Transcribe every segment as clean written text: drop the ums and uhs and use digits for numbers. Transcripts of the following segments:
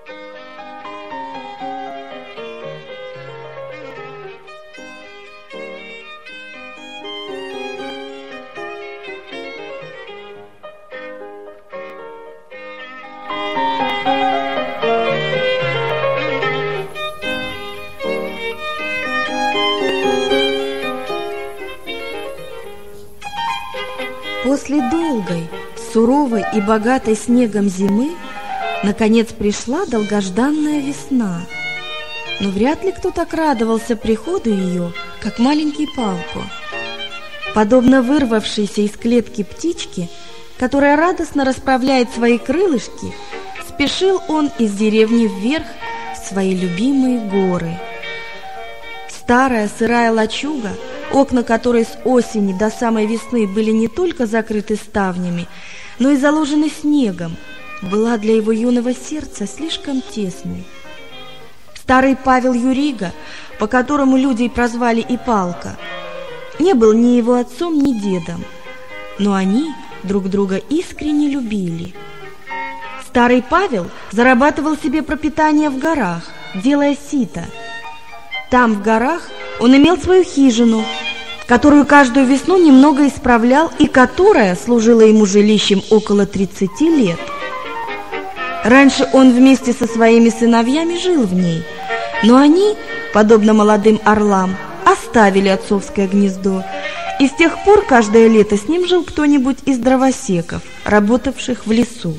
После долгой, суровой и богатой снегом зимы наконец пришла долгожданная весна. Но вряд ли кто так радовался приходу ее, как маленький Палко. Подобно вырвавшейся из клетки птичке, которая радостно расправляет свои крылышки, спешил он из деревни вверх в свои любимые горы. Старая сырая лачуга, окна которой с осени до самой весны были не только закрыты ставнями, но и заложены снегом, была для его юного сердца слишком тесной. Старый Павел Юрига, по которому люди прозвали и Палко, не был ни его отцом, ни дедом, но они друг друга искренне любили. Старый Павел зарабатывал себе пропитание в горах, делая сито. Там, в горах, он имел свою хижину, которую каждую весну немного исправлял и которая служила ему жилищем около 30 лет. Раньше он вместе со своими сыновьями жил в ней, но они, подобно молодым орлам, оставили отцовское гнездо, и с тех пор каждое лето с ним жил кто-нибудь из дровосеков, работавших в лесу.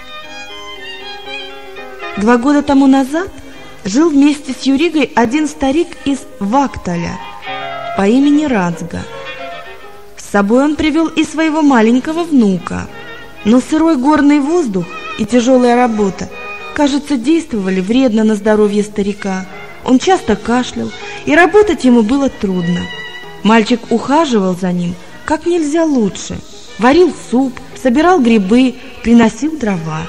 2 года тому назад жил вместе с Юригой один старик из Вакталя по имени Рацга. С собой он привел и своего маленького внука, но сырой горный воздух и тяжелая работа, кажется, действовали вредно на здоровье старика. Он часто кашлял, и работать ему было трудно. Мальчик ухаживал за ним как нельзя лучше, варил суп, собирал грибы, приносил дрова.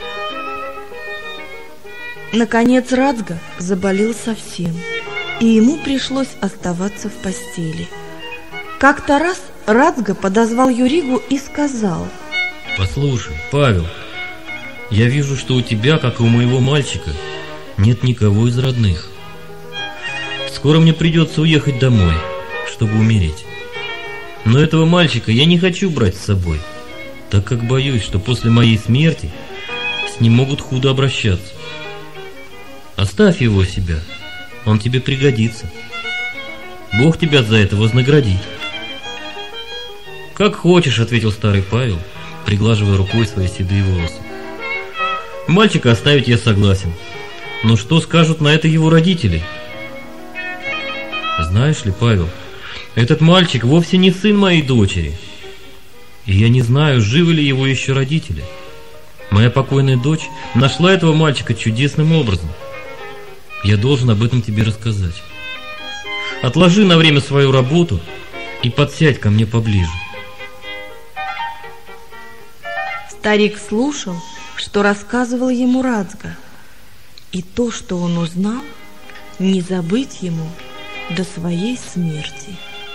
Наконец Рацга заболел совсем, и ему пришлось оставаться в постели. Как-то раз Рацга подозвал Юригу и сказал: «Послушай, Павел, я вижу, что у тебя, как и у моего мальчика, нет никого из родных. Скоро мне придется уехать домой, чтобы умереть. Но этого мальчика я не хочу брать с собой, так как боюсь, что после моей смерти с ним могут худо обращаться. Оставь его у себя, он тебе пригодится. Бог тебя за это вознаградит». «Как хочешь», — ответил старый Павел, приглаживая рукой свои седые волосы. «Мальчика оставить я согласен, но что скажут на это его родители?» «Знаешь ли, Павел, этот мальчик вовсе не сын моей дочери, и я не знаю, живы ли его еще родители. Моя покойная дочь нашла этого мальчика чудесным образом. Я должен об этом тебе рассказать. Отложи на время свою работу и подсядь ко мне поближе». Старик слушал, что рассказывал ему Рацга, и то, что он узнал, не забыть ему до своей смерти.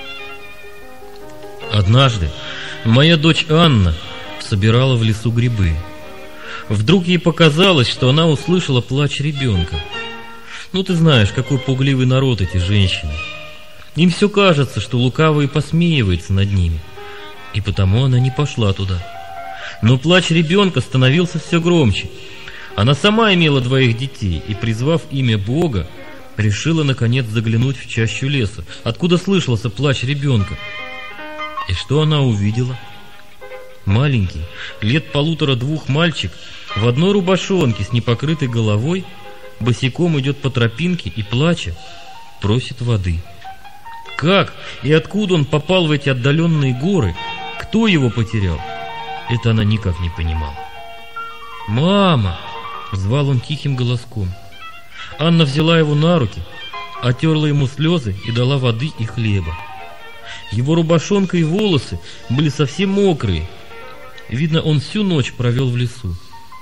Однажды моя дочь Анна собирала в лесу грибы. Вдруг ей показалось, что она услышала плач ребенка. Ну, ты знаешь, какой пугливый народ эти женщины. Им все кажется, что лукавый посмеивается над ними, и потому она не пошла туда. Но плач ребенка становился все громче. Она сама имела 2 детей и, призвав имя Бога, решила наконец заглянуть в чащу леса, откуда слышался плач ребенка. И что она увидела? Маленький, лет 1,5-2 мальчик в одной рубашонке с непокрытой головой босиком идет по тропинке и, плача, просит воды. Как и откуда он попал в эти отдаленные горы, кто его потерял, это она никак не понимала. «Мама!» — звал он тихим голоском. Анна взяла его на руки, отерла ему слезы и дала воды и хлеба. Его рубашонка и волосы были совсем мокрые. Видно, он всю ночь провел в лесу.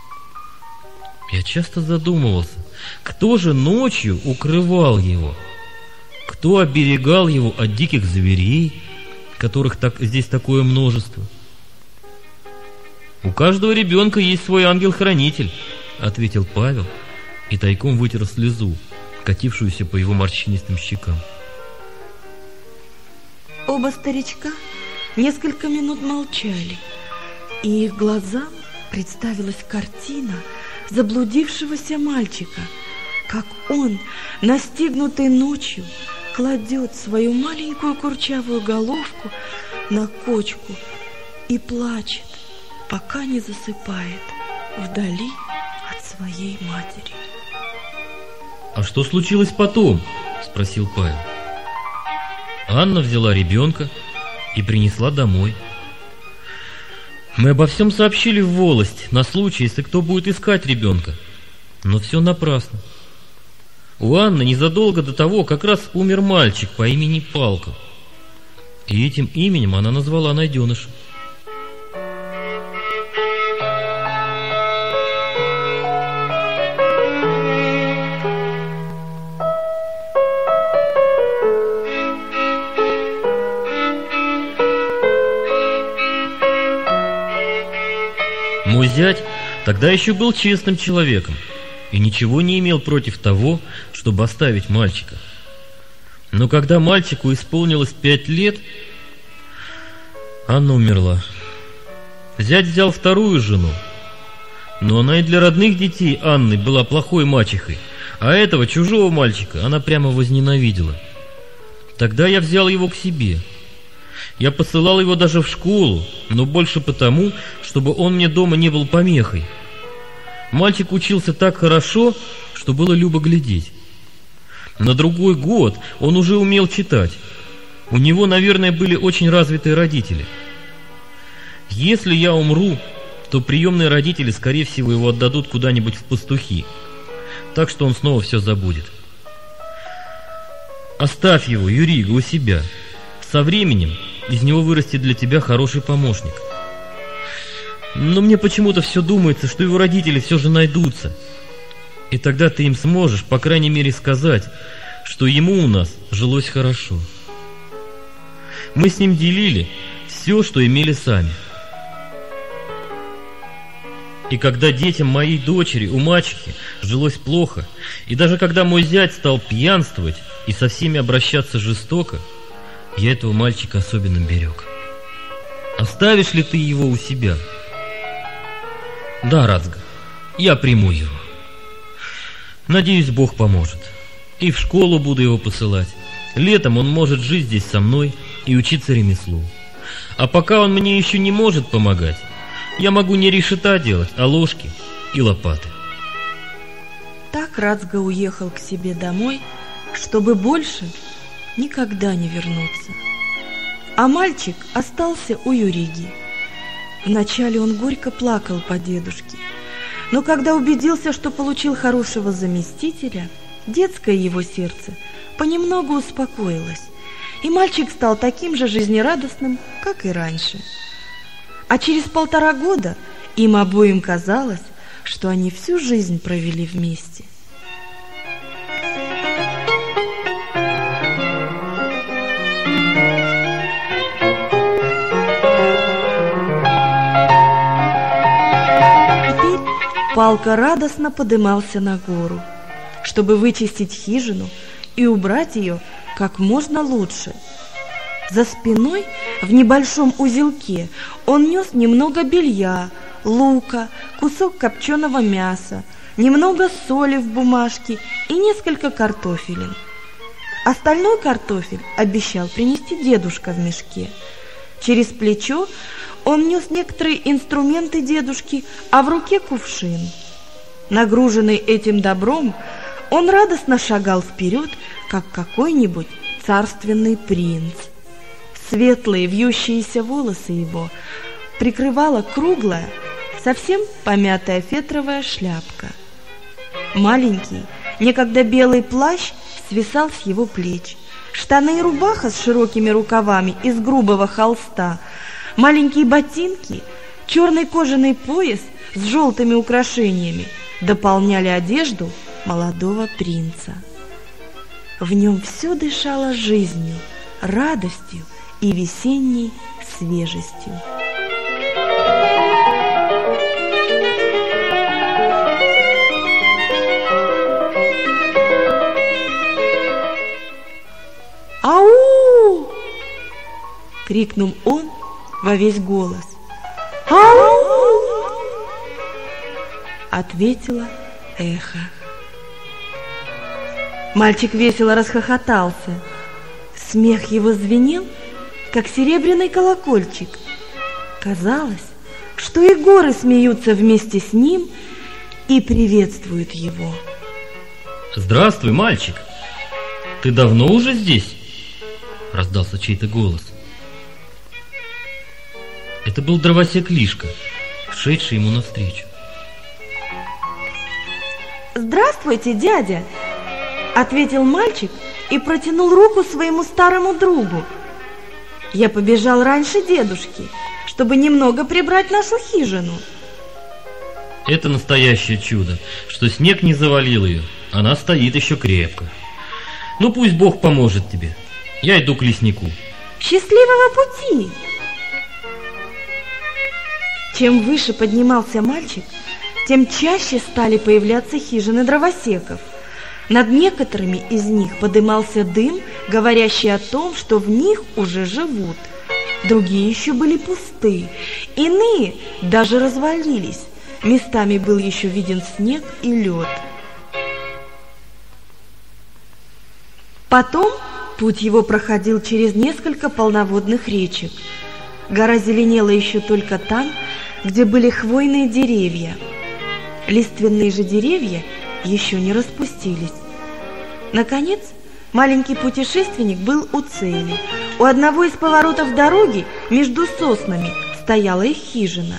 Я часто задумывался, кто же ночью укрывал его? Кто оберегал его от диких зверей, которых здесь такое множество? «У каждого ребенка есть свой ангел-хранитель», — ответил Павел и тайком вытер слезу, катившуюся по его морщинистым щекам. Оба старичка несколько минут молчали, и их глазам представилась картина заблудившегося мальчика, как он, настигнутый ночью, кладет свою маленькую курчавую головку на кочку и плачет, пока не засыпает вдали от своей матери. «А что случилось потом?» – спросил Павел. Анна взяла ребенка и принесла домой. Мы обо всем сообщили в волость, на случай, если кто будет искать ребенка. Но все напрасно. У Анны незадолго до того как раз умер мальчик по имени Палка. И этим именем она назвала найденыша. Мой зять тогда еще был честным человеком и ничего не имел против того, чтобы оставить мальчика. Но когда мальчику исполнилось 5 лет, Анна умерла. Зять взял вторую жену, но она и для родных детей Анны была плохой мачехой, а этого чужого мальчика она прямо возненавидела. Тогда я взял его к себе. Я посылал его даже в школу, но больше потому, чтобы он мне дома не был помехой. Мальчик учился так хорошо, что было любо глядеть. На другой год он уже умел читать. У него, наверное, были очень развитые родители. Если я умру, то приемные родители, скорее всего, его отдадут куда-нибудь в пастухи, так что он снова все забудет. Оставь его, Юрига, у себя. Со временем из него вырастет для тебя хороший помощник. Но мне почему-то все думается, что его родители все же найдутся. И тогда ты им сможешь, по крайней мере, сказать, что ему у нас жилось хорошо. Мы с ним делили все, что имели сами. И когда детям моей дочери у мачехи жилось плохо, и даже когда мой зять стал пьянствовать и со всеми обращаться жестоко, я этого мальчика особенно берег. Оставишь ли ты его у себя? Да, Рацга, я приму его. Надеюсь, Бог поможет. И в школу буду его посылать. Летом он может жить здесь со мной и учиться ремеслу. А пока он мне еще не может помогать, я могу не решета делать, а ложки и лопаты. Так Рацга уехал к себе домой, чтобы больше никогда не вернуться. А мальчик остался у Юриги. Вначале он горько плакал по дедушке, но когда убедился, что получил хорошего заместителя, детское его сердце понемногу успокоилось, и мальчик стал таким же жизнерадостным, как и раньше. А через 1,5 года им обоим казалось, что они всю жизнь провели вместе. Палка радостно подымался на гору, чтобы вычистить хижину и убрать ее как можно лучше. За спиной в небольшом узелке он нес немного белья, лука, кусок копченого мяса, немного соли в бумажке и несколько картофелин. Остальной картофель обещал принести дедушка в мешке. Через плечо он нес некоторые инструменты дедушки, а в руке кувшин. Нагруженный этим добром, он радостно шагал вперед, как какой-нибудь царственный принц. Светлые вьющиеся волосы его прикрывала круглая, совсем помятая фетровая шляпка. Маленький, некогда белый плащ свисал с его плеч. Штаны и рубаха с широкими рукавами из грубого холста, маленькие ботинки, черный кожаный пояс с желтыми украшениями дополняли одежду молодого принца. В нем все дышало жизнью, радостью и весенней свежестью. крикнул он во весь голос. «Ау!» Ответило эхо. Мальчик весело расхохотался. Смех его звенел, как серебряный колокольчик. Казалось, что и горы смеются вместе с ним и приветствуют его. «Здравствуй, мальчик! Ты давно уже здесь?» — раздался чей-то голос. Это был дровосек Лишка, шедший ему навстречу. «Здравствуйте, дядя!» — ответил мальчик и протянул руку своему старому другу. «Я побежал раньше дедушки, чтобы немного прибрать нашу хижину». Это настоящее чудо, что снег не завалил ее, она стоит еще крепко. Ну пусть Бог поможет тебе, я иду к леснику. «Счастливого пути!» Чем выше поднимался мальчик, тем чаще стали появляться хижины дровосеков. Над некоторыми из них подымался дым, говорящий о том, что в них уже живут. Другие еще были пусты, иные даже развалились. Местами был еще виден снег и лед. Потом путь его проходил через несколько полноводных речек. Гора зеленела еще только там, где были хвойные деревья. Лиственные же деревья еще не распустились. Наконец, маленький путешественник был у цели. У одного из поворотов дороги между соснами стояла их хижина.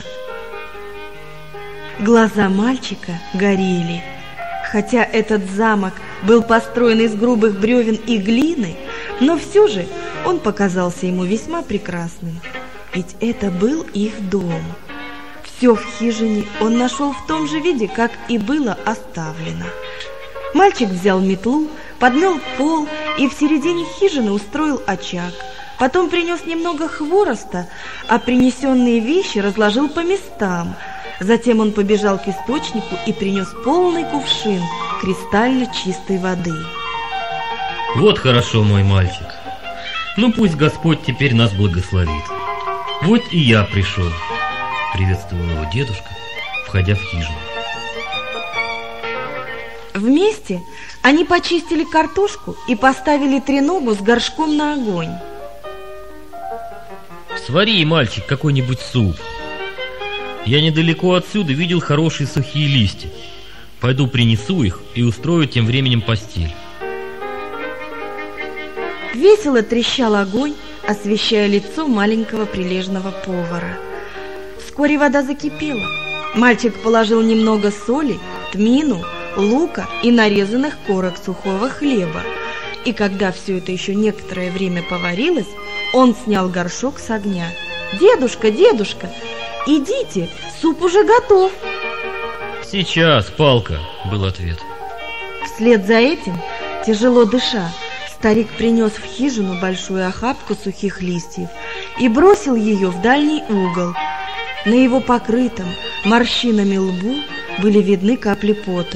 Глаза мальчика горели. Хотя этот замок был построен из грубых бревен и глины, но все же он показался ему весьма прекрасным. Ведь это был их дом. Все в хижине он нашел в том же виде, как и было оставлено. Мальчик взял метлу, подмел пол и в середине хижины устроил очаг. Потом принес немного хвороста, а принесенные вещи разложил по местам. Затем он побежал к источнику и принес полный кувшин кристально чистой воды. Вот хорошо, мой мальчик. Ну пусть Господь теперь нас благословит. Вот и я пришел, приветствовал его дедушка, входя в хижину. Вместе они почистили картошку и поставили треногу с горшком на огонь. Свари, мальчик, какой-нибудь суп. Я недалеко отсюда видел хорошие сухие листья. Пойду принесу их и устрою тем временем постель. Весело трещал огонь, освещая лицо маленького прилежного повара. Вскоре вода закипела. Мальчик положил немного соли, тмину, лука и нарезанных корок сухого хлеба. И когда все это еще некоторое время поварилось, он снял горшок с огня. «Дедушка, дедушка, идите, суп уже готов!» «Сейчас, палка!» — был ответ. Вслед за этим, тяжело дыша, старик принес в хижину большую охапку сухих листьев и бросил ее в дальний угол. На его покрытом морщинами лбу были видны капли пота.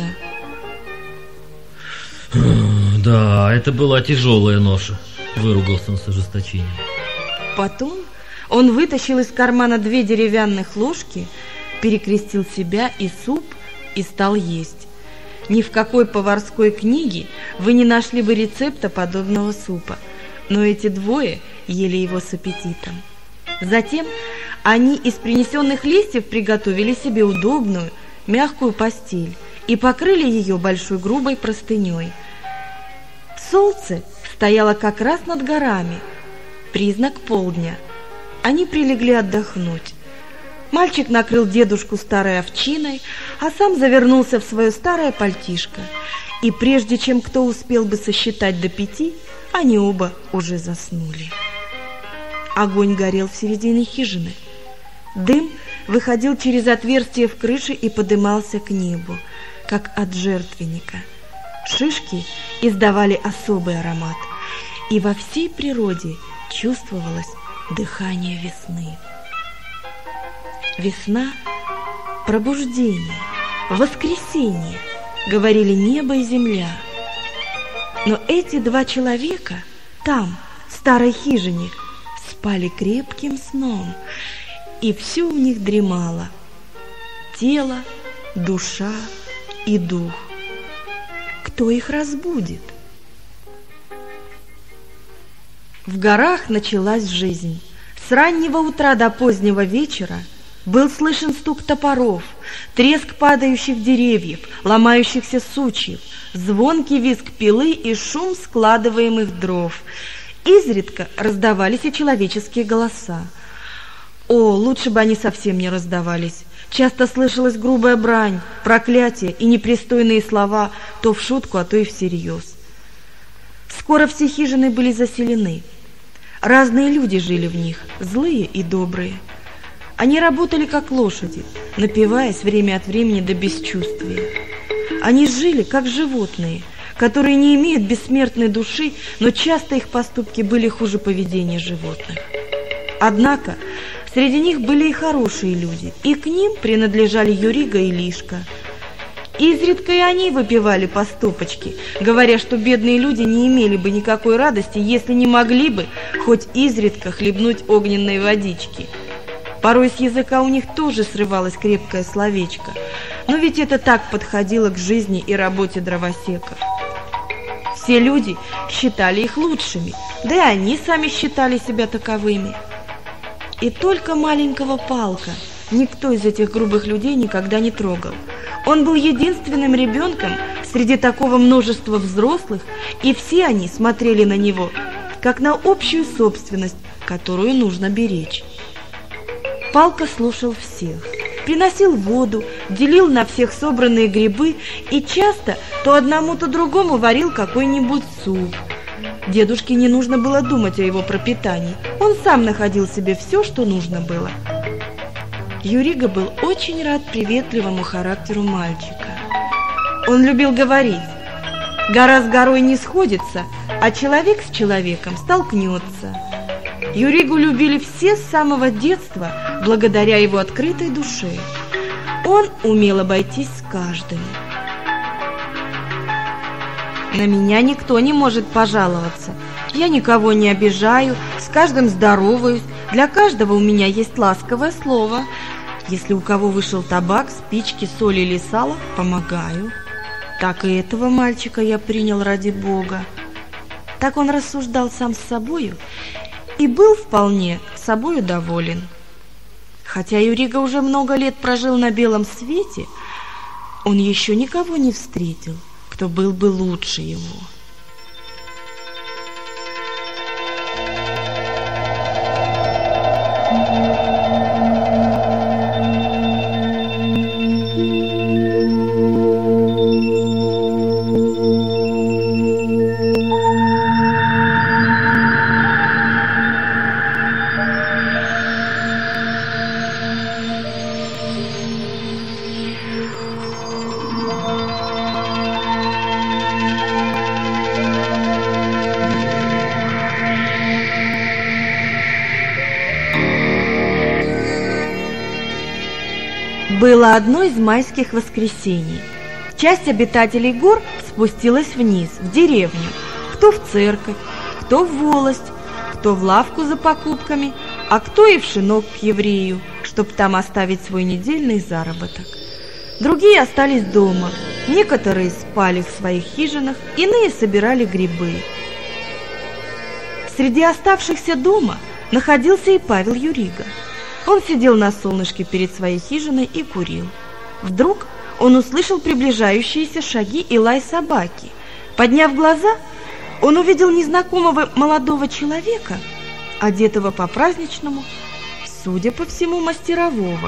«Да, это была тяжелая ноша», — выругался он с ожесточением. Потом он вытащил из кармана 2 деревянных ложки, перекрестил себя и суп и стал есть. Ни в какой поварской книге вы не нашли бы рецепта подобного супа, но эти двое ели его с аппетитом. Затем они из принесенных листьев приготовили себе удобную, мягкую постель и покрыли ее большой грубой простыней. Солнце стояло как раз над горами, признак полдня. Они прилегли отдохнуть. Мальчик накрыл дедушку старой овчиной, а сам завернулся в свое старое пальтишко. И прежде чем кто успел бы сосчитать до 5, они оба уже заснули. Огонь горел в середине хижины. Дым выходил через отверстие в крыше и подымался к небу, как от жертвенника. Шишки издавали особый аромат, и во всей природе чувствовалось дыхание весны. Весна – пробуждение, воскресенье, говорили небо и земля. Но эти 2 человека там, в старой хижине, спали крепким сном, и все у них дремало: тело, душа и дух. Кто их разбудит? В горах началась жизнь. С раннего утра до позднего вечера был слышен стук топоров, треск падающих деревьев, ломающихся сучьев, звонкий визг пилы и шум складываемых дров. Изредка раздавались и человеческие голоса. О, лучше бы они совсем не раздавались. Часто слышалась грубая брань, проклятия и непристойные слова, то в шутку, а то и всерьез. Скоро все хижины были заселены. Разные люди жили в них, злые и добрые. Они работали как лошади, напиваясь время от времени до бесчувствия. Они жили как животные, которые не имеют бессмертной души, но часто их поступки были хуже поведения животных. Однако среди них были и хорошие люди, и к ним принадлежали Юрига и Лишка. Изредка и они выпивали по стопочке, говоря, что бедные люди не имели бы никакой радости, если не могли бы хоть изредка хлебнуть огненной водички. Порой с языка у них тоже срывалось крепкое словечко, но ведь это так подходило к жизни и работе дровосеков. Все люди считали их лучшими, да и они сами считали себя таковыми. И только маленького Палка никто из этих грубых людей никогда не трогал. Он был единственным ребенком среди такого множества взрослых, и все они смотрели на него, как на общую собственность, которую нужно беречь. Палка слушал всех, приносил воду, делил на всех собранные грибы и часто то одному, то другому варил какой-нибудь суп. Дедушке не нужно было думать о его пропитании, он сам находил себе все, что нужно было. Юрига был очень рад приветливому характеру мальчика. Он любил говорить: «Гора с горой не сходится, а человек с человеком столкнется». Юригу любили все с самого детства, благодаря его открытой душе. Он умел обойтись с каждым. «На меня никто не может пожаловаться. Я никого не обижаю, с каждым здороваюсь, для каждого у меня есть ласковое слово. Если у кого вышел табак, спички, соль или сало, помогаю. Так и этого мальчика я принял ради Бога». Так он рассуждал сам с собою и был вполне собою доволен. Хотя Юрига уже много лет прожил на белом свете, он еще никого не встретил, кто был бы лучше его. Было одно из майских воскресений. Часть обитателей гор спустилась вниз, в деревню, кто в церковь, кто в волость, кто в лавку за покупками, а кто и в шинок к еврею, чтоб там оставить свой недельный заработок. Другие остались дома, некоторые спали в своих хижинах, иные собирали грибы. Среди оставшихся дома находился и Павел Юрига. Он сидел на солнышке перед своей хижиной и курил. Вдруг он услышал приближающиеся шаги и лай собаки. Подняв глаза, он увидел незнакомого молодого человека, одетого по-праздничному, судя по всему, мастерового.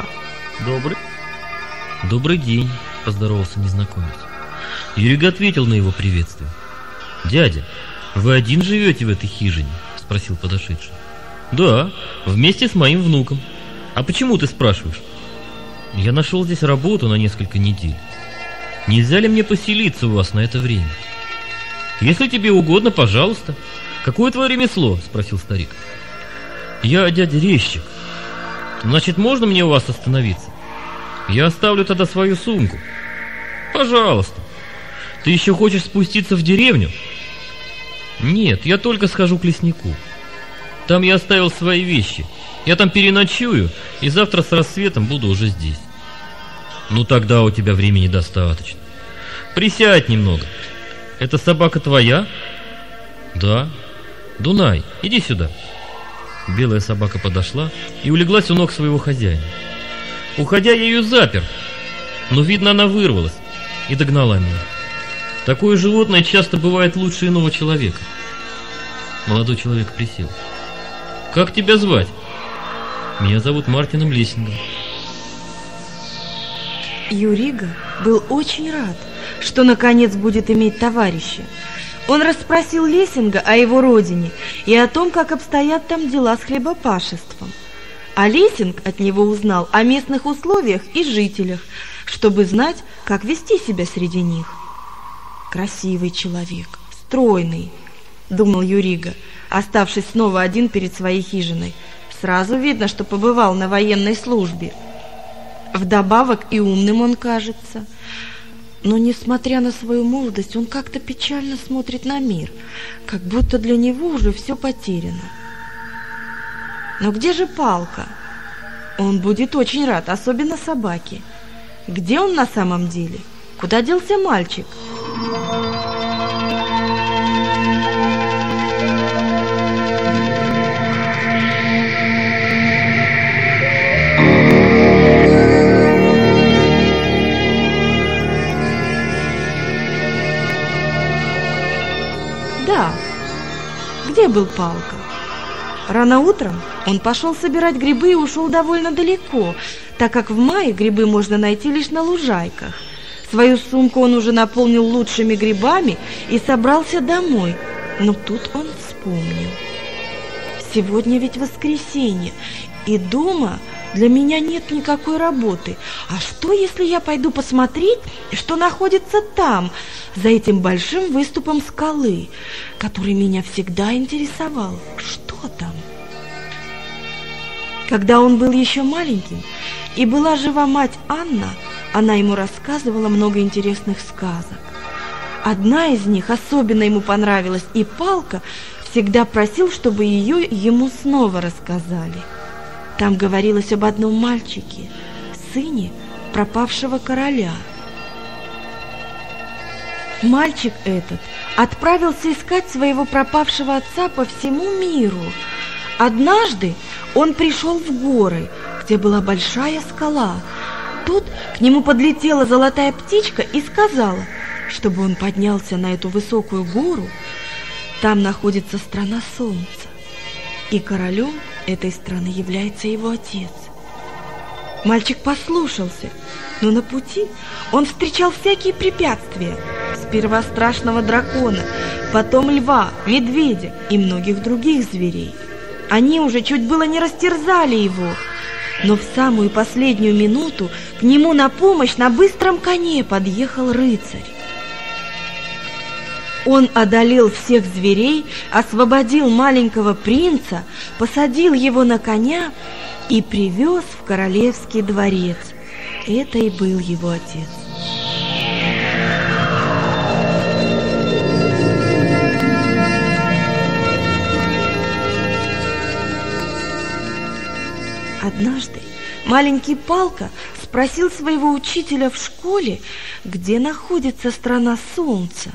Добрый день, поздоровался незнакомец. Юрига ответил на его приветствие. Дядя, вы один живете в этой хижине? Спросил подошедший. Да, вместе с моим внуком. А почему ты спрашиваешь? Я нашел здесь работу на несколько недель. Нельзя ли мне поселиться у вас на это время? Если тебе угодно, пожалуйста. Какое твое ремесло? Спросил старик. Я дядя резчик. Значит, можно мне у вас остановиться? Я оставлю тогда свою сумку. Пожалуйста. Ты еще хочешь спуститься в деревню? Нет, я только схожу к леснику. Там я оставил свои вещи. Я там переночую, и завтра с рассветом буду уже здесь. Ну тогда у тебя времени достаточно. Присядь немного. Эта собака твоя? Да. Дунай, иди сюда. Белая собака подошла и улеглась у ног своего хозяина. Уходя, я ее запер, но, видно, она вырвалась и догнала меня. Такое животное часто бывает лучше иного человека. Молодой человек присел. Как тебя звать? Меня зовут Мартином Лессингом. Юрига был очень рад, что наконец будет иметь товарища. Он расспросил Лессинга о его родине и о том, как обстоят там дела с хлебопашеством. А Лессинг от него узнал о местных условиях и жителях, чтобы знать, как вести себя среди них. «Красивый человек, стройный», — думал Юрига, оставшись снова один перед своей хижиной. Сразу видно, что побывал на военной службе. Вдобавок и умным он кажется. Но, несмотря на свою молодость, он как-то печально смотрит на мир, как будто для него уже все потеряно. Но где же Палка? Он будет очень рад, особенно собаке. Где он на самом деле? Куда делся мальчик? Да, где был Палка? Рано утром он пошел собирать грибы и ушел довольно далеко, так как в мае грибы можно найти лишь на лужайках. Свою сумку он уже наполнил лучшими грибами и собрался домой. Но тут он вспомнил. Сегодня ведь воскресенье, и дома для меня нет никакой работы. А что, если я пойду посмотреть, что находится там, за этим большим выступом скалы, который меня всегда интересовал? Что там? Когда он был еще маленьким, и была жива мать Анна, она ему рассказывала много интересных сказок. Одна из них особенно ему понравилась, и Палка всегда просил, чтобы ее ему снова рассказали. Там говорилось об одном мальчике, сыне пропавшего короля. Мальчик этот отправился искать своего пропавшего отца по всему миру. Однажды он пришел в горы, где была большая скала. Тут к нему подлетела золотая птичка и сказала, чтобы он поднялся на эту высокую гору. Там находится страна солнца, и королем этой страны является его отец. Мальчик послушался, но на пути он встречал всякие препятствия. Сперва страшного дракона, потом льва, медведя и многих других зверей. Они уже чуть было не растерзали его, но в самую последнюю минуту к нему на помощь на быстром коне подъехал рыцарь. Он одолел всех зверей, освободил маленького принца, посадил его на коня и привез в королевский дворец. Это и был его отец. Однажды маленький Палка спросил своего учителя в школе, где находится страна солнца,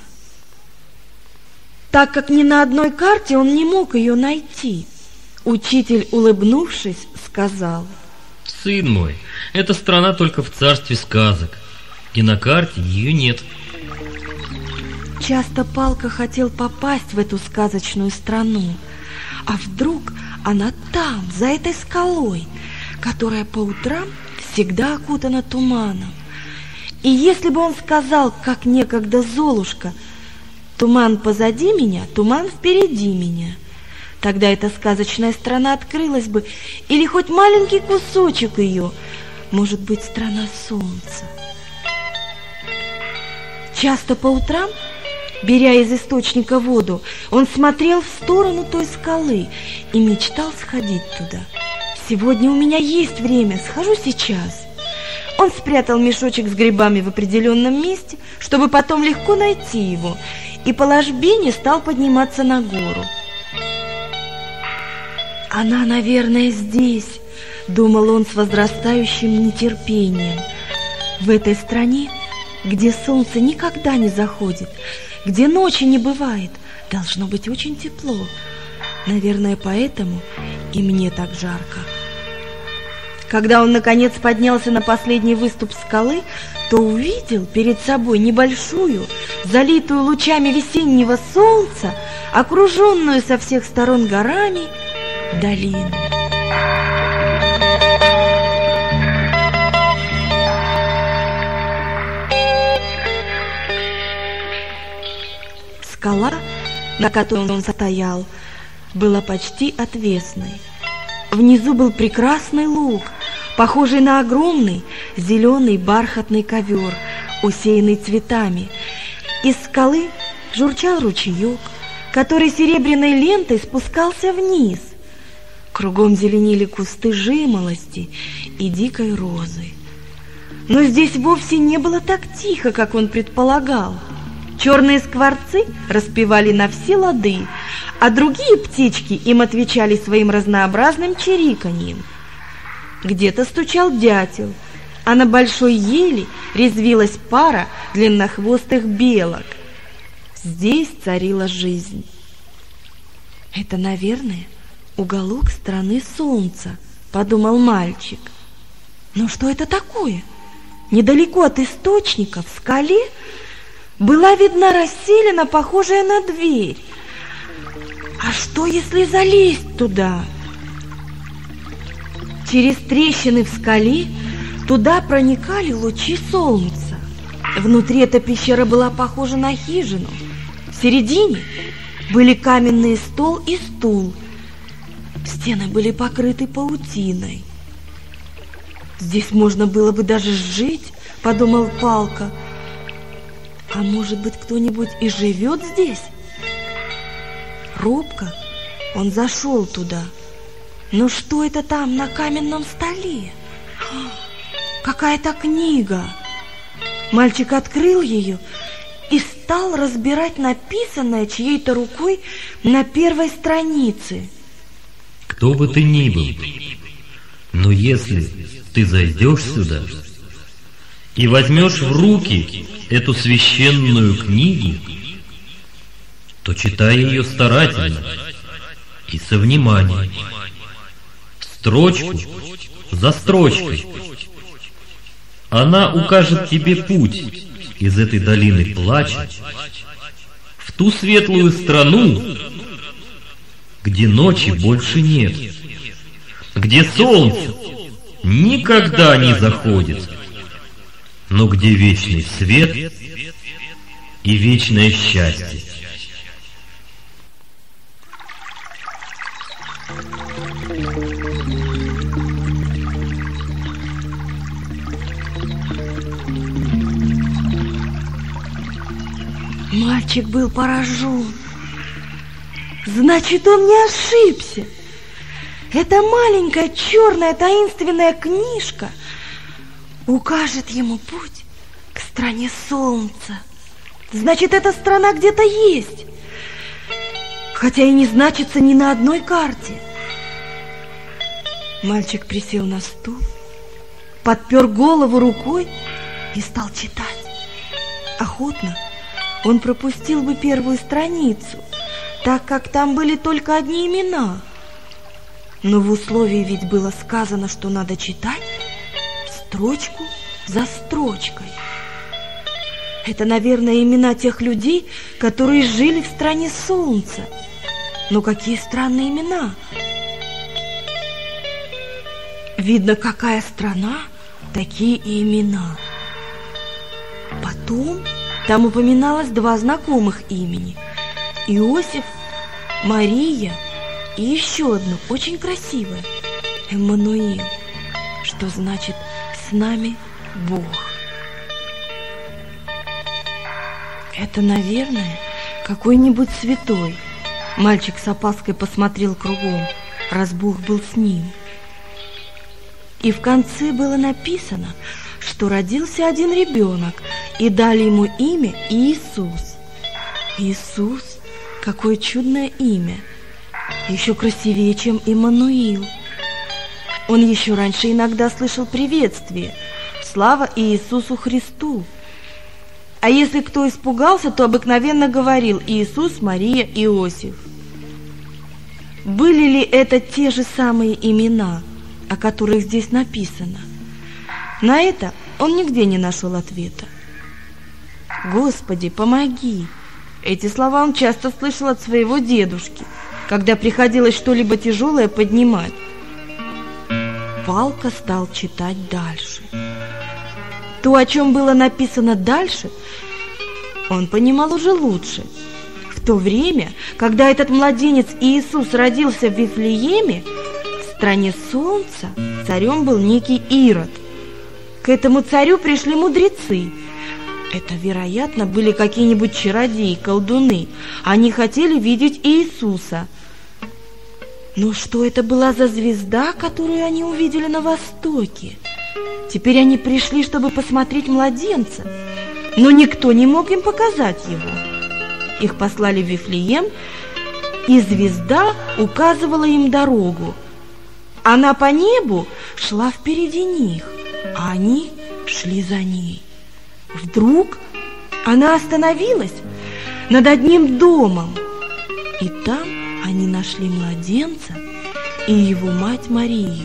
так как ни на одной карте он не мог ее найти. Учитель, улыбнувшись, сказал: «Сын мой, эта страна только в царстве сказок, и на карте ее нет». Часто Палка хотел попасть в эту сказочную страну, а вдруг она там, за этой скалой, которая по утрам всегда окутана туманом. И если бы он сказал, как некогда Золушка: «Туман позади меня, туман впереди меня», тогда эта сказочная страна открылась бы, или хоть маленький кусочек ее, может быть, страна солнца. Часто по утрам, беря из источника воду, он смотрел в сторону той скалы и мечтал сходить туда. «Сегодня у меня есть время, схожу сейчас». Он спрятал мешочек с грибами в определенном месте, чтобы потом легко найти его, и по ложбине стал подниматься на гору. Она, наверное, здесь, думал он с возрастающим нетерпением. В этой стране, где солнце никогда не заходит, где ночи не бывает, должно быть очень тепло. Наверное, поэтому и мне так жарко. Когда он, наконец, поднялся на последний выступ скалы, то увидел перед собой небольшую, залитую лучами весеннего солнца, окруженную со всех сторон горами, долину. Скала, на которой он стоял, была почти отвесной. Внизу был прекрасный луг, похожий на огромный зеленый бархатный ковер, усеянный цветами. Из скалы журчал ручеек, который серебряной лентой спускался вниз. Кругом зеленели кусты жимолости и дикой розы. Но здесь вовсе не было так тихо, как он предполагал. Черные скворцы распевали на все лады, а другие птички им отвечали своим разнообразным чириканьем. Где-то стучал дятел, а на большой ели резвилась пара длиннохвостых белок. Здесь царила жизнь. Это, наверное, уголок страны солнца, подумал мальчик. Но что это такое? Недалеко от источника, в скале, была видна расселена, похожая на дверь. А что, если залезть туда? Через трещины в скале туда проникали лучи солнца. Внутри эта пещера была похожа на хижину. В середине были каменный стол и стул. Стены были покрыты паутиной. Здесь можно было бы даже жить, подумал Палка. А может быть, кто-нибудь и живет здесь? Робко он зашел туда. Но что это там на каменном столе? Какая-то книга. Мальчик открыл ее и стал разбирать написанное чьей-то рукой на первой странице. Кто бы ты ни был, но если ты зайдешь сюда и возьмешь в руки эту священную книгу, то читай ее старательно и со вниманием, строчку за строчкой. Она укажет тебе путь из этой долины плача в ту светлую страну, где ночи больше нет, где солнце никогда не заходит, но где вечный свет и вечное счастье. Мальчик был поражен. Значит, он не ошибся. Эта маленькая черная таинственная книжка укажет ему путь к стране солнца. Значит, эта страна где-то есть, хотя и не значится ни на одной карте. Мальчик присел на стул, подпер голову рукой и стал читать. Охотно он пропустил бы первую страницу, так как там были только одни имена. Но в условии ведь было сказано, что надо читать строчку за строчкой. Это, наверное, имена тех людей, которые жили в стране солнца. Но какие странные имена! Видно, какая страна, такие и имена. Потом там упоминалось два знакомых имени: Иосиф, Мария и еще одно очень красивое — Эммануил, что значит «с нами Бог». Это, наверное, какой-нибудь святой. Мальчик с опаской посмотрел кругом, раз Бог был с ним. И в конце было написано, что родился один ребенок, и дали ему имя Иисус. Иисус, какое чудное имя! еще красивее, чем Иммануил. Он еще раньше иногда слышал приветствие: «Слава Иисусу Христу!» А если кто испугался, то обыкновенно говорил: «Иисус, Мария, Иосиф». Были ли это те же самые имена, о которых здесь написано? На это он нигде не нашел ответа. «Господи, помоги!» Эти слова он часто слышал от своего дедушки, когда приходилось что-либо тяжелое поднимать. Палка стал читать дальше. То, о чем было написано дальше, он понимал уже лучше. В то время, когда этот младенец Иисус родился в Вифлееме, в стране солнца, царем был некий Ирод. К этому царю пришли мудрецы. Это, вероятно, были какие-нибудь чародеи, колдуны. Они хотели видеть Иисуса. Но что это была за звезда, которую они увидели на востоке? Теперь они пришли, чтобы посмотреть младенца, но никто не мог им показать его. Их послали в Вифлеем, и звезда указывала им дорогу. Она по небу шла впереди них, а они шли за ней. Вдруг она остановилась над одним домом, и там они нашли младенца и его мать Марию.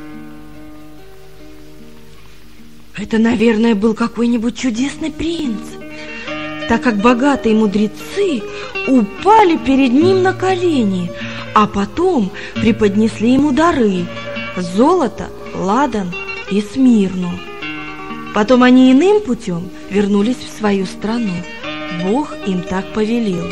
Это, наверное, был какой-нибудь чудесный принц, так как богатые мудрецы упали перед ним на колени, а потом преподнесли ему дары: золото, ладан и смирну. Потом они иным путем вернулись в свою страну. Бог им так повелел.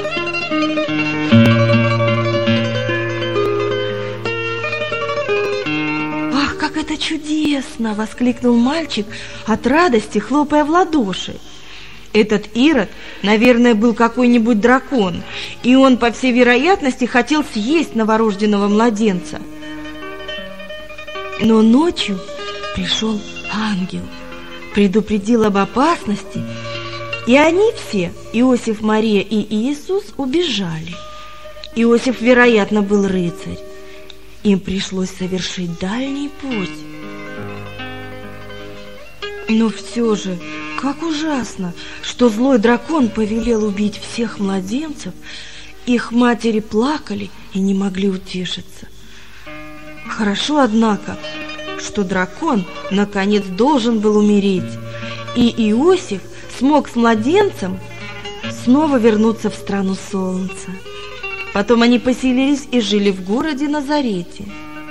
«Ах, как это чудесно!» — воскликнул мальчик от радости, хлопая в ладоши. Этот Ирод, наверное, был какой-нибудь дракон, и он, по всей вероятности, хотел съесть новорожденного младенца. Но ночью пришел ангел, предупредил об опасности, и они все, Иосиф, Мария и Иисус, убежали. Иосиф, вероятно, был рыцарь. Им пришлось совершить дальний путь. Но все же, как ужасно, что злой дракон повелел убить всех младенцев. Их матери плакали и не могли утешиться. Хорошо, однако, что дракон наконец должен был умереть, и Иосиф смог с младенцем снова вернуться в страну солнца. Потом они поселились и жили в городе Назарете.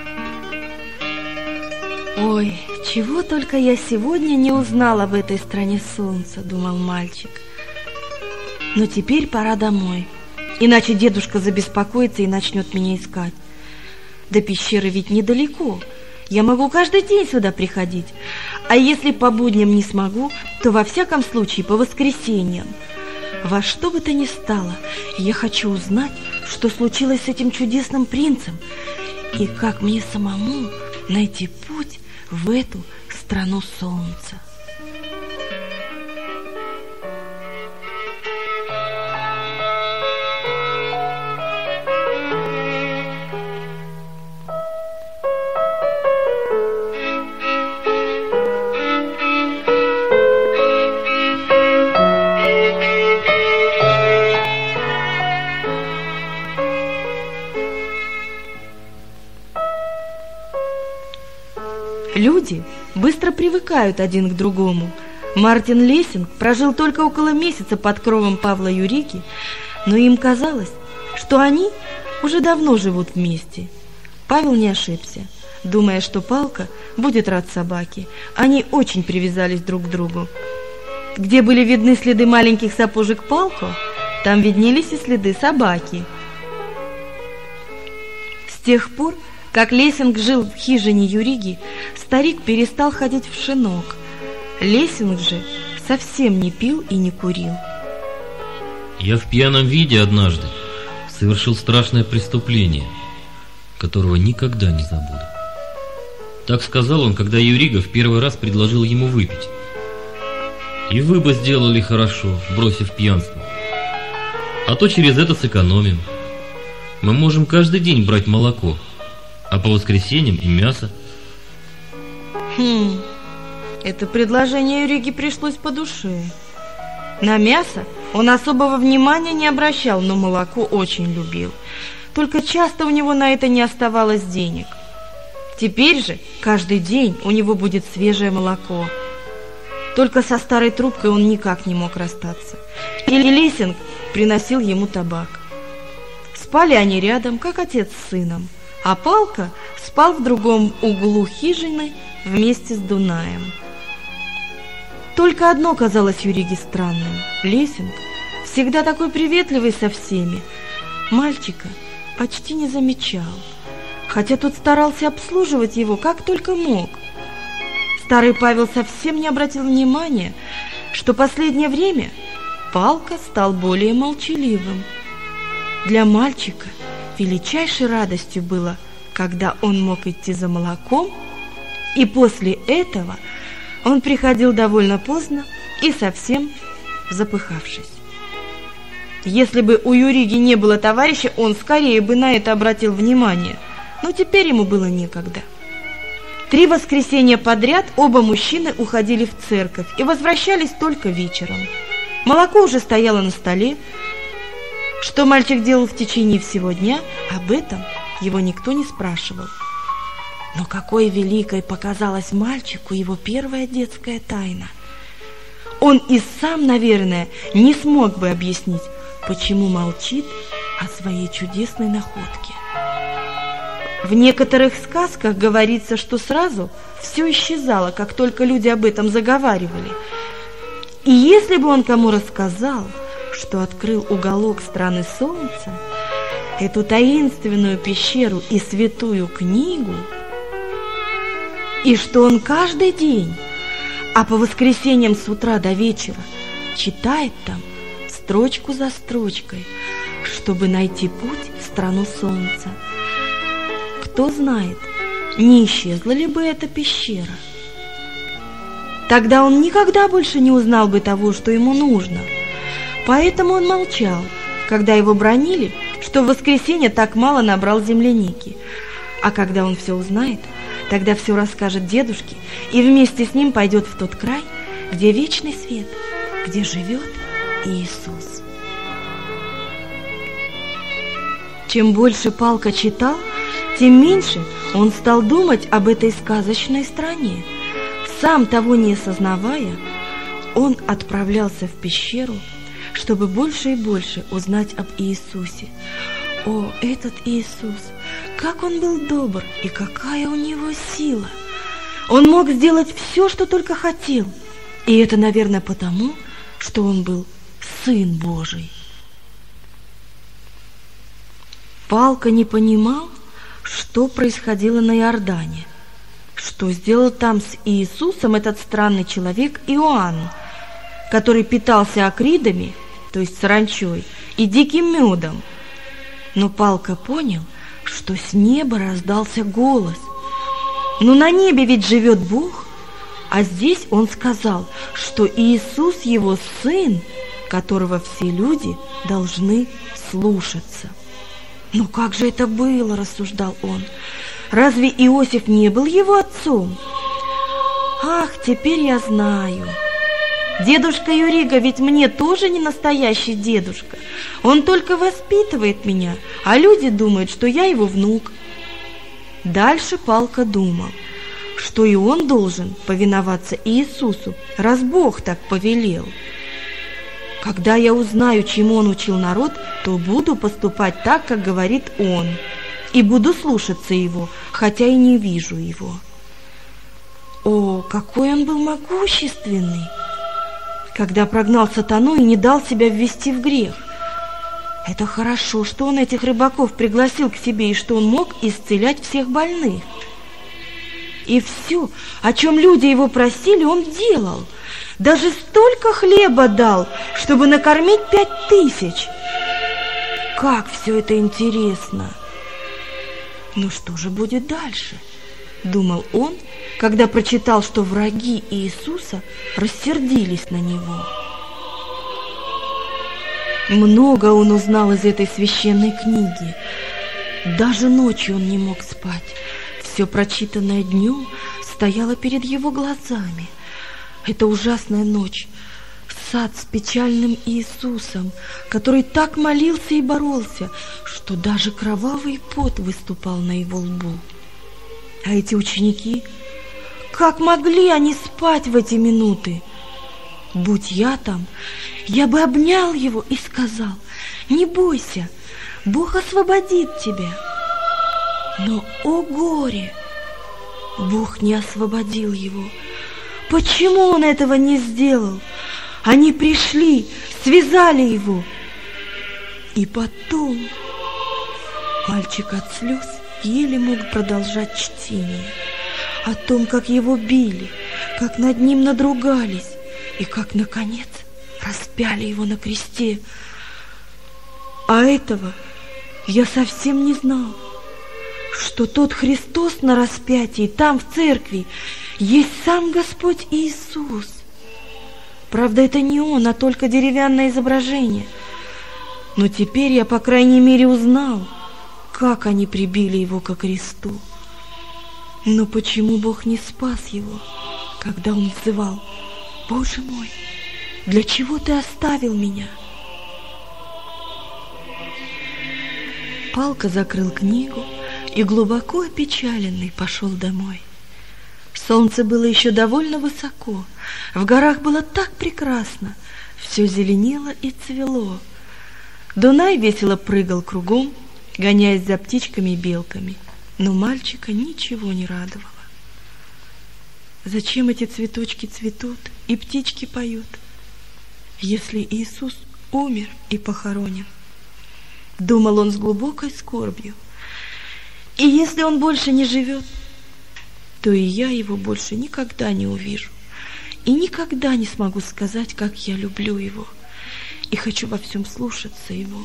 «Ой, чего только я сегодня не узнал об этой стране солнца», — думал мальчик. «Но теперь пора домой, иначе дедушка забеспокоится и начнет меня искать. До пещеры ведь недалеко. Я могу каждый день сюда приходить, а если по будням не смогу, то во всяком случае по воскресеньям. Во что бы то ни стало, я хочу узнать, что случилось с этим чудесным принцем, и как мне самому найти путь в эту страну солнца». Люди быстро привыкают один к другому. Мартин Лессинг прожил только около месяца под кровом Павла Юрики, но им казалось, что они уже давно живут вместе. Павел не ошибся. Думая, что Палка будет рад собаке, они очень привязались друг к другу. Где были видны следы маленьких сапожек Палко, там виднелись и следы собаки. С тех пор, как Лессинг жил в хижине Юриги, старик перестал ходить в шинок. Лессинг же совсем не пил и не курил. «Я в пьяном виде однажды совершил страшное преступление, которого никогда не забуду». Так сказал он, когда Юрига в первый раз предложил ему выпить. «И вы бы сделали хорошо, бросив пьянство, а то через это сэкономим. Мы можем каждый день брать молоко, а по воскресеньям и мясо. Это предложение Юриге пришлось по душе. На мясо он особого внимания не обращал, но молоко очень любил. Только часто у него на это не оставалось денег. Теперь же каждый день у него будет свежее молоко. Только со старой трубкой он никак не мог расстаться. И Лисинг приносил ему табак. Спали они рядом, как отец с сыном, а Палка спал в другом углу хижины вместе с Дунаем. Только одно казалось Юриге странным. Лисинг, всегда такой приветливый со всеми, мальчика почти не замечал, хотя тот старался обслуживать его как только мог. Старый Павел совсем не обратил внимания, что последнее время Палка стал более молчаливым. Для мальчика величайшей радостью было, когда он мог идти за молоком, и после этого он приходил довольно поздно и совсем запыхавшись. Если бы у Юриги не было товарища, он скорее бы на это обратил внимание, но теперь ему было некогда. 3 воскресенья подряд оба мужчины уходили в церковь и возвращались только вечером. Молоко уже стояло на столе. Что мальчик делал в течение всего дня, об этом его никто не спрашивал. Но какой великой показалась мальчику его первая детская тайна. Он и сам, наверное, не смог бы объяснить, почему молчит о своей чудесной находке. В некоторых сказках говорится, что сразу все исчезало, как только люди об этом заговаривали. И если бы он кому рассказал, что открыл уголок страны солнца, эту таинственную пещеру и святую книгу, и что он каждый день, а по воскресеньям с утра до вечера, читает там строчку за строчкой, чтобы найти путь в страну солнца, кто знает, не исчезла ли бы эта пещера. Тогда он никогда больше не узнал бы того, что ему нужно. Поэтому он молчал, когда его бранили, что в воскресенье так мало набрал земляники. А когда он все узнает, тогда все расскажет дедушке и вместе с ним пойдет в тот край, где вечный свет, где живет Иисус. Чем больше Палка читал, тем меньше он стал думать об этой сказочной стране. Сам того не осознавая, он отправлялся в пещеру, чтобы больше и больше узнать об Иисусе. О, этот Иисус! Как он был добр и какая у него сила! Он мог сделать все, что только хотел. И это, наверное, потому, что он был Сын Божий. Палка не понимал, что происходило на Иордане, что сделал там с Иисусом этот странный человек Иоанн, который питался акридами, то есть саранчой, и диким медом. Но Палка понял, что с неба раздался голос. Но на небе ведь живет Бог, а здесь он сказал, что Иисус его сын, которого все люди должны слушаться. «Ну как же это было?» – рассуждал он. «Разве Иосиф не был его отцом? Ах, теперь я знаю. Дедушка Юрига ведь мне тоже не настоящий дедушка. Он только воспитывает меня, а люди думают, что я его внук». Дальше Палка думал, что и он должен повиноваться Иисусу, раз Бог так повелел. Когда я узнаю, чему он учил народ, то буду поступать так, как говорит он, и буду слушаться его, хотя и не вижу его. О, какой он был могущественный, когда прогнал сатану и не дал себя ввести в грех. Это хорошо, что он этих рыбаков пригласил к себе, и что он мог исцелять всех больных. И все, о чем люди его просили, он делал. Даже столько хлеба дал, чтобы накормить 5000. Как все это интересно! Ну что же будет дальше? Думал он, когда прочитал, что враги Иисуса рассердились на него. Много он узнал из этой священной книги. Даже ночью он не мог спать. Все прочитанное днем стояло перед его глазами. Это ужасная ночь. Сад с печальным Иисусом, который так молился и боролся, что даже кровавый пот выступал на его лбу. А эти ученики, как могли они спать в эти минуты? Будь я там, я бы обнял его и сказал: не бойся, Бог освободит тебя. Но, о горе! Бог не освободил его. Почему он этого не сделал? Они пришли, связали его. И потом мальчик от слез еле мог продолжать чтение о том, как его били, как над ним надругались и как, наконец, распяли его на кресте. А этого я совсем не знал, что тот Христос на распятии, там, в церкви, есть сам Господь Иисус. Правда, это не он, а только деревянное изображение. Но теперь я, по крайней мере, узнал, как они прибили его ко кресту. Но почему Бог не спас его, когда он взывал: «Боже мой, для чего ты оставил меня?» Палка закрыл книгу и, глубоко опечаленный, пошел домой. Солнце было еще довольно высоко, в горах было так прекрасно, все зеленело и цвело. Дунай весело прыгал кругом, гоняясь за птичками и белками, но мальчика ничего не радовало. Зачем эти цветочки цветут и птички поют, если Иисус умер и похоронен? Думал он с глубокой скорбью. И если он больше не живет, то и я его больше никогда не увижу, и никогда не смогу сказать, как я люблю его и хочу во всем слушаться его.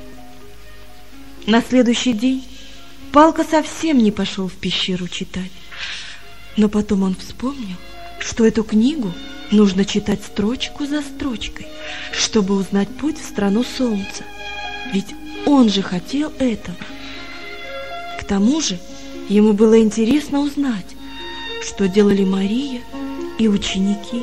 На следующий день Палка совсем не пошел в пещеру читать, но потом он вспомнил, что эту книгу нужно читать строчку за строчкой, чтобы узнать путь в страну солнца, ведь он же хотел этого. К тому же ему было интересно узнать, что делали Мария и ученики,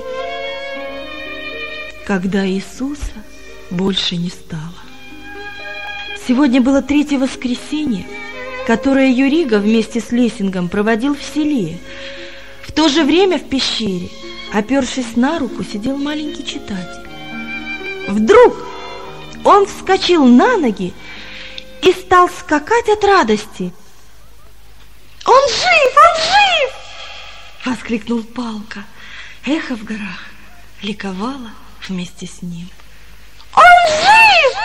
когда Иисуса больше не стало. Сегодня было 3-е воскресенье, которое Юрига вместе с Лессингом проводил в селе. В то же время в пещере, опершись на руку, сидел маленький читатель. Вдруг он вскочил на ноги и стал скакать от радости. «Он жив! Он жив!» — воскликнул Палка. Эхо в горах ликовало вместе с ним. «Он жив!»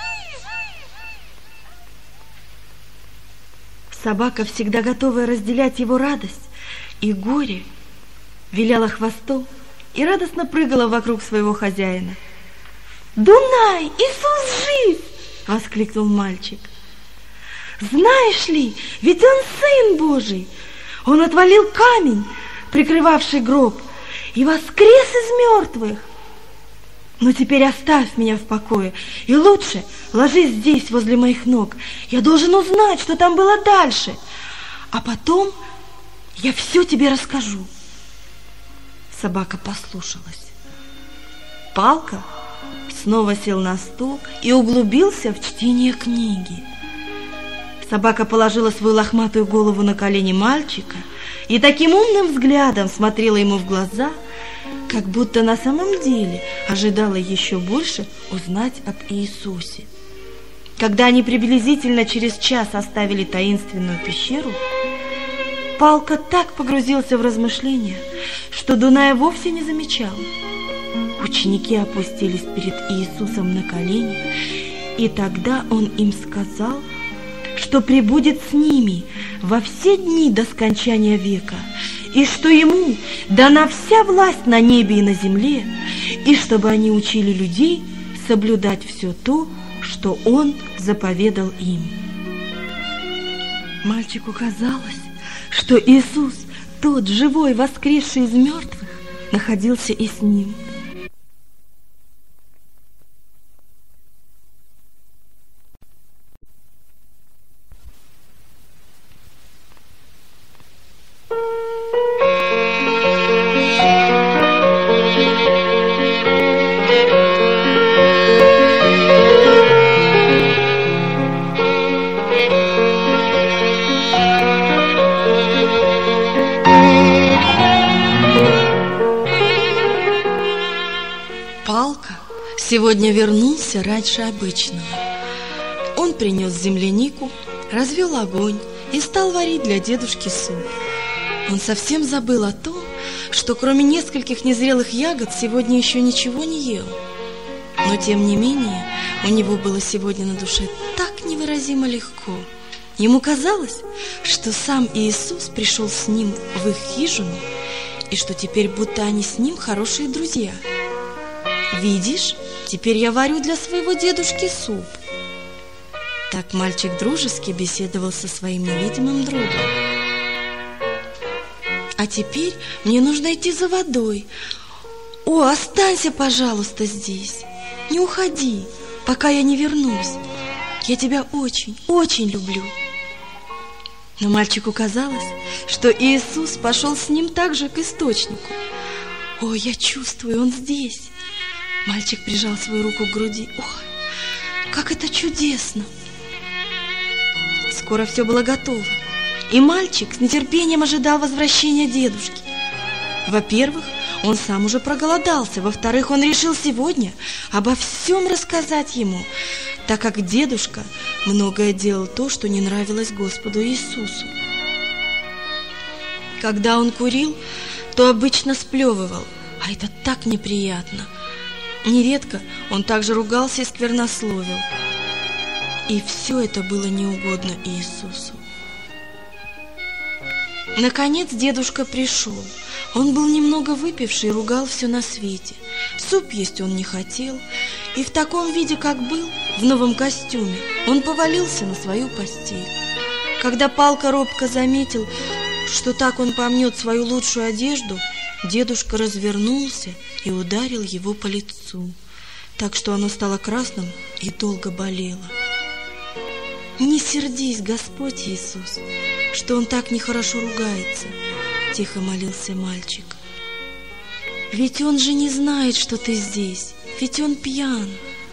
Собака, всегда готовая разделять его радость и горе, виляла хвостом и радостно прыгала вокруг своего хозяина. «Дунай, Иисус жив!» — воскликнул мальчик. «Знаешь ли, ведь он Сын Божий! Он отвалил камень, прикрывавший гроб, и воскрес из мертвых! Но теперь оставь меня в покое, и лучше ложись здесь, возле моих ног. Я должен узнать, что там было дальше, а потом я все тебе расскажу». Собака послушалась. Палка снова сел на стул и углубился в чтение книги. Собака положила свою лохматую голову на колени мальчика и таким умным взглядом смотрела ему в глаза, как будто на самом деле ожидала еще больше узнать об Иисусе. Когда они приблизительно через час оставили таинственную пещеру, Палка так погрузился в размышления, что Дуная вовсе не замечал. Ученики опустились перед Иисусом на колени, и тогда он им сказал, что пребудет с ними во все дни до скончания века, и что ему дана вся власть на небе и на земле, и чтобы они учили людей соблюдать все то, что он заповедал им. Мальчику казалось, что Иисус, тот живой, воскресший из мертвых, находился и с ним. сегодня вернулся раньше обычного. Он принес землянику, развел огонь и стал варить для дедушки суп. Он совсем забыл о том, что кроме нескольких незрелых ягод сегодня еще ничего не ел. Но тем не менее, у него было сегодня на душе так невыразимо легко. Ему казалось, что сам Иисус пришел с ним в их хижину, и что теперь будто они с ним хорошие друзья. «Видишь, теперь я варю для своего дедушки суп». Так мальчик дружески беседовал со своим невидимым другом. «А теперь мне нужно идти за водой. О, останься, пожалуйста, здесь. Не уходи, пока я не вернусь. Я тебя очень, очень люблю». Но мальчику казалось, что Иисус пошел с ним также к источнику. «О, я чувствую, он здесь!» Мальчик прижал свою руку к груди. «Ох, как это чудесно!» Скоро все было готово, и мальчик с нетерпением ожидал возвращения дедушки. Во-первых, он сам уже проголодался. Во-вторых, он решил сегодня обо всем рассказать ему, так как дедушка многое делал то, что не нравилось Господу Иисусу. Когда он курил, то обычно сплевывал, а это так неприятно. Нередко он также ругался и сквернословил. И все это было неугодно Иисусу. Наконец дедушка пришел. Он был немного выпивший и ругал все на свете. Суп есть он не хотел, и в таком виде, как был, в новом костюме, он повалился на свою постель. Когда Палка робко заметил, что так он помнет свою лучшую одежду, дедушка развернулся и ударил его по лицу, так что оно стало красным и долго болело. «Не сердись, Господь Иисус, что он так нехорошо ругается», — тихо молился мальчик. «Ведь он же не знает, что ты здесь, ведь он пьян».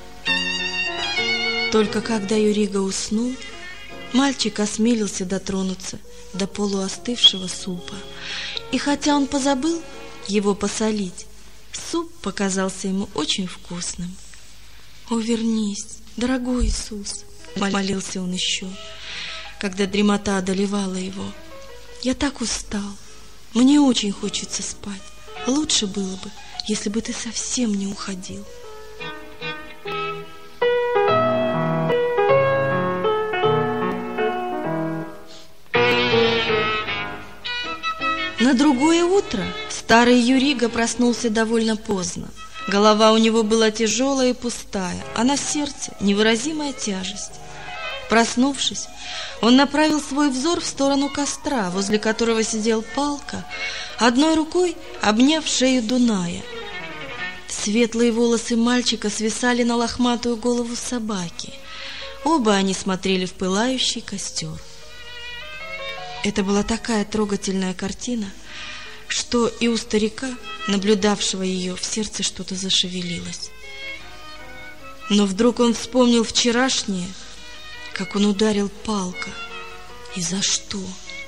Только когда Юрига уснул, мальчик осмелился дотронуться до полуостывшего супа. И хотя он позабыл его посолить, суп показался ему очень вкусным. «О, вернись, дорогой Иисус!» — молился он еще, когда дремота одолевала его. «Я так устал, мне очень хочется спать. Лучше было бы, если бы ты совсем не уходил». На другое утро старый Юрига проснулся довольно поздно. Голова у него была тяжелая и пустая, а на сердце невыразимая тяжесть. Проснувшись, он направил свой взор в сторону костра, возле которого сидел Палка, одной рукой обняв шею Дуная. Светлые волосы мальчика свисали на лохматую голову собаки. Оба они смотрели в пылающий костер. Это была такая трогательная картина, что и у старика, наблюдавшего ее, в сердце что-то зашевелилось. Но вдруг он вспомнил вчерашнее, как он ударил Палка. И за что?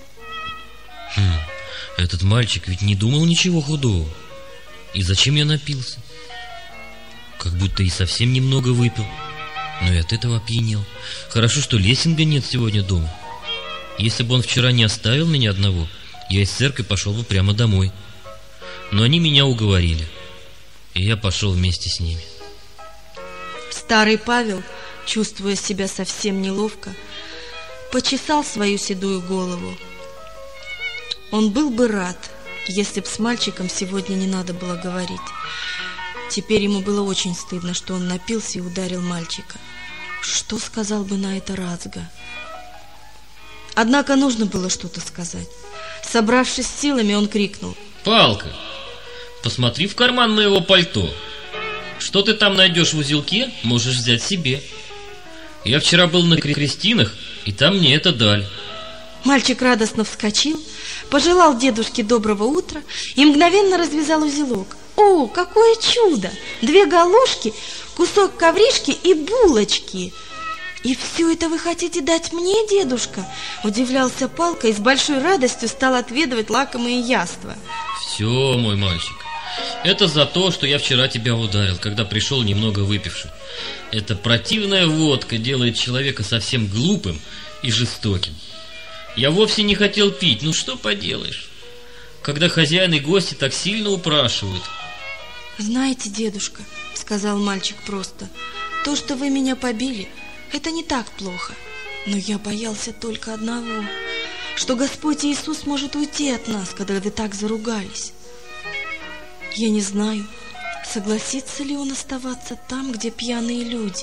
Этот мальчик ведь не думал ничего худого. И зачем я напился? Как будто и совсем немного выпил, но и от этого опьянел. Хорошо, что Лессинга нет сегодня дома. Если бы он вчера не оставил меня одного, я из церкви пошел бы прямо домой. Но они меня уговорили, и я пошел вместе с ними. Старый Павел, чувствуя себя совсем неловко, почесал свою седую голову. Он был бы рад, если б с мальчиком сегодня не надо было говорить. Теперь ему было очень стыдно, что он напился и ударил мальчика. Что сказал бы на это Рацга? Однако нужно было что-то сказать. Собравшись с силами, он крикнул: «Палка, посмотри в карман моего пальто. Что ты там найдешь в узелке, можешь взять себе. Я вчера был на крестинах, и там мне это дали». Мальчик радостно вскочил, пожелал дедушке доброго утра и мгновенно развязал узелок. «О, какое чудо! 2 галушки, кусок ковришки и булочки!» «И все это вы хотите дать мне, дедушка?» — удивлялся Палка и с большой радостью стал отведывать лакомые яства. «Все, мой мальчик, Это за то, что я вчера тебя ударил, когда пришел немного выпивший. Эта противная водка делает человека совсем глупым и жестоким. Я вовсе не хотел пить, ну что поделаешь, когда хозяин и гости так сильно упрашивают. Знаете, дедушка, сказал мальчик просто, то, что вы меня побили, это не так плохо. Но я боялся только одного, что Господь Иисус может уйти от нас, когда вы так заругались. Я не знаю, согласится ли он оставаться там, где пьяные люди.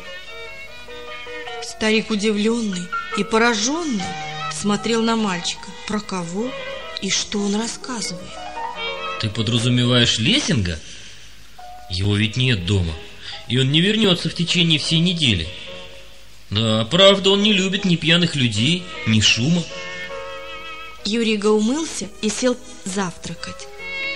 Старик, удивленный и пораженный, смотрел на мальчика. Про кого и что он рассказывает? Ты подразумеваешь Лессинга? Его ведь нет дома, и он не вернется в течение всей недели. Да, правда, он не любит ни пьяных людей, ни шума. Юрига умылся и сел завтракать.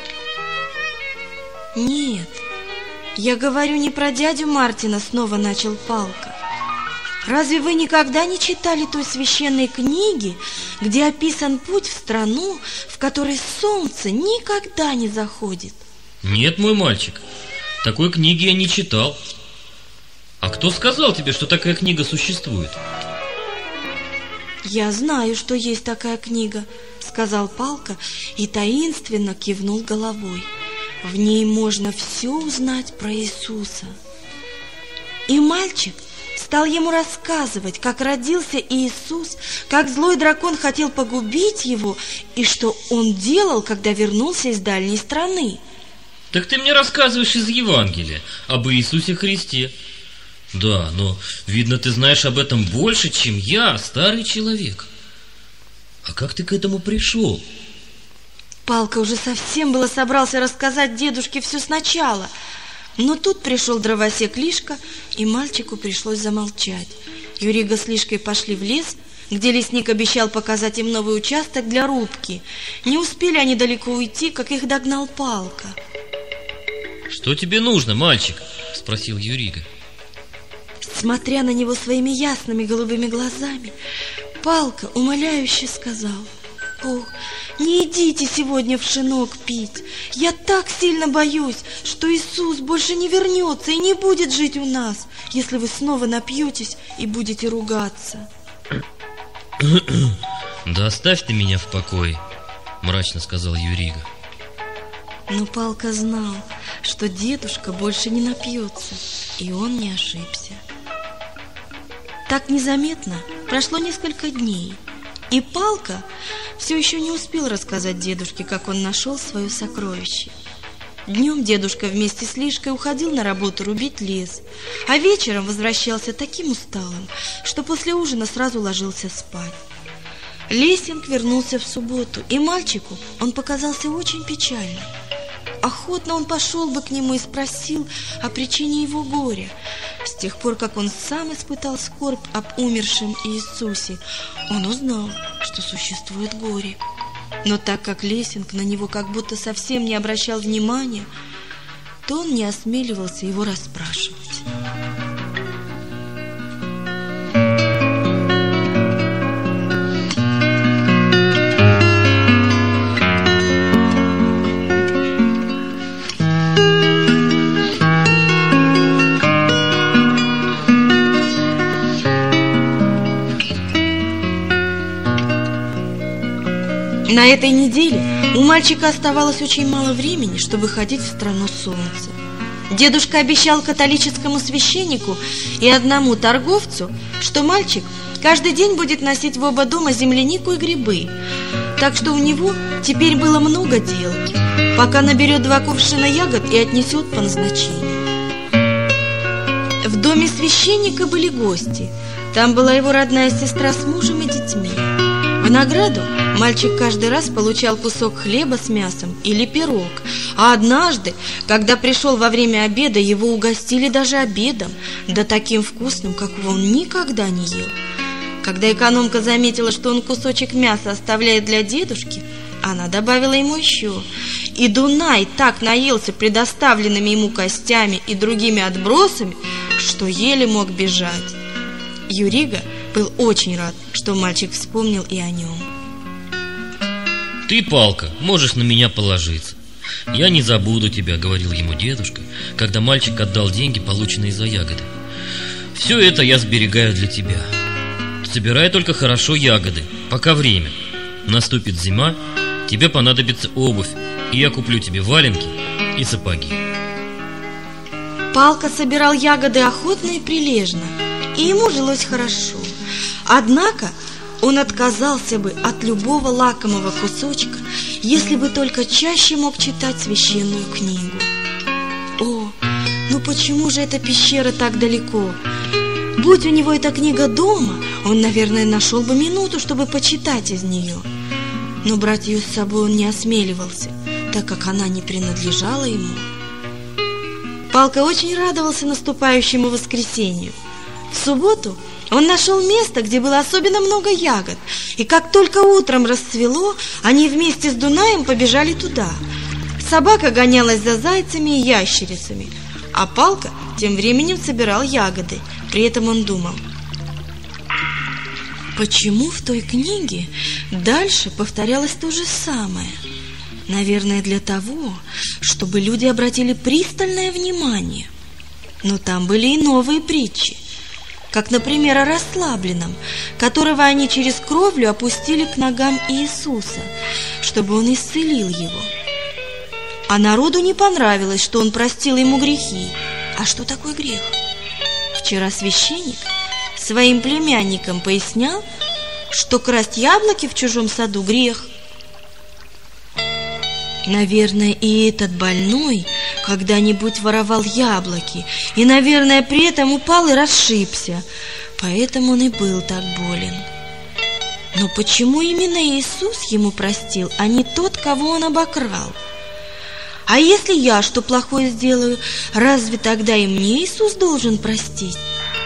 Нет, я говорю не про дядю Мартина, снова начал Палка. Разве вы никогда не читали той священной книги, где описан путь в страну, в которой солнце никогда не заходит? Нет, мой мальчик, такой книги я не читал. А кто сказал тебе, что такая книга существует? Я знаю, что есть такая книга, сказал Палка и таинственно кивнул головой. В ней можно все узнать про Иисуса. И мальчик стал ему рассказывать, как родился Иисус, как злой дракон хотел погубить его, и что он делал, когда вернулся из дальней страны. Так ты мне рассказываешь из Евангелия об Иисусе Христе. Да, но, видно, ты знаешь об этом больше, чем я, старый человек. А как ты к этому пришел? Палка уже совсем было собрался рассказать дедушке все сначала, но тут пришел дровосек Лишка, и мальчику пришлось замолчать. Юрига с Лишкой пошли в лес, где лесник обещал показать им новый участок для рубки. Не успели они далеко уйти, как их догнал Палка. Что тебе нужно, мальчик? Спросил Юрига. Смотря на него своими ясными голубыми глазами, Палка умоляюще сказал: «О, не идите сегодня в шинок пить. Я так сильно боюсь, что Иисус больше не вернется и не будет жить у нас, если вы снова напьетесь и будете ругаться». Да оставь ты меня в покое, мрачно сказал Юрига. Но Палка знал, что дедушка больше не напьется, и он не ошибся. Так незаметно прошло несколько дней, и Палка все еще не успел рассказать дедушке, как он нашел свое сокровище. Днем дедушка вместе с Лишкой уходил на работу рубить лес, а вечером возвращался таким усталым, что после ужина сразу ложился спать. Лессинг вернулся в субботу, и мальчику он показался очень печальным. Охотно он пошел бы к нему и спросил о причине его горя. С тех пор, как он сам испытал скорбь об умершем Иисусе, он узнал, что существует горе. Но так как Лессинг на него как будто совсем не обращал внимания, то он не осмеливался его расспрашивать. На этой неделе у мальчика оставалось очень мало времени, чтобы ходить в страну солнца. Дедушка обещал католическому священнику и одному торговцу, что мальчик каждый день будет носить в оба дома землянику и грибы. Так что у него теперь было много дел, пока наберет 2 кувшина ягод и отнесет по назначению. В доме священника были гости. Там была его родная сестра с мужем и детьми. В награду мальчик каждый раз получал кусок хлеба с мясом или пирог, а однажды, когда пришел во время обеда, его угостили даже обедом, да таким вкусным, какого он никогда не ел. Когда экономка заметила, что он кусочек мяса оставляет для дедушки, она добавила ему еще. И Дунай так наелся предоставленными ему костями и другими отбросами, что еле мог бежать. Юрига был очень рад, что мальчик вспомнил и о нем. Ты, Палка, можешь на меня положиться. «Я не забуду тебя», — говорил ему дедушка, когда мальчик отдал деньги, полученные за ягоды. «Все это я сберегаю для тебя. Собирай только хорошо ягоды, пока время. Наступит зима, тебе понадобится обувь, и я куплю тебе валенки и сапоги». Палка собирал ягоды охотно и прилежно, и ему жилось хорошо. Однако он отказался бы от любого лакомого кусочка, если бы только чаще мог читать священную книгу. О, ну почему же эта пещера так далеко? Будь у него эта книга дома, он, наверное, нашел бы минуту, чтобы почитать из нее. Но брать ее с собой он не осмеливался, так как она не принадлежала ему. Палка очень радовался наступающему воскресенью. В субботу он нашел место, где было особенно много ягод, и как только утром расцвело, они вместе с Дунаем побежали туда. Собака гонялась за зайцами и ящерицами, а Палка тем временем собирал ягоды. При этом он думал: почему в той книге дальше повторялось то же самое? Наверное, для того, чтобы люди обратили пристальное внимание. Но там были и новые притчи, как, например, о расслабленном, которого они через кровлю опустили к ногам Иисуса, чтобы он исцелил его. А народу не понравилось, что он простил ему грехи. А что такое грех? Вчера священник своим племянникам пояснял, что красть яблоки в чужом саду – грех. Наверное, и этот больной когда-нибудь воровал яблоки, и, наверное, при этом упал и расшибся, поэтому он и был так болен. Но почему именно Иисус ему простил, а не тот, кого он обокрал? А если я что плохое сделаю, разве тогда и мне Иисус должен простить?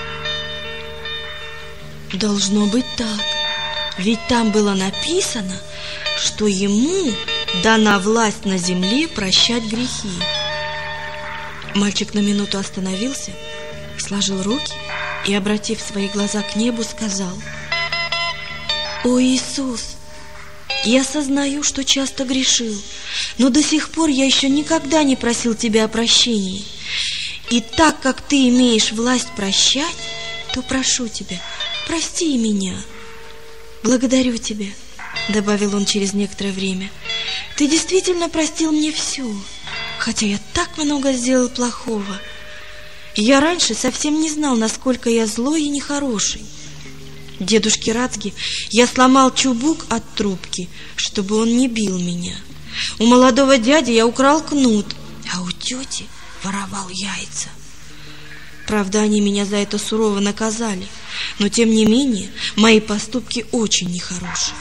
Должно быть так, ведь там было написано, что ему дана власть на земле прощать грехи. Мальчик на минуту остановился, сложил руки и, обратив свои глаза к небу, сказал: «О Иисус, я сознаю, что часто грешил, но до сих пор я еще никогда не просил Тебя о прощении. И так как Ты имеешь власть прощать, то прошу Тебя, прости и меня. Благодарю Тебя», — добавил он через некоторое время. «Ты действительно простил мне все, хотя я так много сделал плохого. Я раньше совсем не знал, насколько я злой и нехороший. Дедушке Рацге я сломал чубук от трубки, чтобы он не бил меня. У молодого дяди я украл кнут, а у тети воровал яйца. Правда, они меня за это сурово наказали, но тем не менее мои поступки очень нехорошие».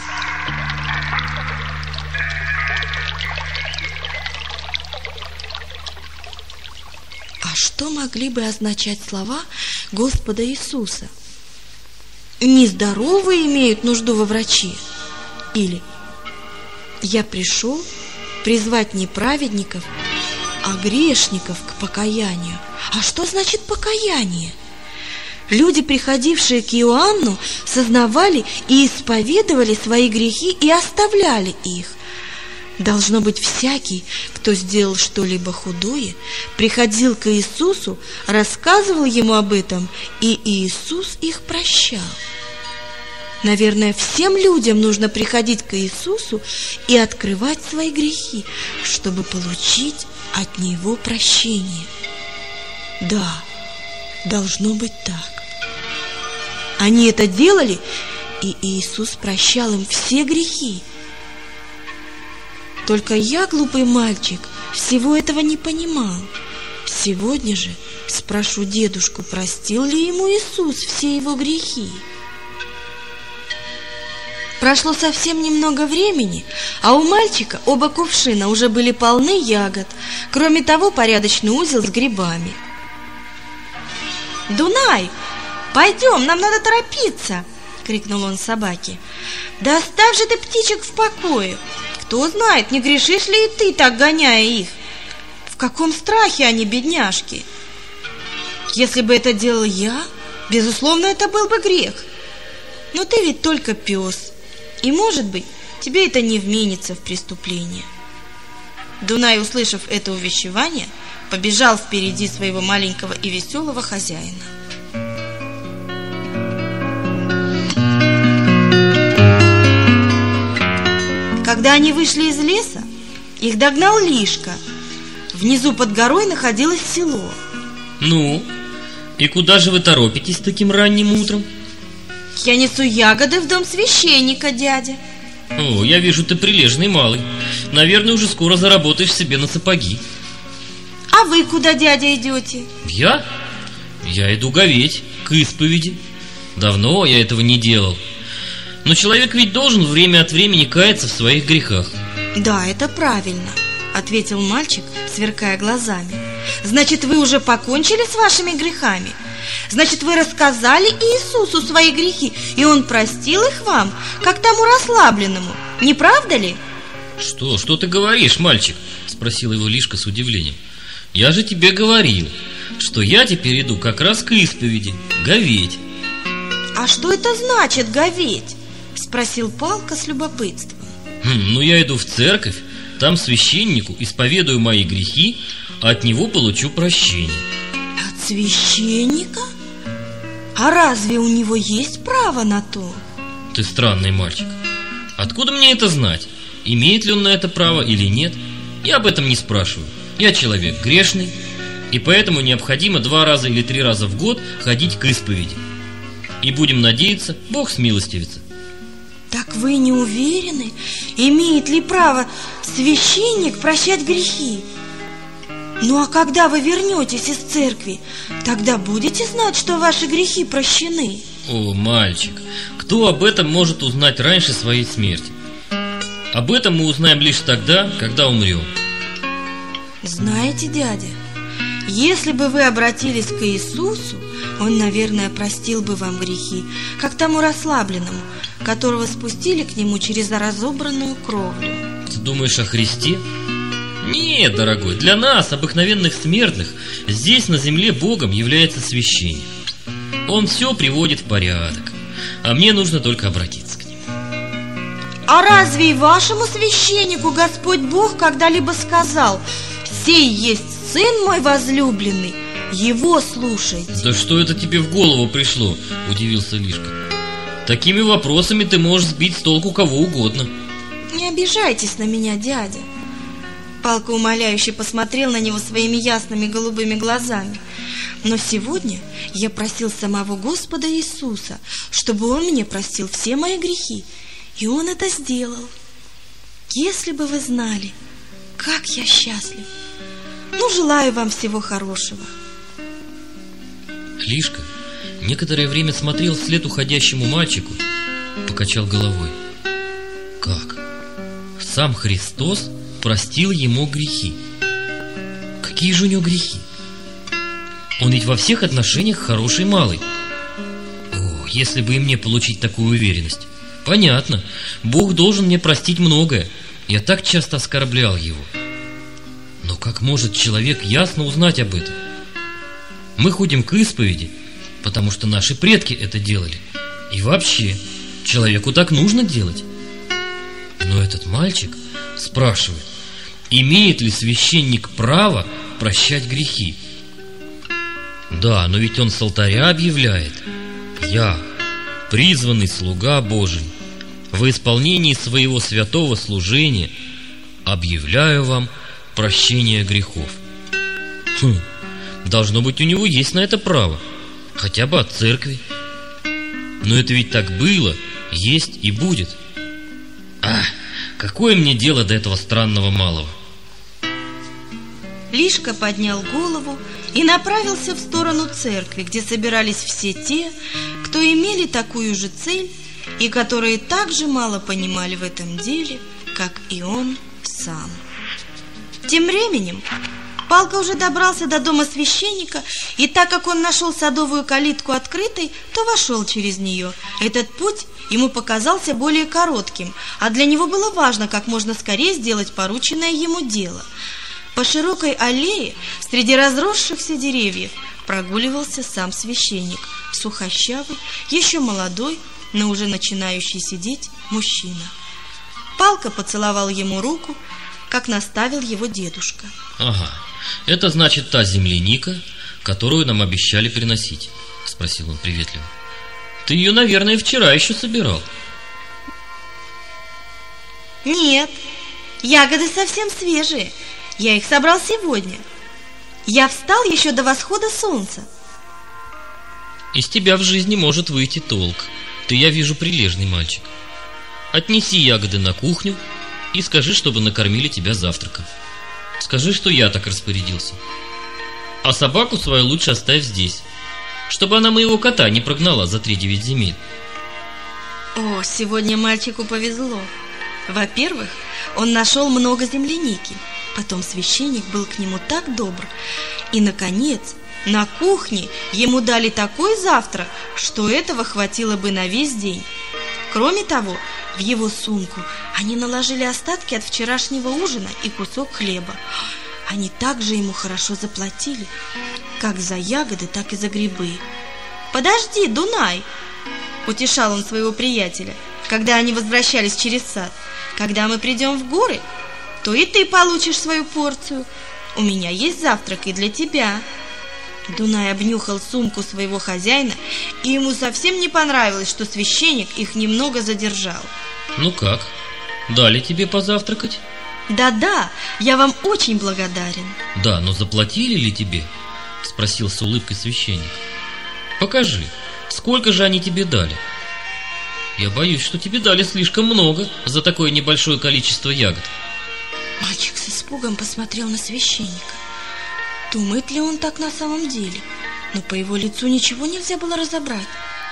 А что могли бы означать слова Господа Иисуса? «Нездоровые имеют нужду во враче» или «Я пришел призвать не праведников, а грешников к покаянию». А что значит покаяние? Люди, приходившие к Иоанну, сознавали и исповедовали свои грехи и оставляли их. Должно быть, всякий, кто сделал что-либо худое, приходил к Иисусу, рассказывал ему об этом, и Иисус их прощал. Наверное, всем людям нужно приходить к Иисусу и открывать свои грехи, чтобы получить от Него прощение. Да, должно быть так. Они это делали, и Иисус прощал им все грехи. Только я, глупый мальчик, всего этого не понимал. Сегодня же спрошу дедушку, простил ли ему Иисус все его грехи. Прошло совсем немного времени, а у мальчика оба кувшина уже были полны ягод. Кроме того, порядочный узел с грибами. «Дунай, пойдем, нам надо торопиться!» — крикнул он собаке. «Да оставь же ты птичек в покое! Кто знает, не грешишь ли и ты, так гоняя их? В каком страхе они, бедняжки! Если бы это делал я, безусловно, это был бы грех. Но ты ведь только пес, и, может быть, тебе это не вменится в преступление». Дунай, услышав это увещевание, побежал впереди своего маленького и веселого хозяина. Когда они вышли из леса, их догнал Лишка. Внизу под горой находилось село. Ну, и куда же вы торопитесь таким ранним утром? Я несу ягоды в дом священника, дядя. О, я вижу, ты прилежный малый. Наверное, уже скоро заработаешь себе на сапоги. А вы куда, дядя, идете? Я? Я иду говеть, к исповеди. Давно я этого не делал. Но человек ведь должен время от времени каяться в своих грехах. Да, это правильно, ответил мальчик, сверкая глазами. Значит, вы уже покончили с вашими грехами? Значит, вы рассказали Иисусу свои грехи, и Он простил их вам, как тому расслабленному, не правда ли? Что ты говоришь, мальчик? Спросил его Лишка с удивлением. Я же тебе говорил, что я теперь иду как раз к исповеди, говеть. А что это значит, говеть? Спросил Палка с любопытством. Ну, я иду в церковь, там священнику исповедую мои грехи, а от него получу прощение. От священника? А разве у него есть право на то? Ты странный мальчик. Откуда мне это знать? Имеет ли он на это право или нет? Я об этом не спрашиваю. Я человек грешный, и поэтому необходимо 2 раза или 3 раза в год ходить к исповеди. И будем надеяться, Бог смилостивится. Так вы не уверены, имеет ли право священник прощать грехи? Ну а когда вы вернетесь из церкви, тогда будете знать, что ваши грехи прощены. О, мальчик, кто об этом может узнать раньше своей смерти? Об этом мы узнаем лишь тогда, когда умрем. Знаете, дядя, если бы вы обратились к Иисусу, Он, наверное, простил бы вам грехи, как тому расслабленному, которого спустили к Нему через разобранную кровлю. Ты думаешь о Христе? Нет, дорогой, для нас, обыкновенных смертных, здесь на земле Богом является священник. Он все приводит в порядок, а мне нужно только обратиться к Нему. А разве и вашему священнику Господь Бог когда-либо сказал: «Сей есть Сын мой возлюбленный, Его слушайте»? Да что это тебе в голову пришло? Удивился Лишка. Такими вопросами ты можешь сбить с толку кого угодно. Не обижайтесь на меня, дядя. Палка умоляюще посмотрел на него своими ясными голубыми глазами. Но сегодня я просил самого Господа Иисуса, чтобы Он мне простил все мои грехи, и Он это сделал. Если бы вы знали, как я счастлив. Ну, желаю вам всего хорошего. Лишка некоторое время смотрел вслед уходящему мальчику, покачал головой. Как? Сам Христос простил ему грехи? Какие же у него грехи? Он ведь во всех отношениях хороший малый. О, если бы и мне получить такую уверенность. Понятно, Бог должен мне простить многое. Я так часто оскорблял Его. Но как может человек ясно узнать об этом? Мы ходим к исповеди, потому что наши предки это делали. И вообще, человеку так нужно делать. Но этот мальчик спрашивает, имеет ли священник право прощать грехи? Да, но ведь он с алтаря объявляет: «Я, призванный слуга Божий, во исполнении своего святого служения объявляю вам прощение грехов». Должно быть, у него есть на это право, хотя бы от церкви. Но это ведь так было, есть и будет. Какое мне дело до этого странного малого? Лишка поднял голову и направился в сторону церкви, где собирались все те, кто имели такую же цель и которые так же мало понимали в этом деле, как и он сам. Тем временем Палка уже добрался до дома священника, и так как он нашел садовую калитку открытой, то вошел через нее. Этот путь ему показался более коротким, а для него было важно как можно скорее сделать порученное ему дело. По широкой аллее среди разросшихся деревьев прогуливался сам священник, сухощавый, еще молодой, но уже начинающий сидеть мужчина. Палка поцеловал ему руку как наставил его дедушка. Ага, это значит та земляника, которую нам обещали приносить, спросил он приветливо. Ты ее, наверное, вчера еще собирал. Нет, ягоды совсем свежие. Я их собрал сегодня. Я встал еще до восхода солнца. Из тебя в жизни может выйти толк. Ты, я вижу, прилежный мальчик. Отнеси ягоды на кухню и скажи, чтобы накормили тебя завтраком. Скажи, что я так распорядился. А собаку свою лучше оставь здесь, чтобы она моего кота не прогнала за 3-9 земель. О, сегодня мальчику повезло. Во-первых, он нашел много земляники. Потом священник был к нему так добр. И, наконец, на кухне ему дали такой завтрак, что этого хватило бы на весь день. Кроме того, в его сумку они наложили остатки от вчерашнего ужина и кусок хлеба. Они также ему хорошо заплатили, как за ягоды, так и за грибы. «Подожди, Дунай!» — утешал он своего приятеля, когда они возвращались через сад. «Когда мы придем в горы, то и ты получишь свою порцию. У меня есть завтрак и для тебя». Дунай обнюхал сумку своего хозяина, и ему совсем не понравилось, что священник их немного задержал. Ну как, дали тебе позавтракать? Да-да, я вам очень благодарен. Да, но заплатили ли тебе? Спросил с улыбкой священник. Покажи, сколько же они тебе дали? Я боюсь, что тебе дали слишком много за такое небольшое количество ягод. Мальчик с испугом посмотрел на священника. Думает ли он так на самом деле? Но по его лицу ничего нельзя было разобрать.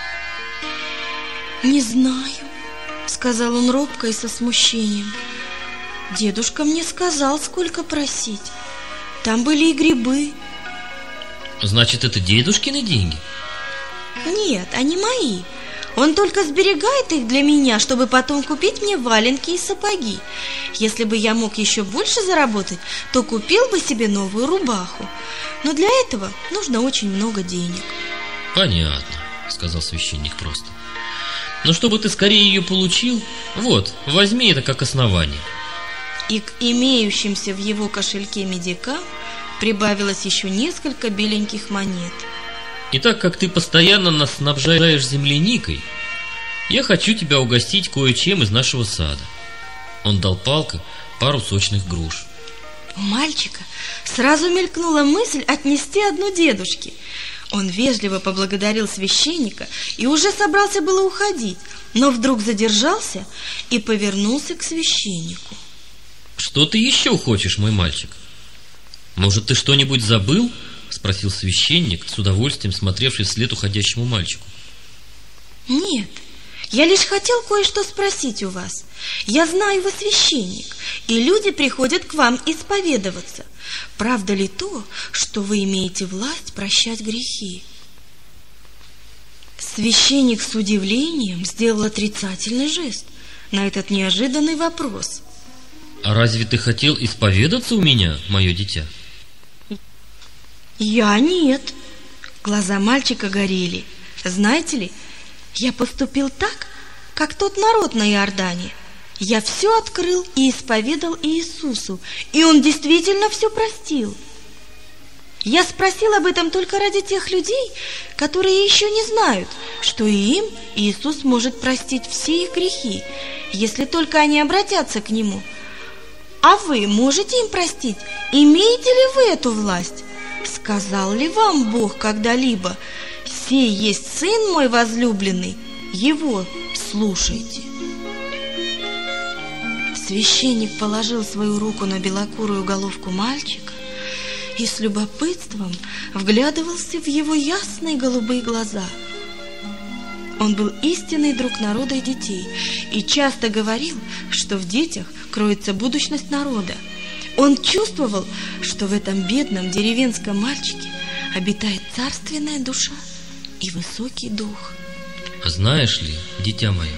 «Не знаю», — сказал он робко и со смущением. «Дедушка мне сказал, сколько просить. Там были и грибы». Значит, это дедушкины деньги? Нет, они мои. Он только сберегает их для меня, чтобы потом купить мне валенки и сапоги. Если бы я мог еще больше заработать, то купил бы себе новую рубаху. Но для этого нужно очень много денег. Понятно, сказал священник просто. Но чтобы ты скорее ее получил, вот, возьми это как основание. И к имеющимся в его кошельке медикам прибавилось еще несколько беленьких монет. И так как ты постоянно нас снабжаешь земляникой, я хочу тебя угостить кое-чем из нашего сада. Он дал Палко пару сочных груш. У мальчика сразу мелькнула мысль отнести одну дедушке. Он вежливо поблагодарил священника и уже собрался было уходить, но вдруг задержался и повернулся к священнику. Что ты еще хочешь, мой мальчик? Может, ты что-нибудь забыл? Спросил священник, с удовольствием смотревший вслед уходящему мальчику. Нет, я лишь хотел кое-что спросить у вас. Я знаю, вы священник, и люди приходят к вам исповедоваться. Правда ли то, что вы имеете власть прощать грехи? Священник с удивлением сделал отрицательный жест на этот неожиданный вопрос. А разве ты хотел исповедаться у меня, мое дитя? Я нет. Глаза мальчика горели. Знаете ли, я поступил так, как тот народ на Иордане. Я все открыл и исповедал Иисусу, и Он действительно все простил. Я спросил об этом только ради тех людей, которые еще не знают, что и им Иисус может простить все их грехи, если только они обратятся к Нему. А вы можете им простить? Имеете ли вы эту власть? Сказал ли вам Бог когда-либо: «Сей есть Сын мой возлюбленный, Его слушайте»? Священник положил свою руку на белокурую головку мальчика и с любопытством вглядывался в его ясные голубые глаза. Он был истинный друг народа и детей и часто говорил, что в детях кроется будущность народа. Он чувствовал, что в этом бедном деревенском мальчике обитает царственная душа и высокий дух. Знаешь ли, дитя мое,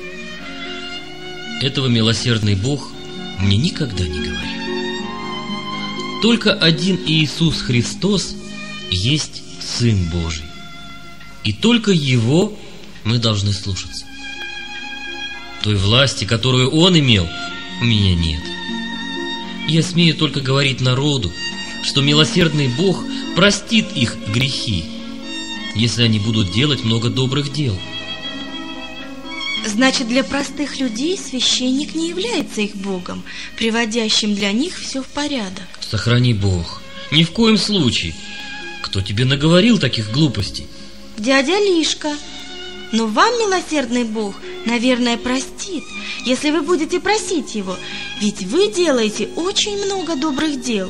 этого милосердный Бог мне никогда не говорил. Только один Иисус Христос есть Сын Божий, и только Его мы должны слушаться. Той власти, которую Он имел, у меня нет. Я смею только говорить народу, что милосердный Бог простит их грехи, если они будут делать много добрых дел. Значит, для простых людей священник не является их Богом, приводящим для них все в порядок. Сохрани Бог. Ни в коем случае. Кто тебе наговорил таких глупостей? Дядя Лишка. Но вам милосердный Бог, наверное, простит, если вы будете просить Его, ведь вы делаете очень много добрых дел.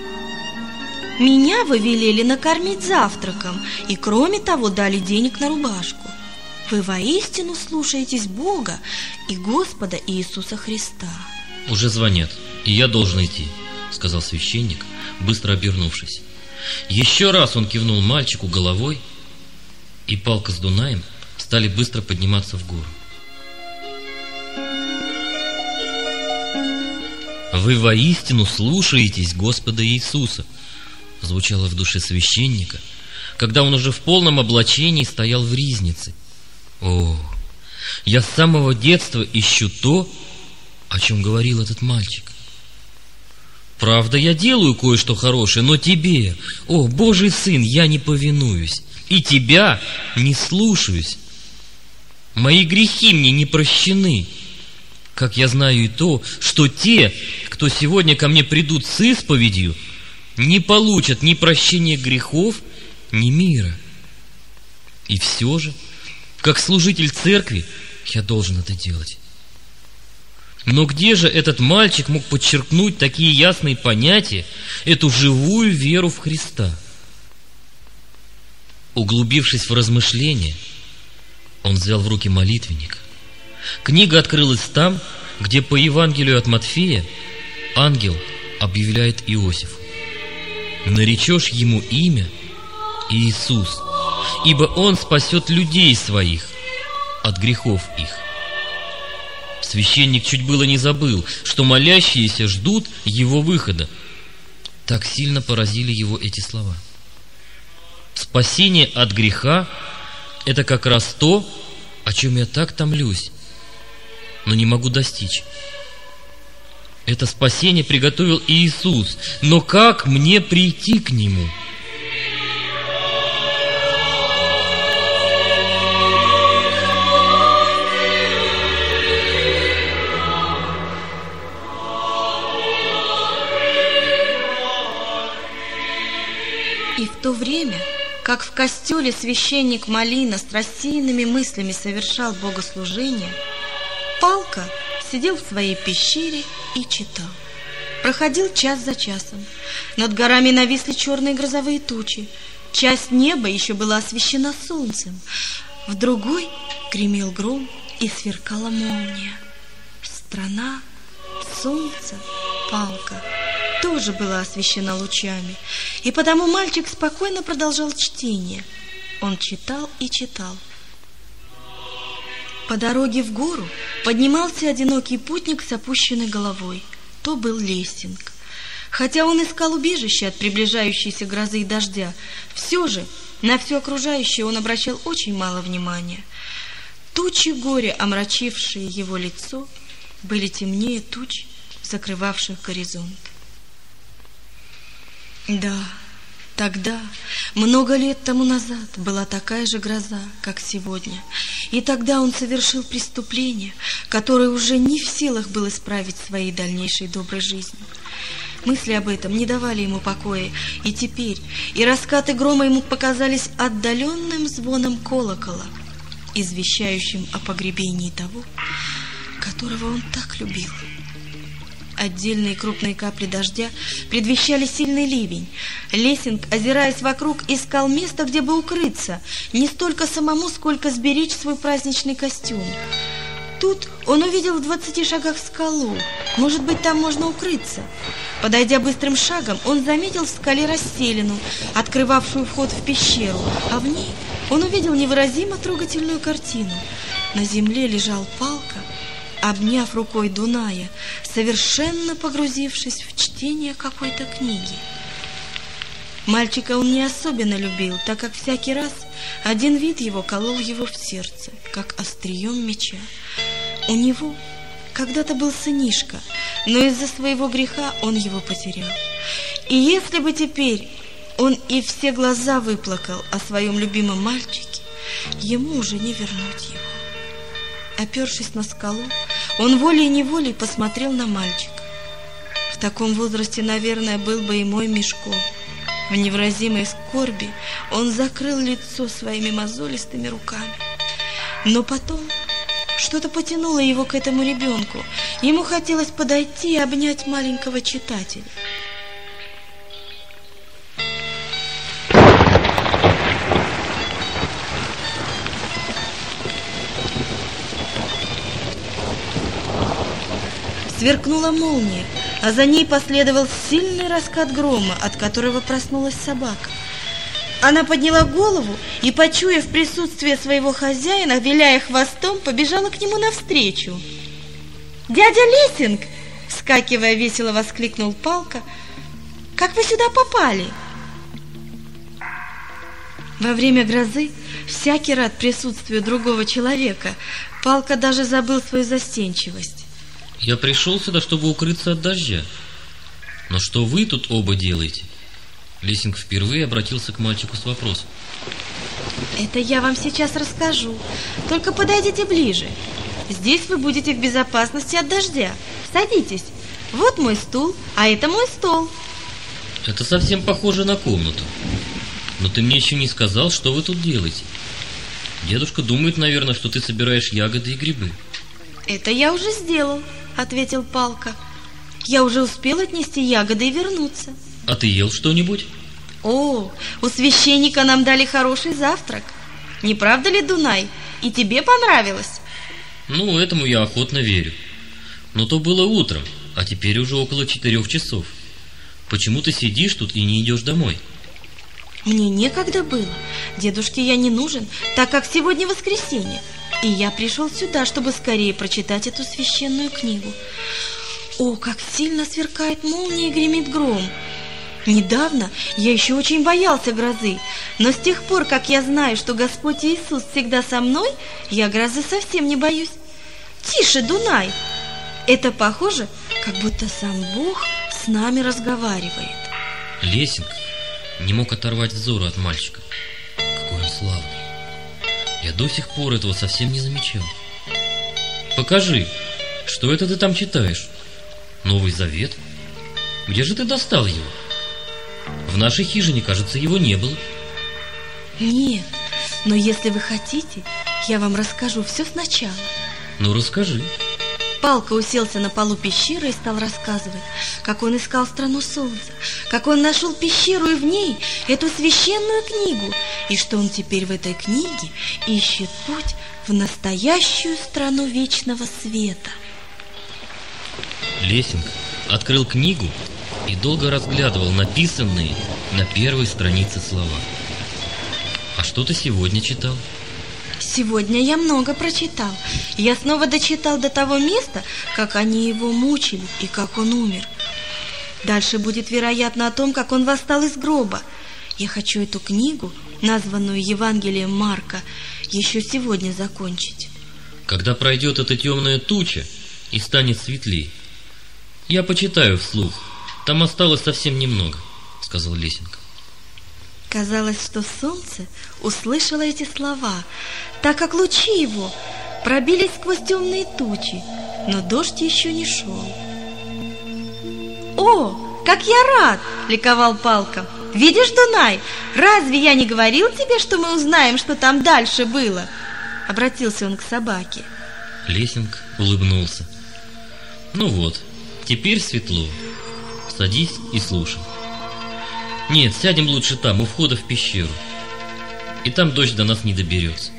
Меня вы велели накормить завтраком и, кроме того, дали денег на рубашку. Вы воистину слушаетесь Бога и Господа Иисуса Христа. Уже звонят, и я должен идти, сказал священник, быстро обернувшись. Еще раз он кивнул мальчику головой, и Палка с Дунаем стали быстро подниматься в гору. «Вы воистину слушаетесь Господа Иисуса», звучало в душе священника, когда он уже в полном облачении стоял в ризнице. «О, я с самого детства ищу то, о чем говорил этот мальчик. Правда, я делаю кое-что хорошее, но тебе, о, Божий Сын, я не повинуюсь, и тебя не слушаюсь. Мои грехи мне не прощены, как я знаю и то, что те, кто сегодня ко мне придут с исповедью, не получат ни прощения грехов, ни мира. И все же, как служитель церкви, я должен это делать. Но где же этот мальчик мог подчеркнуть такие ясные понятия, эту живую веру в Христа? Углубившись в размышления, он взял в руки молитвенник. Книга открылась там, где по Евангелию от Матфея ангел объявляет Иосифу: «Наречешь ему имя Иисус, ибо он спасет людей своих от грехов их». Священник чуть было не забыл, что молящиеся ждут его выхода. Так сильно поразили его эти слова. Спасение от греха – это как раз то, о чем я так томлюсь, но не могу достичь. Это спасение приготовил Иисус, но как мне прийти к Нему? И в то время, как в костеле священник Малина с рассеянными мыслями совершал богослужение, Палка сидел в своей пещере и читал. Проходил час за часом. Над горами нависли черные грозовые тучи. Часть неба еще была освещена солнцем. В другой гремел гром и сверкала молния. Страна, солнце, Палка тоже была освещена лучами, и потому мальчик спокойно продолжал чтение. Он читал и читал. По дороге в гору поднимался одинокий путник с опущенной головой. То был Лессинг. Хотя он искал убежище от приближающейся грозы и дождя, все же на все окружающее он обращал очень мало внимания. Тучи горя, омрачившие его лицо, были темнее туч, закрывавших горизонт. Да, тогда, много лет тому назад, была такая же гроза, как сегодня. И тогда он совершил преступление, которое уже не в силах был исправить своей дальнейшей доброй жизни. Мысли об этом не давали ему покоя, и теперь и раскаты грома ему показались отдаленным звоном колокола, извещающим о погребении того, которого он так любил. Отдельные крупные капли дождя предвещали сильный ливень. Лессинг, озираясь вокруг, искал место, где бы укрыться, не столько самому, сколько сберечь свой праздничный костюм. Тут он увидел в 20 шагах скалу. Может быть, там можно укрыться. Подойдя быстрым шагом, он заметил в скале расселину, открывавшую вход в пещеру, а в ней он увидел невыразимо трогательную картину. На земле лежал Палка, обняв рукой Дуная, совершенно погрузившись в чтение какой-то книги. Мальчика он не особенно любил, так как всякий раз один вид его колол его в сердце, как острием меча. У него когда-то был сынишка, но из-за своего греха он его потерял. И если бы теперь он и все глаза выплакал о своем любимом мальчике, ему уже не вернуть его. Опершись на скалу, он волей-неволей посмотрел на мальчика. В таком возрасте, наверное, был бы и мой Мишко. В невыразимой скорби он закрыл лицо своими мозолистыми руками. Но потом что-то потянуло его к этому ребенку. Ему хотелось подойти и обнять маленького читателя. Сверкнула молния, а за ней последовал сильный раскат грома, от которого проснулась собака. Она подняла голову и, почуяв присутствие своего хозяина, виляя хвостом, побежала к нему навстречу. «Дядя Лесинг!» — вскакивая весело воскликнул Палка. «Как вы сюда попали?» Во время грозы всякий рад присутствию другого человека. Палка даже забыл свою застенчивость. Я пришел сюда, чтобы укрыться от дождя. Но что вы тут оба делаете? Лесинг впервые обратился к мальчику с вопросом. Это я вам сейчас расскажу. Только подойдите ближе. Здесь вы будете в безопасности от дождя. Садитесь. Вот мой стул, а это мой стол. Это совсем похоже на комнату. Но ты мне еще не сказал, что вы тут делаете. Дедушка думает, наверное, что ты собираешь ягоды и грибы. Это я уже сделал, ответил Палка. Я уже успел отнести ягоды и вернуться. А ты ел что-нибудь? О, у священника нам дали хороший завтрак. Не правда ли, Дунай? И тебе понравилось? Ну, этому я охотно верю. Но то было утром, а теперь уже около 4 часов. Почему ты сидишь тут и не идешь домой? Мне некогда было. Дедушке я не нужен, так как сегодня воскресенье. И я пришел сюда, чтобы скорее прочитать эту священную книгу. О, как сильно сверкает молния и гремит гром! Недавно я еще очень боялся грозы, но с тех пор, как я знаю, что Господь Иисус всегда со мной, я грозы совсем не боюсь. Тише, Дунай! Это похоже, как будто сам Бог с нами разговаривает. Лесинг не мог оторвать взора от мальчика. Какой он славный! Я до сих пор этого совсем не замечал. Покажи, что это ты там читаешь? Новый Завет? Где же ты достал его? В нашей хижине, кажется, его не было. Нет, но если вы хотите, я вам расскажу все сначала. Ну, расскажи. Палка уселся на полу пещеры и стал рассказывать, как он искал страну солнца, как он нашел пещеру и в ней эту священную книгу, и что он теперь в этой книге ищет путь в настоящую страну вечного света. Лесинг открыл книгу и долго разглядывал написанные на первой странице слова. А что ты сегодня читал? Сегодня я много прочитал. Я снова дочитал до того места, как они его мучили и как он умер. Дальше будет, вероятно, о том, как он восстал из гроба. Я хочу эту книгу, названную Евангелием Марка, еще сегодня закончить. Когда пройдет эта темная туча и станет светлей, я почитаю вслух. Там осталось совсем немного, сказал Лесинг. Казалось, что солнце услышало эти слова, так как лучи его пробились сквозь темные тучи, но дождь еще не шел. «О, как я рад!» — ликовал Палка. «Видишь, Дунай, разве я не говорил тебе, что мы узнаем, что там дальше было?» Обратился он к собаке. Лесинг улыбнулся. «Ну вот, теперь светло. Садись и слушай. Нет, сядем лучше там, у входа в пещеру. И там дождь до нас не доберется».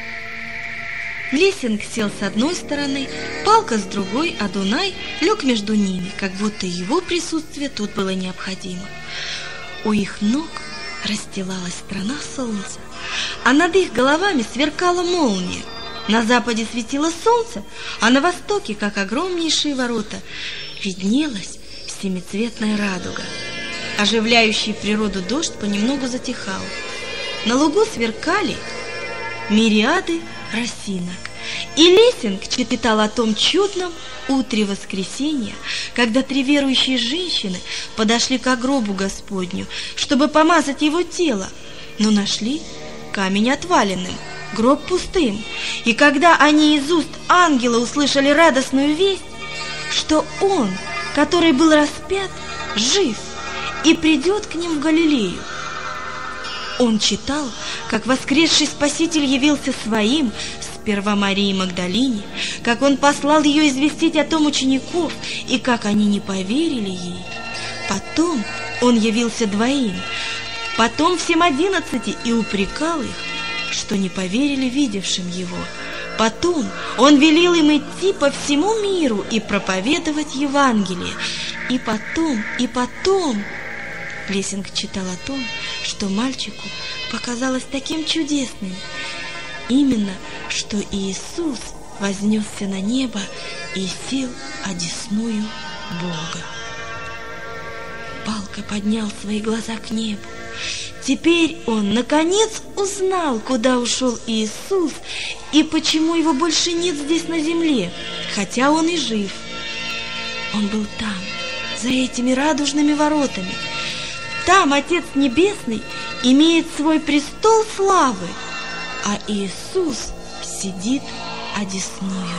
Лесинг сел с одной стороны, Палка с другой, а Дунай лег между ними, как будто его присутствие тут было необходимо. У их ног расстилалась страна солнца, а над их головами сверкала молния. На западе светило солнце, а на востоке, как огромнейшие ворота, виднелась семицветная радуга. Оживляющий природу дождь понемногу затихал. На лугу сверкали мириады росинок, И Лессинг читал о том чудном утре воскресенья, когда три верующие женщины подошли к гробу Господню, чтобы помазать его тело, но нашли камень отваленным, гроб пустым. И когда они из уст ангела услышали радостную весть, что он, который был распят, жив и придет к ним в Галилею. Он читал, как воскресший Спаситель явился своим, сперва Марии Магдалине, как он послал ее известить о том учеников, и как они не поверили ей. Потом он явился двоим, потом всем 11 и упрекал их, что не поверили видевшим его. Потом он велел им идти по всему миру и проповедовать Евангелие. И потом Лессинг читал о том, что мальчику показалось таким чудесным, именно что Иисус вознесся на небо и сел одесную Бога. Палка поднял свои глаза к небу. Теперь он, наконец, узнал, куда ушел Иисус и почему его больше нет здесь на земле, хотя он и жив. Он был там, за этими радужными воротами. Там Отец Небесный имеет свой престол славы, а Иисус сидит одесную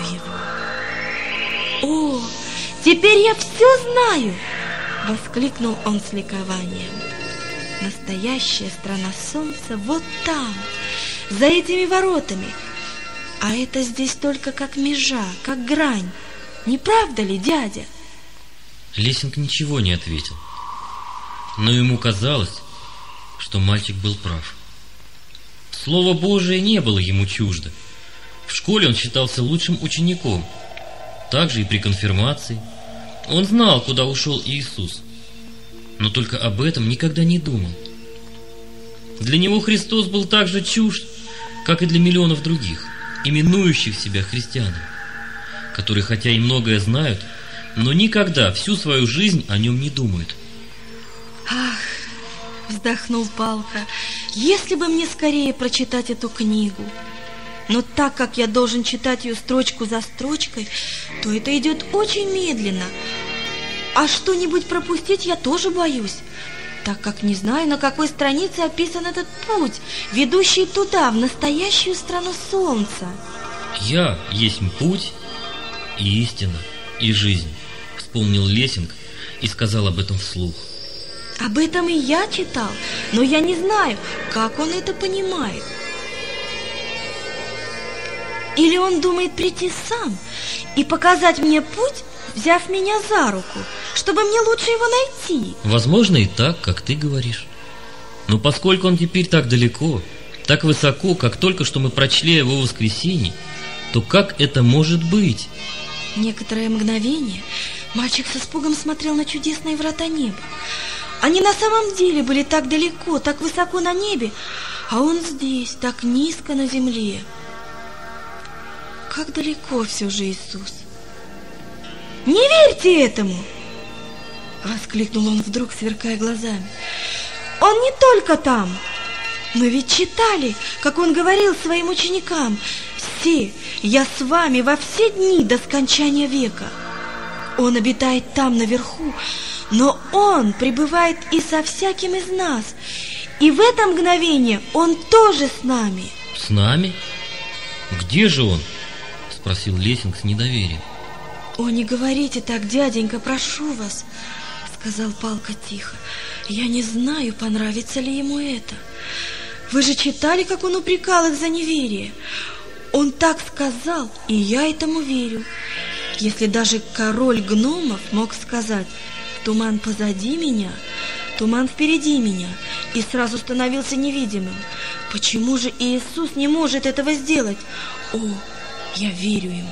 его. «О, теперь я все знаю!» — воскликнул он с ликованием. Настоящая страна солнца вот там, за этими воротами, а это здесь только как межа, как грань. Не правда ли, дядя? Лессинг ничего не ответил, но ему казалось, что мальчик был прав. Слово Божие не было ему чуждо. В школе он считался лучшим учеником, также и при конфирмации. Он знал, куда ушел Иисус, но только об этом никогда не думал. Для него Христос был так же чужд, как и для миллионов других, именующих себя христианами, которые хотя и многое знают, но никогда всю свою жизнь о нем не думают. «Ах!» — вздохнул Палка. «Если бы мне скорее прочитать эту книгу! Но так как я должен читать ее строчку за строчкой, то это идет очень медленно. А что-нибудь пропустить я тоже боюсь, так как не знаю, на какой странице описан этот путь, ведущий туда, в настоящую страну солнца». «Я есть путь и истина, и жизнь», — вспомнил Лессинг и сказал об этом вслух. «Об этом и я читал, но я не знаю, как он это понимает. Или он думает прийти сам и показать мне путь, взяв меня за руку, чтобы мне лучше его найти?» Возможно, и так, как ты говоришь. Но поскольку он теперь так далеко, так высоко, как только что мы прочли о его воскресении, то как это может быть? Некоторое мгновение мальчик с испугом смотрел на чудесные врата неба. Они на самом деле были так далеко, так высоко на небе, а он здесь, так низко на земле. Как далеко все же Иисус! «Не верьте этому!» — воскликнул он вдруг, сверкая глазами. «Он не только там! Мы ведь читали, как он говорил своим ученикам: «Се, я с вами во все дни до скончания века». Он обитает там наверху, но он пребывает и со всяким из нас, и в это мгновение он тоже с нами». «С нами? Где же он?» — спросил Лессинг с недоверием. «О, не говорите так, дяденька, прошу вас», — сказал Палка тихо. «Я не знаю, понравится ли ему это. Вы же читали, как он упрекал их за неверие. Он так сказал, и я этому верю. Если даже король гномов мог сказать: туман позади меня, туман впереди меня, и сразу становился невидимым, почему же Иисус не может этого сделать? О, я верю ему».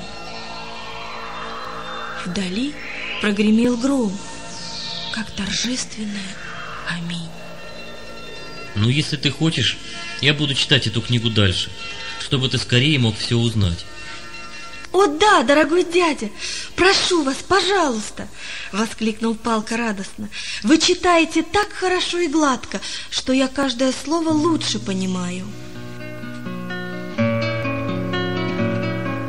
Вдали прогремел гром, как торжественное «Аминь». «Ну, если ты хочешь, я буду читать эту книгу дальше, чтобы ты скорее мог все узнать». «О да, дорогой дядя, прошу вас, пожалуйста!» — воскликнул Палка радостно. «Вы читаете так хорошо и гладко, что я каждое слово лучше понимаю».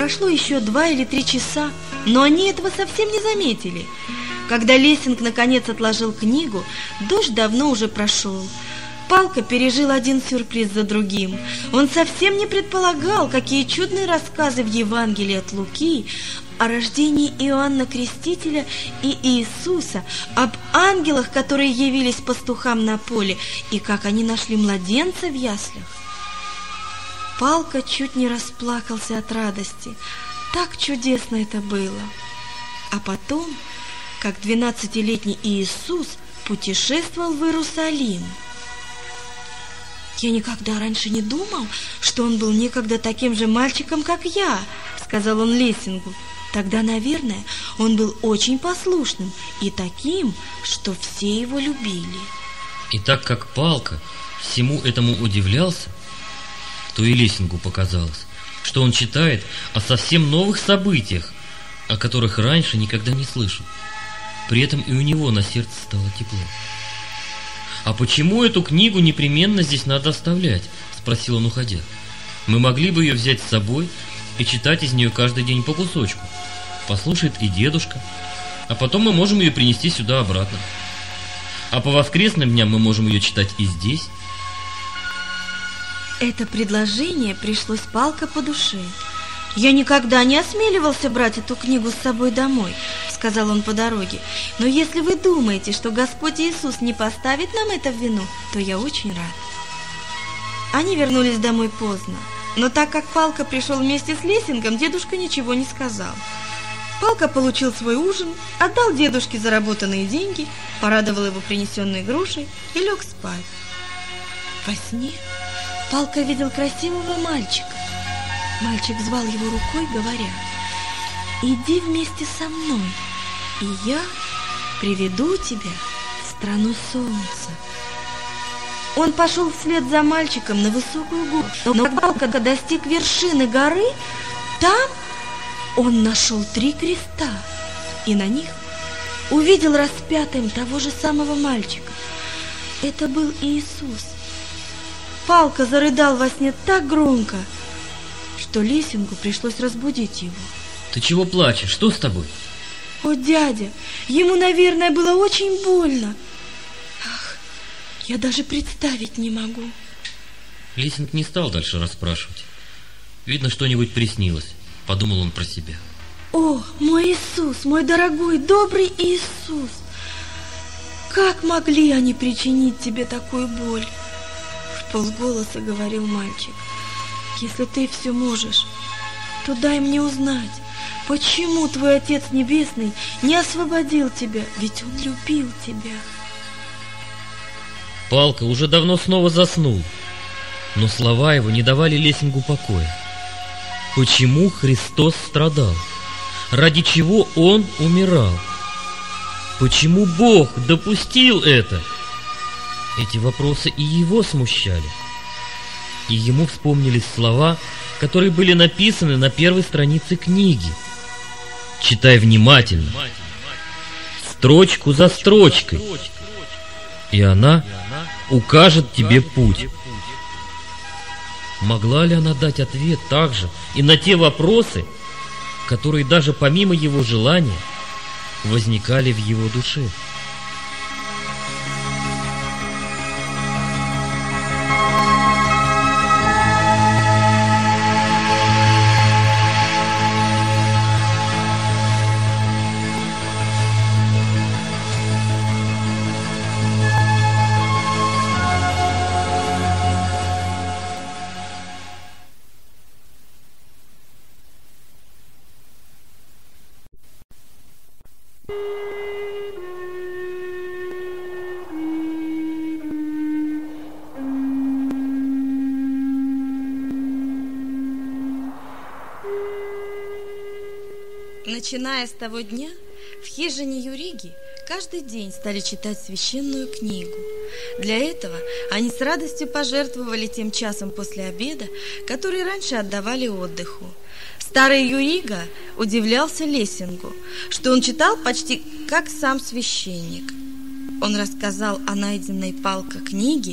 Прошло еще 2 или 3 часа, но они этого совсем не заметили. Когда Лессинг наконец отложил книгу, дождь давно уже прошел. Палка пережил один сюрприз за другим. Он совсем не предполагал, какие чудные рассказы в Евангелии от Луки о рождении Иоанна Крестителя и Иисуса, об ангелах, которые явились пастухам на поле, и как они нашли младенца в яслях. Палка чуть не расплакался от радости. Так чудесно это было. А потом, как 12-летний Иисус путешествовал в Иерусалим. «Я никогда раньше не думал, что он был некогда таким же мальчиком, как я», — сказал он Лессингу. «Тогда, наверное, он был очень послушным и таким, что все его любили». И так как Палка всему этому удивлялся, то и Лессингу показалось, что он читает о совсем новых событиях, о которых раньше никогда не слышал. При этом и у него на сердце стало тепло. «А почему эту книгу непременно здесь надо оставлять?» – спросил он, уходя. «Мы могли бы ее взять с собой и читать из нее каждый день по кусочку. Послушает и дедушка, а потом мы можем ее принести сюда обратно. А по воскресным дням мы можем ее читать и здесь». Это предложение пришлось Палка по душе. «Я никогда не осмеливался брать эту книгу с собой домой», — сказал он по дороге. «Но если вы думаете, что Господь Иисус не поставит нам это в вину, то я очень рад». Они вернулись домой поздно, но так как Палка пришел вместе с Лессингом, дедушка ничего не сказал. Палка получил свой ужин, отдал дедушке заработанные деньги, порадовал его принесенной грушей и лег спать. Во сне Палка видел красивого мальчика. Мальчик звал его рукой, говоря: «Иди вместе со мной, и я приведу тебя в страну солнца». Он пошел вслед за мальчиком на высокую гору, но когда достиг вершины горы, там он нашел 3 креста, и на них увидел распятым того же самого мальчика. Это был Иисус. Палка зарыдал во сне так громко, что Лессингу пришлось разбудить его. «Ты чего плачешь? Что с тобой?» «О, дядя, ему, наверное, было очень больно. Ах, я даже представить не могу». Лессинг не стал дальше расспрашивать. Видно, что-нибудь приснилось, подумал он про себя. «О, мой Иисус, мой дорогой, добрый Иисус! Как могли они причинить тебе такую боль?» Вполголоса говорил мальчик. «Если ты все можешь, то дай мне узнать, почему твой Отец Небесный не освободил тебя, ведь Он любил тебя». Палка уже давно снова заснул, но слова его не давали Лессингу покоя. Почему Христос страдал? Ради чего Он умирал? Почему Бог допустил это? Эти вопросы и его смущали. И ему вспомнились слова, которые были написаны на первой странице книги. Читай внимательно, строчку за строчкой, и она укажет тебе путь. Могла ли она дать ответ также и на те вопросы, которые даже помимо его желания возникали в его душе? Начиная с того дня, в хижине Юриги каждый день стали читать священную книгу. Для этого они с радостью пожертвовали тем часом после обеда, который раньше отдавали отдыху. Старый Юрига удивлялся Лессингу, что он читал почти как сам священник. Он рассказал о найденной Палка книге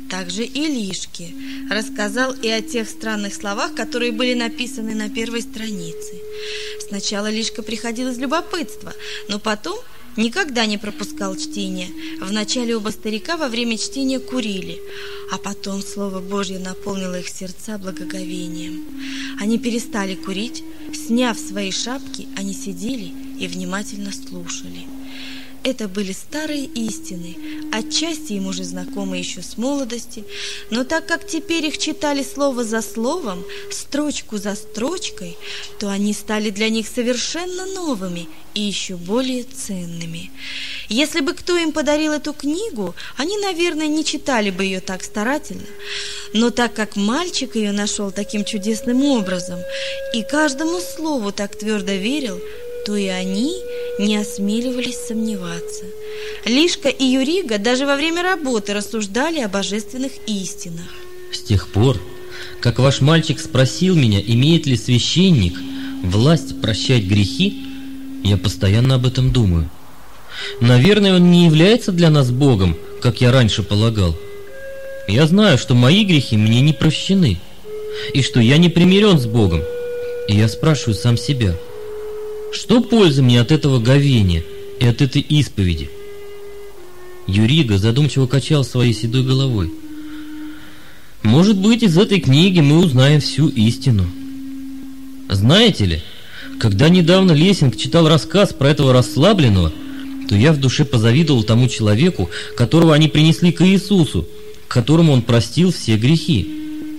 также и Лишке. Рассказал и о тех странных словах, которые были написаны на первой странице. Сначала Лишка приходил из любопытства, но потом никогда не пропускал чтения. Вначале оба старика во время чтения курили, а потом Слово Божье наполнило их сердца благоговением. Они перестали курить, сняв свои шапки, они сидели и внимательно слушали. Это были старые истины, отчасти им уже знакомы еще с молодости, но так как теперь их читали слово за словом, строчку за строчкой, то они стали для них совершенно новыми и еще более ценными. Если бы кто им подарил эту книгу, они, наверное, не читали бы ее так старательно. Но так как мальчик ее нашел таким чудесным образом и каждому слову так твердо верил, то и они не осмеливались сомневаться. Лишка и Юрига даже во время работы рассуждали о божественных истинах. С тех пор, как ваш мальчик спросил меня, имеет ли священник власть прощать грехи, я постоянно об этом думаю. Наверное, он не является для нас Богом, как я раньше полагал. Я знаю, что мои грехи мне не прощены, и что я не примирен с Богом. И я спрашиваю сам себя: что пользы мне от этого говения и от этой исповеди? Юрига задумчиво качал своей седой головой. Может быть, из этой книги мы узнаем всю истину. Знаете ли, когда недавно Лессинг читал рассказ про этого расслабленного, то я в душе позавидовал тому человеку, которого они принесли к Иисусу, которому он простил все грехи.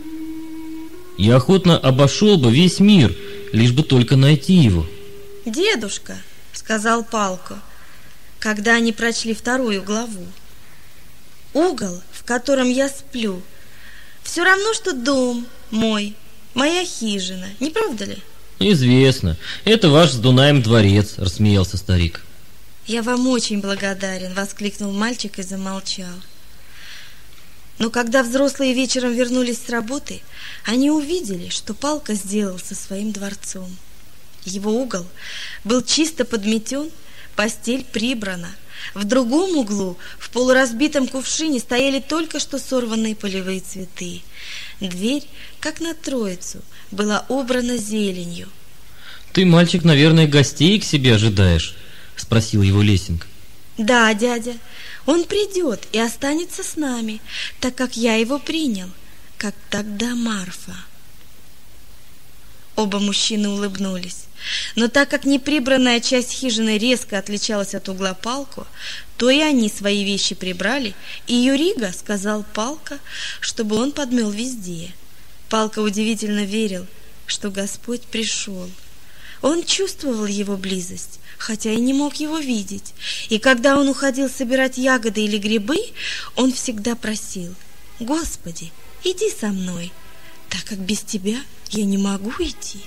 Я охотно обошел бы весь мир, лишь бы только найти его. «Дедушка», — сказал Палко, когда они прочли 2 главу, «угол, в котором я сплю, все равно, что дом мой, моя хижина, не правда ли?» «Известно. Это ваш с Дунаем дворец», — рассмеялся старик. «Я вам очень благодарен», — воскликнул мальчик и замолчал. Но когда взрослые вечером вернулись с работы, они увидели, что Палко сделал со своим дворцом. Его угол был чисто подметен, постель прибрана. В другом углу, в полуразбитом кувшине, стояли только что сорванные полевые цветы. Дверь, как на Троицу, была убрана зеленью. «Ты, мальчик, наверное, гостей к себе ожидаешь?» — спросил его Лессинг. «Да, дядя, он придет и останется с нами, так как я его принял, как тогда Марфа». Оба мужчины улыбнулись. Но так как неприбранная часть хижины резко отличалась от угла Палко, то и они свои вещи прибрали, и Юрига сказал Палко, чтобы он подмел везде. Палко удивительно верил, что Господь пришел. Он чувствовал его близость, хотя и не мог его видеть. И когда он уходил собирать ягоды или грибы, он всегда просил: «Господи, иди со мной, так как без тебя я не могу идти».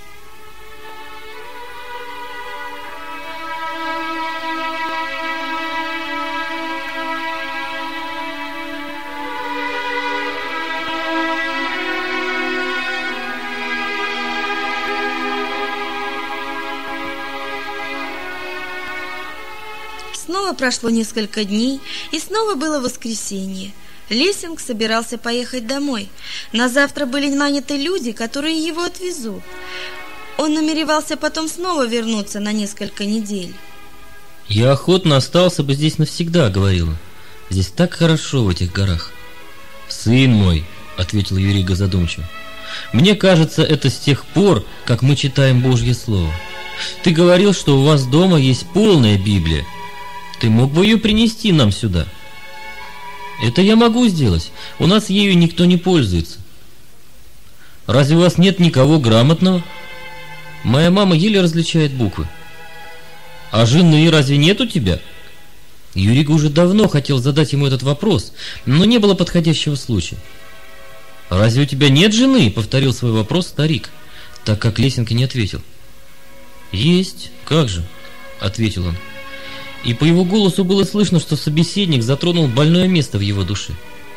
Снова прошло несколько дней, и снова было воскресенье. Лессинг собирался поехать домой. На завтра были наняты люди, которые его отвезут. Он намеревался потом снова вернуться на несколько недель. «Я охотно остался бы здесь навсегда», — говорил он. «Здесь так хорошо в этих горах». «Сын мой», — ответил Юрига задумчиво, — «мне кажется, это с тех пор, как мы читаем Божье Слово. Ты говорил, что у вас дома есть полная Библия. Ты мог бы ее принести нам сюда?» «Это я могу сделать. У нас ею никто не пользуется». «Разве у вас нет никого грамотного?» «Моя мама еле различает буквы». «А жены разве нет у тебя?» Юрига уже давно хотел задать ему этот вопрос, но не было подходящего случая. «Разве у тебя нет жены?» — повторил свой вопрос старик, так как Лессинг не ответил. «Есть, как же», — ответил он. И по его голосу было слышно, что собеседник затронул больное место в его душе.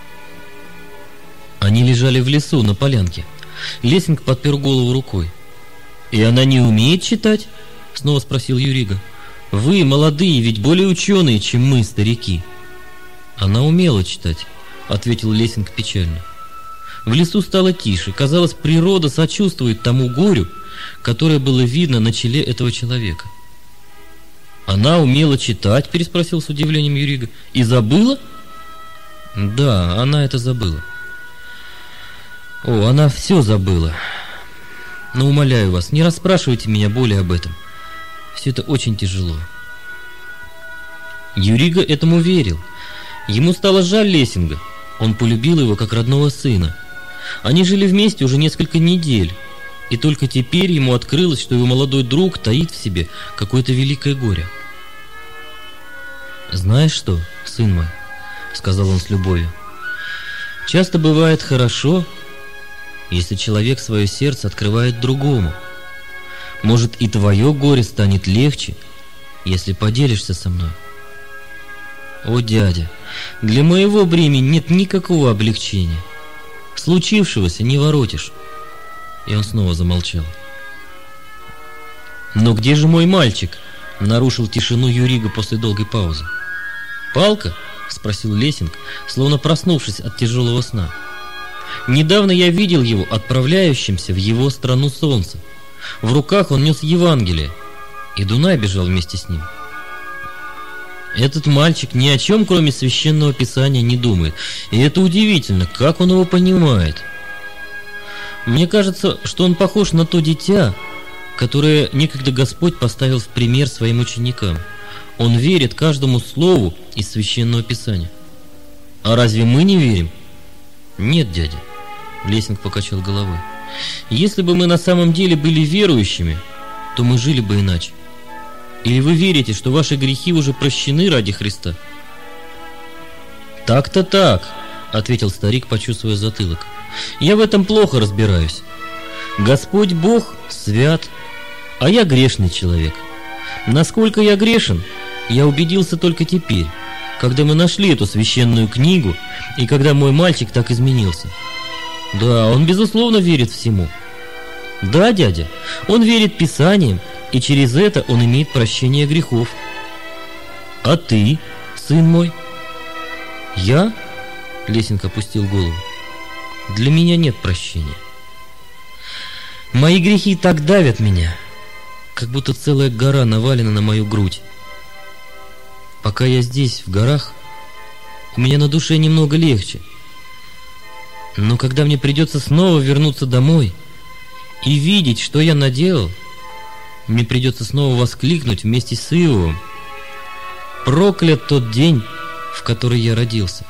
Они лежали в лесу на полянке. Лессинг подпер голову рукой. «И она не умеет читать?» — снова спросил Юрига. «Вы, молодые, ведь более ученые, чем мы, старики». «Она умела читать», — ответил Лессинг печально. В лесу стало тише. Казалось, природа сочувствует тому горю, которое было видно на челе этого человека. «Она умела читать?» — переспросил с удивлением Юрига. «И забыла?» «Да, она это забыла». «О, она все забыла. Но умоляю вас, не расспрашивайте меня более об этом. Все это очень тяжело». Юрига этому верил. Ему стало жаль Лессинга. Он полюбил его как родного сына. Они жили вместе уже несколько недель, и только теперь ему открылось, что его молодой друг таит в себе какое-то великое горе. «Знаешь что, сын мой, — сказал он с любовью, — часто бывает хорошо, если человек свое сердце открывает другому. Может, и твое горе станет легче, если поделишься со мной. О, дядя, для моего бремени нет никакого облегчения. Случившегося не воротишь». И он снова замолчал. «Но где же мой мальчик?» — нарушил тишину Юрига после долгой паузы. «Палка?» — спросил Лессинг, словно проснувшись от тяжелого сна. «Недавно я видел его отправляющимся в его страну солнца. В руках он нес Евангелие, и Дунай бежал вместе с ним». Этот мальчик ни о чем, кроме священного писания, не думает. И это удивительно, как он его понимает. Мне кажется, что он похож на то дитя, которое некогда Господь поставил в пример своим ученикам. Он верит каждому слову из священного писания. А разве мы не верим? Нет, дядя. Лессинг покачал головой. Если бы мы на самом деле были верующими, то мы жили бы иначе. Или вы верите, что ваши грехи уже прощены ради Христа? Так-то так, ответил старик, почувствуя затылок. Я в этом плохо разбираюсь. Господь Бог свят, а я грешный человек. Насколько я грешен, я убедился только теперь, когда мы нашли эту священную книгу и когда мой мальчик так изменился. Да, он безусловно верит всему. Да, дядя, он верит Писаниям, и через это он имеет прощение грехов. А ты, сын мой? Я? Лессинг опустил голову. Для меня нет прощения. Мои грехи так давят меня, как будто целая гора навалена на мою грудь. Пока я здесь, в горах, у меня на душе немного легче. Но когда мне придется снова вернуться домой и видеть, что я наделал, мне придется снова воскликнуть вместе с Иовом: проклят тот день, в который я родился.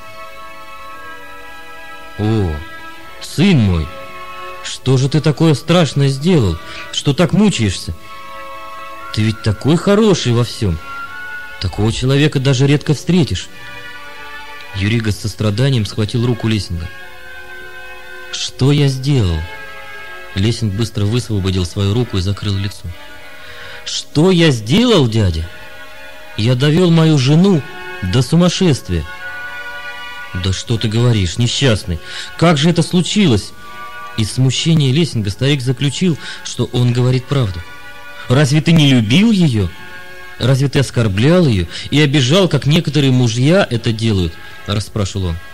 О, сын мой, что же ты такое страшное сделал, что так мучаешься? Ты ведь такой хороший во всем. Такого человека даже редко встретишь. Юрига с состраданием схватил руку Лессинга. Что я сделал? Лессинг быстро высвободил свою руку и закрыл лицо. Что я сделал, дядя? Я довел мою жену до сумасшествия. Да что ты говоришь, несчастный? Как же это случилось? Из смущения Лессинга старик заключил, что он говорит правду. Разве ты не любил ее? Разве ты оскорблял ее и обижал, как некоторые мужья это делают? Расспрашивал он.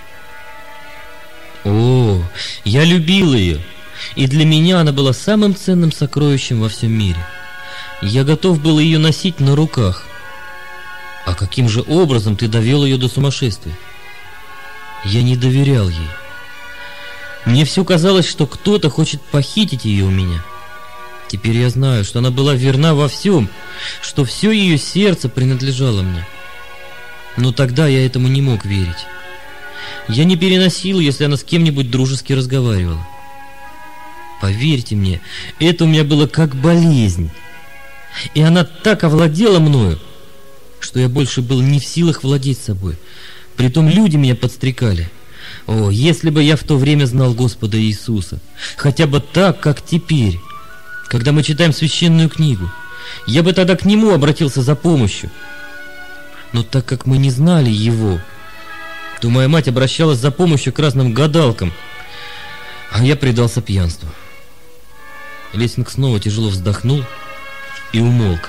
О, я любил ее, и для меня она была самым ценным сокровищем во всем мире. Я готов был ее носить на руках. А каким же образом ты довел ее до сумасшествия? Я не доверял ей. Мне все казалось, что кто-то хочет похитить ее у меня. Теперь я знаю, что она была верна во всем, что все ее сердце принадлежало мне. Но тогда я этому не мог верить. Я не переносил, если она с кем-нибудь дружески разговаривала. Поверьте мне, это у меня было как болезнь. И она так овладела мною, что я больше был не в силах владеть собой. Притом люди меня подстрекали. О, если бы я в то время знал Господа Иисуса, хотя бы так, как теперь, когда мы читаем священную книгу, я бы тогда к Нему обратился за помощью. Но так как мы не знали Его, то моя мать обращалась за помощью к разным гадалкам, а я предался пьянству. Лессинг снова тяжело вздохнул и умолк.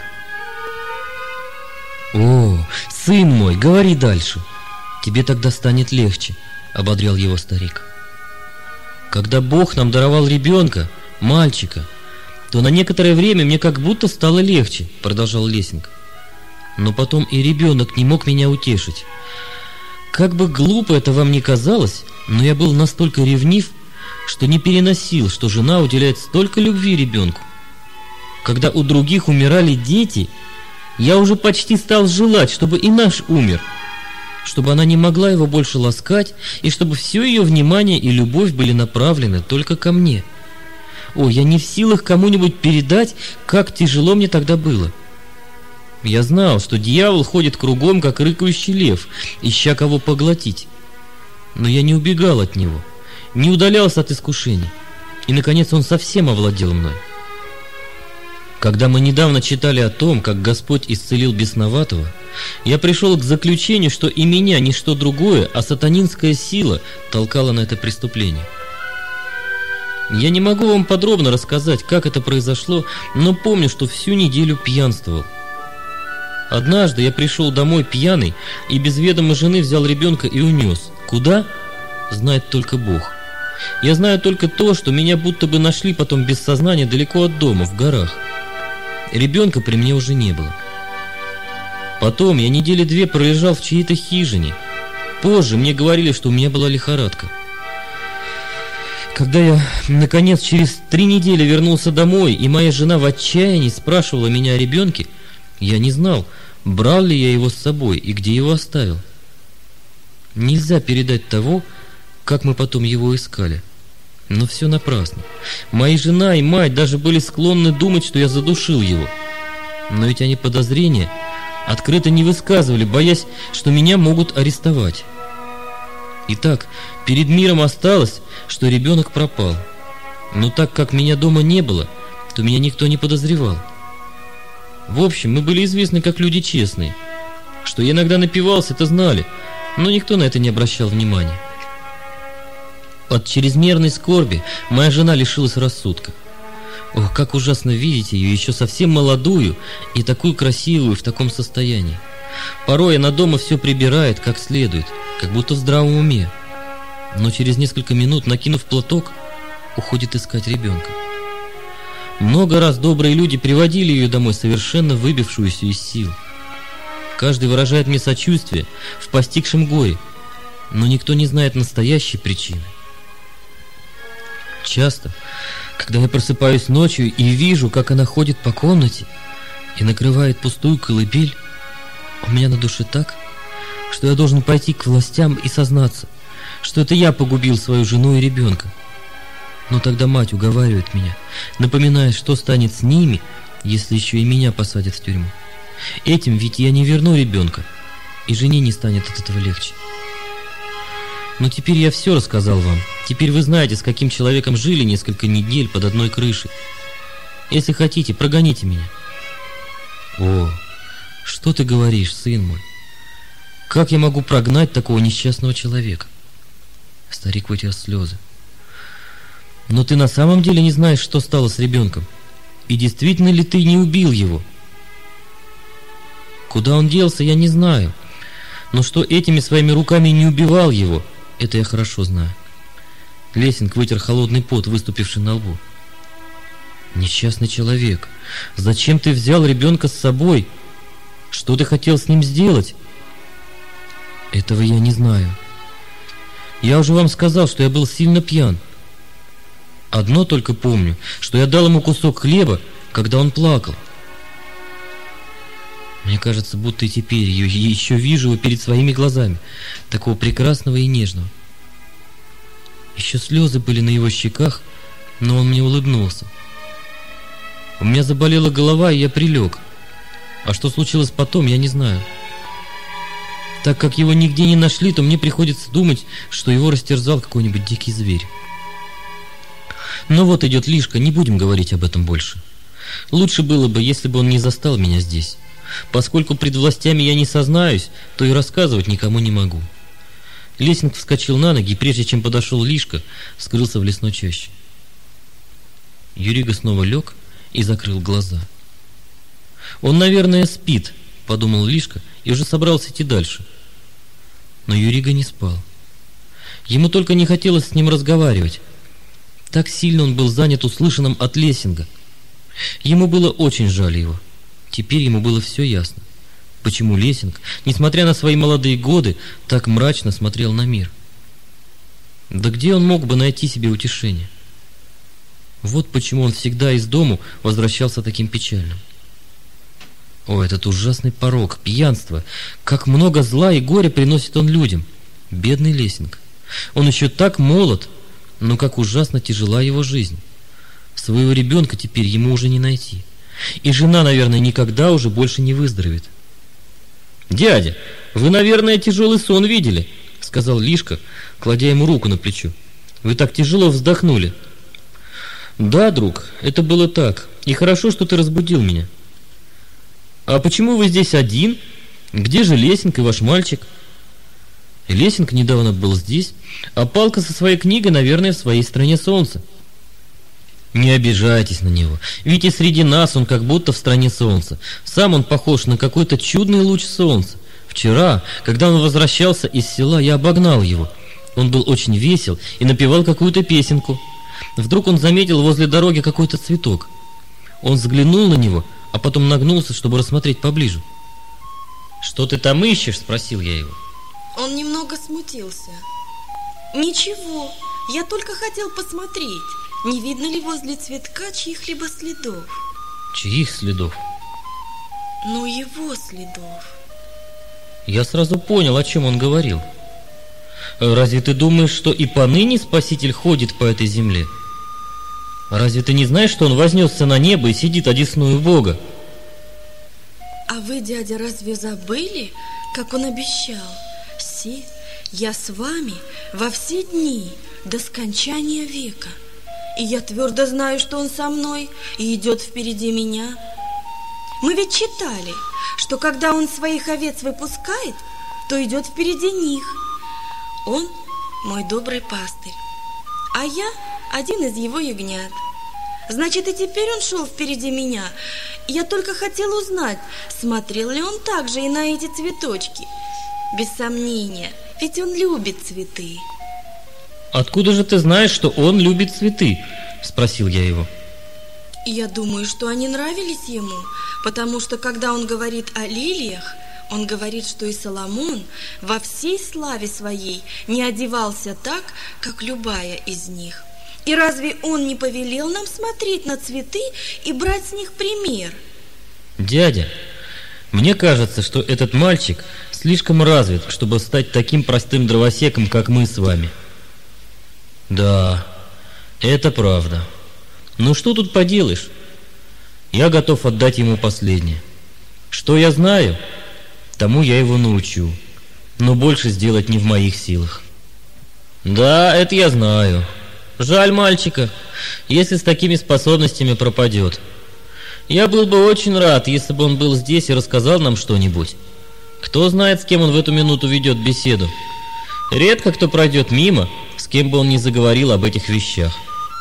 О, сын мой, говори дальше. Тебе тогда станет легче. — ободрял его старик. «Когда Бог нам даровал ребенка, мальчика, то на некоторое время мне как будто стало легче», — продолжал Лессинг. «Но потом и ребенок не мог меня утешить. Как бы глупо это вам ни казалось, но я был настолько ревнив, что не переносил, что жена уделяет столько любви ребенку. Когда у других умирали дети, я уже почти стал желать, чтобы и наш умер, чтобы она не могла его больше ласкать, и чтобы все ее внимание и любовь были направлены только ко мне. О, я не в силах кому-нибудь передать, как тяжело мне тогда было. Я знал, что дьявол ходит кругом, как рыкающий лев, ища кого поглотить. Но я не убегал от него, не удалялся от искушений, и, наконец, он совсем овладел мной. Когда мы недавно читали о том, как Господь исцелил бесноватого, я пришел к заключению, что и меня ничто другое, а сатанинская сила толкала на это преступление. Я не могу вам подробно рассказать, как это произошло, но помню, что всю неделю пьянствовал. Однажды я пришел домой пьяный и без ведома жены взял ребенка и унес. Куда? Знает только Бог. Я знаю только то, что меня будто бы нашли потом без сознания далеко от дома, в горах. Ребенка при мне уже не было. Потом я недели 2 пролежал в чьей-то хижине. Позже мне говорили, что у меня была лихорадка. Когда я, наконец, через 3 недели вернулся домой, и моя жена в отчаянии спрашивала меня о ребенке, я не знал, брал ли я его с собой и где его оставил. Нельзя передать того, как мы потом его искали. Но все напрасно. Моя жена и мать даже были склонны думать, что я задушил его. Но ведь они подозрения открыто не высказывали, боясь, что меня могут арестовать. Итак, перед миром осталось, что ребенок пропал. Но так как меня дома не было, то меня никто не подозревал. В общем, мы были известны как люди честные. Что я иногда напивался, это знали, но никто на это не обращал внимания. От чрезмерной скорби моя жена лишилась рассудка. Ох, как ужасно видеть ее, еще совсем молодую и такую красивую в таком состоянии. Порой она дома все прибирает как следует, как будто в здравом уме. Но через несколько минут, накинув платок, уходит искать ребенка. Много раз добрые люди приводили ее домой совершенно выбившуюся из сил. Каждый выражает мне сочувствие в постигшем горе, но никто не знает настоящей причины. Часто, когда я просыпаюсь ночью и вижу, как она ходит по комнате и накрывает пустую колыбель, у меня на душе так, что я должен пойти к властям и сознаться, что это я погубил свою жену и ребенка. Но тогда мать уговаривает меня, напоминая, что станет с ними, если еще и меня посадят в тюрьму. Этим ведь я не верну ребенка, и жене не станет от этого легче. Но теперь я все рассказал вам. Теперь вы знаете, с каким человеком жили несколько недель под одной крышей. Если хотите, прогоните меня. О, что ты говоришь, сын мой? Как я могу прогнать такого несчастного человека? Старик вытер слезы. Но ты на самом деле не знаешь, что стало с ребенком? И действительно ли ты не убил его? Куда он делся, я не знаю. Но что этими своими руками не убивал его, это я хорошо знаю. Лессинг вытер холодный пот, выступивший на лбу. Несчастный человек, зачем ты взял ребенка с собой? Что ты хотел с ним сделать? Этого я не знаю. Я уже вам сказал, что я был сильно пьян. Одно только помню, что я дал ему кусок хлеба, когда он плакал. Мне кажется, будто и теперь я еще вижу его перед своими глазами, такого прекрасного и нежного. Еще слезы были на его щеках, но он мне улыбнулся. У меня заболела голова, и я прилег. А что случилось потом, я не знаю. Так как его нигде не нашли, то мне приходится думать, что его растерзал какой-нибудь дикий зверь. Но вот идет Лишка, не будем говорить об этом больше. Лучше было бы, если бы он не застал меня здесь. Поскольку пред властями я не сознаюсь, то и рассказывать никому не могу. Лессинг вскочил на ноги, и прежде чем подошел Лишка, скрылся в лесной чаще. Юрига снова лег и закрыл глаза. «Он, наверное, спит», — подумал Лишка, и уже собрался идти дальше. Но Юрига не спал. Ему только не хотелось с ним разговаривать. Так сильно он был занят услышанным от Лессинга. Ему было очень жаль его. Теперь ему было все ясно, почему Лессинг, несмотря на свои молодые годы, так мрачно смотрел на мир. Да где он мог бы найти себе утешение? Вот почему он всегда из дому возвращался таким печальным. О, этот ужасный порок, пьянство! Как много зла и горя приносит он людям! Бедный Лессинг! Он еще так молод, но как ужасно тяжела его жизнь. Своего ребенка теперь ему уже не найти. И жена, наверное, никогда уже больше не выздоровеет. «Дядя, вы, наверное, тяжелый сон видели», — сказал Лишка, кладя ему руку на плечо. «Вы так тяжело вздохнули». «Да, друг, это было так. И хорошо, что ты разбудил меня». «А почему вы здесь один? Где же Лессинг и ваш мальчик?» «Лессинг недавно был здесь, а Палка со своей книгой, наверное, в своей стране солнца». «Не обижайтесь на него, ведь и среди нас он как будто в стране солнца. Сам он похож на какой-то чудный луч солнца. Вчера, когда он возвращался из села, я обогнал его. Он был очень весел и напевал какую-то песенку. Вдруг он заметил возле дороги какой-то цветок. Он взглянул на него, а потом нагнулся, чтобы рассмотреть поближе. «Что ты там ищешь?» – спросил я его. Он немного смутился. «Ничего, я только хотел посмотреть, не видно ли возле цветка чьих-либо следов». «Чьих следов?» «Ну, его следов». Я сразу понял, о чем он говорил. «Разве ты думаешь, что и поныне Спаситель ходит по этой земле? Разве ты не знаешь, что он вознесся на небо и сидит одесную Бога?» «А вы, дядя, разве забыли, как он обещал? Се, я с вами во все дни до скончания века. И я твердо знаю, что он со мной и идет впереди меня. Мы ведь читали, что когда он своих овец выпускает, то идет впереди них. Он мой добрый пастырь, а я один из его ягнят. Значит, и теперь он шел впереди меня. Я только хотел узнать, смотрел ли он также и на эти цветочки. Без сомнения, ведь он любит цветы». «Откуда же ты знаешь, что он любит цветы?» – спросил я его. «Я думаю, что они нравились ему, потому что, когда он говорит о лилиях, он говорит, что и Соломон во всей славе своей не одевался так, как любая из них. И разве он не повелел нам смотреть на цветы и брать с них пример?» «Дядя, мне кажется, что этот мальчик слишком развит, чтобы стать таким простым дровосеком, как мы с вами». «Да, это правда. Ну что тут поделаешь? Я готов отдать ему последнее. Что я знаю, тому я его научу, но больше сделать не в моих силах». «Да, это я знаю. Жаль мальчика, если с такими способностями пропадет. Я был бы очень рад, если бы он был здесь и рассказал нам что-нибудь. Кто знает, с кем он в эту минуту ведет беседу. Редко кто пройдет мимо, с кем бы он ни заговорил об этих вещах».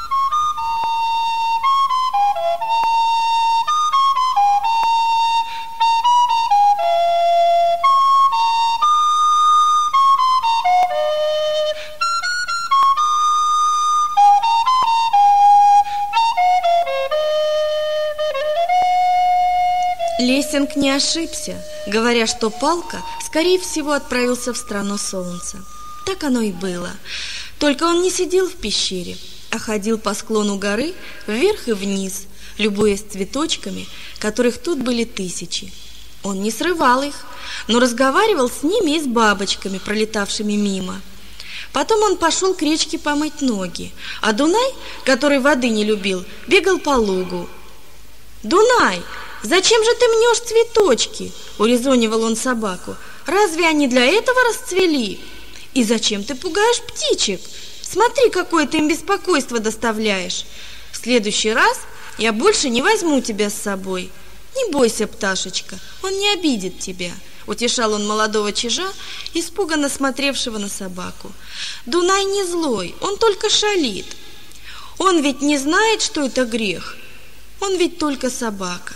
Лессинг не ошибся, говоря, что Палка, скорее всего, отправился в страну солнца. Так оно и было. Только он не сидел в пещере, а ходил по склону горы вверх и вниз, любуясь цветочками, которых тут были тысячи. Он не срывал их, но разговаривал с ними и с бабочками, пролетавшими мимо. Потом он пошел к речке помыть ноги, а Дунай, который воды не любил, бегал по лугу. «Дунай, зачем же ты мнешь цветочки?» – урезонивал он собаку. «Разве они для этого расцвели? И зачем ты пугаешь птичек? Смотри, какое ты им беспокойство доставляешь. В следующий раз я больше не возьму тебя с собой. Не бойся, пташечка, он не обидит тебя», – утешал он молодого чижа, испуганно смотревшего на собаку. «Дунай не злой, он только шалит. Он ведь не знает, что это грех. Он ведь только собака».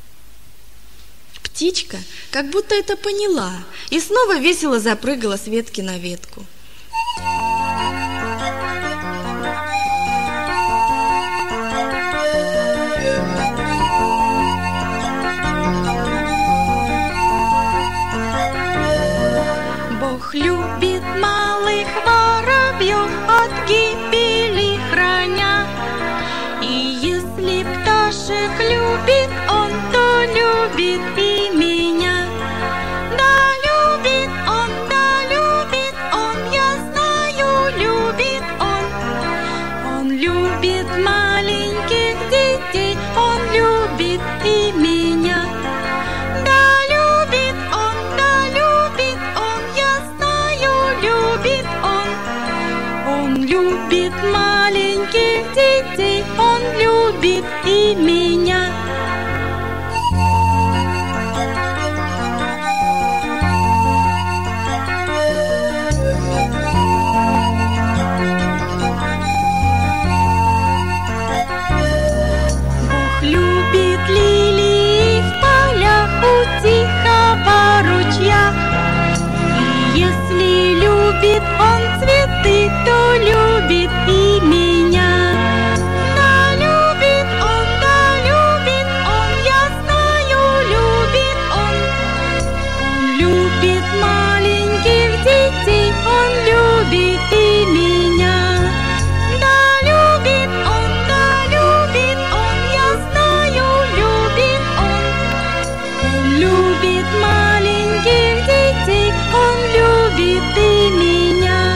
Птичка как будто это поняла и снова весело запрыгала с ветки на ветку. Он любит маленьких детей, он любит и меня. Бог любит лилии в полях у тихого ручья. И если любит он цветы, то любит и меня. Да любит он, я знаю, любит он. Он любит маленьких детей, он любит и меня. Да любит он, я знаю, любит он. Он любит маленьких детей, он любит и меня.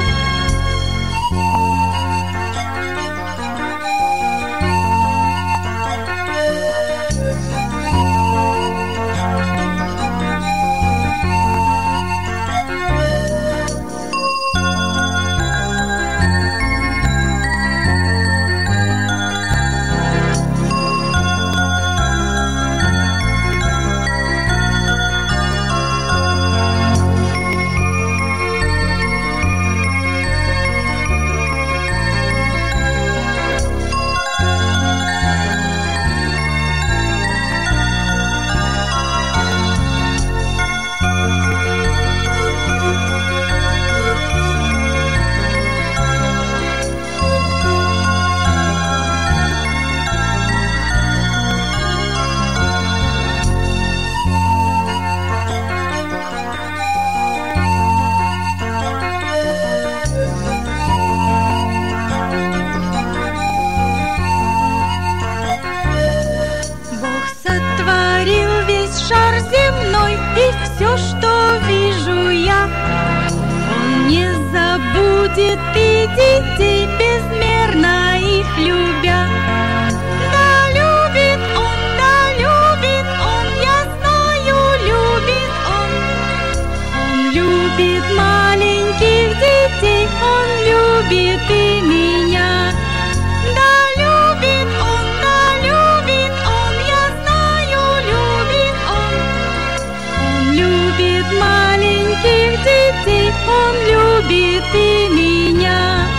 Шар земной и все, что вижу я. Он не забудет и детей, безмерно их любя. Да любит он, я знаю, любит он. Он любит маленьких детей, он любит и меня. Да любит он, я знаю, любит он. Любит маленьких детей, он любит и меня.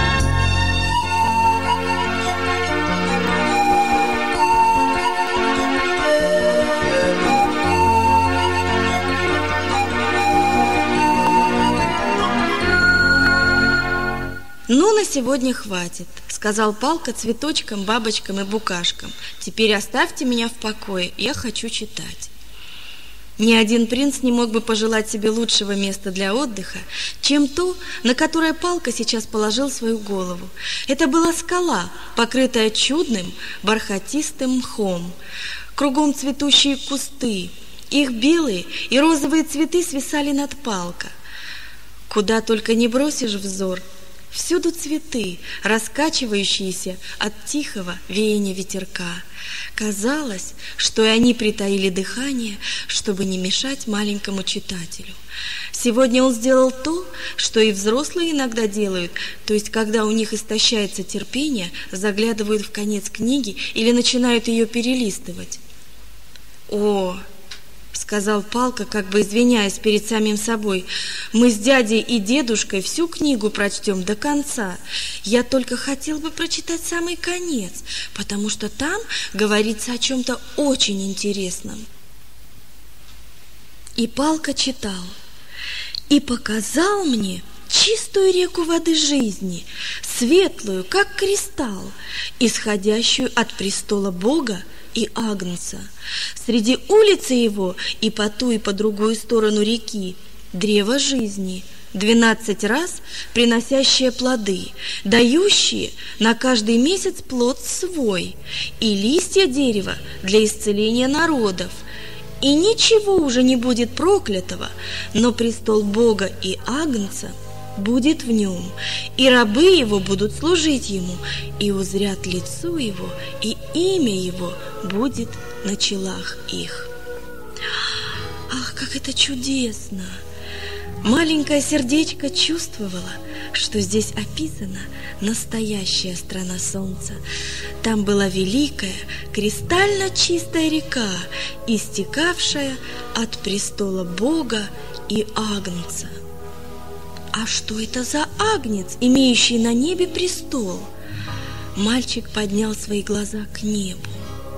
«Ну, на сегодня хватит», — сказал Палка цветочкам, бабочкам и букашкам. «Теперь оставьте меня в покое, я хочу читать». Ни один принц не мог бы пожелать себе лучшего места для отдыха, чем то, на которое Палка сейчас положил свою голову. Это была скала, покрытая чудным бархатистым мхом. Кругом цветущие кусты, их белые и розовые цветы свисали над Палка. Куда только не бросишь взор, всюду цветы, раскачивающиеся от тихого веяния ветерка. Казалось, что и они притаили дыхание, чтобы не мешать маленькому читателю. Сегодня он сделал то, что и взрослые иногда делают, то есть, когда у них истощается терпение, заглядывают в конец книги или начинают ее перелистывать. «О, — сказал Палка, как бы извиняясь перед самим собой, — мы с дядей и дедушкой всю книгу прочтем до конца. Я только хотел бы прочитать самый конец, потому что там говорится о чем-то очень интересном». И Палка читал: «И показал мне чистую реку воды жизни, светлую, как кристалл, исходящую от престола Бога и Агнца. Среди улицы его и по ту, и по другую сторону реки древо жизни, 12 раз приносящее плоды, дающие на каждый месяц плод свой, и листья дерева для исцеления народов. И ничего уже не будет проклятого, но престол Бога и Агнца будет в нем, и рабы его будут служить ему, и узрят лицо его, и имя его будет на челах их». Ах, как это чудесно! Маленькое сердечко чувствовало, что здесь описана настоящая страна солнца. Там была великая, кристально чистая река, истекавшая от престола Бога и Агнца. А что это за Агнец, имеющий на небе престол? Мальчик поднял свои глаза к небу.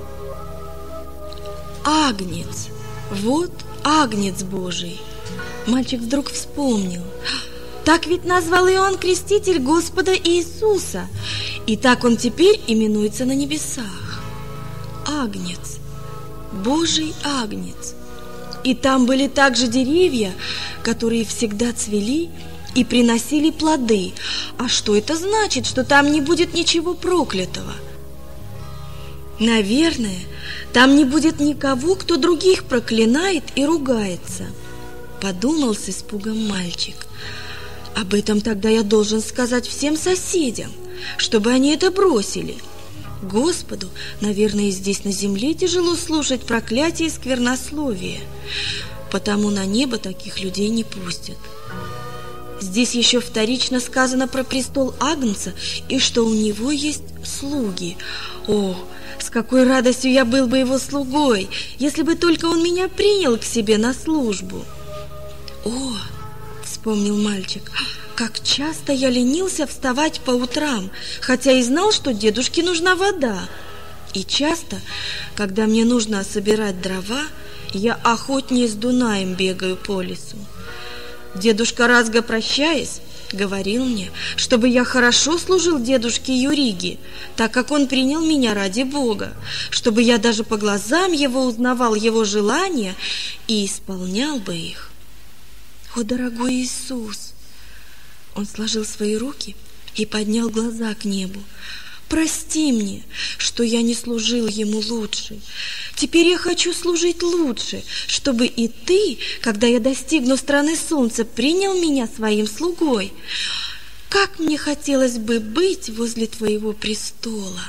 Агнец! Вот Агнец Божий! Мальчик вдруг вспомнил. Так ведь назвал Иоанн Креститель Господа Иисуса, и так он теперь именуется на небесах. Агнец, Божий Агнец. И там были также деревья, которые всегда цвели и приносили плоды. А что это значит, что там не будет ничего проклятого? Наверное, там не будет никого, кто других проклинает и ругается, подумал с испугом мальчик. Об этом тогда я должен сказать всем соседям, чтобы они это бросили. Господу, наверное, здесь на земле тяжело слушать проклятие и сквернословие, потому на небо таких людей не пустят. Здесь еще вторично сказано про престол Агнца и что у него есть слуги. О, с какой радостью я был бы его слугой, если бы только он меня принял к себе на службу. О, вспомнил мальчик, как часто я ленился вставать по утрам, хотя и знал, что дедушке нужна вода. И часто, когда мне нужно собирать дрова, я охотнее с Дунаем бегаю по лесу. Дедушка Разга, прощаясь, говорил мне, чтобы я хорошо служил дедушке Юриге, так как он принял меня ради Бога, чтобы я даже по глазам его узнавал его желания и исполнял бы их. О, дорогой Иисус! Он сложил свои руки и поднял глаза к небу. Прости мне, что я не служил ему лучше. Теперь я хочу служить лучше, чтобы и ты, когда я достигну страны солнца, принял меня своим слугой. Как мне хотелось бы быть возле твоего престола.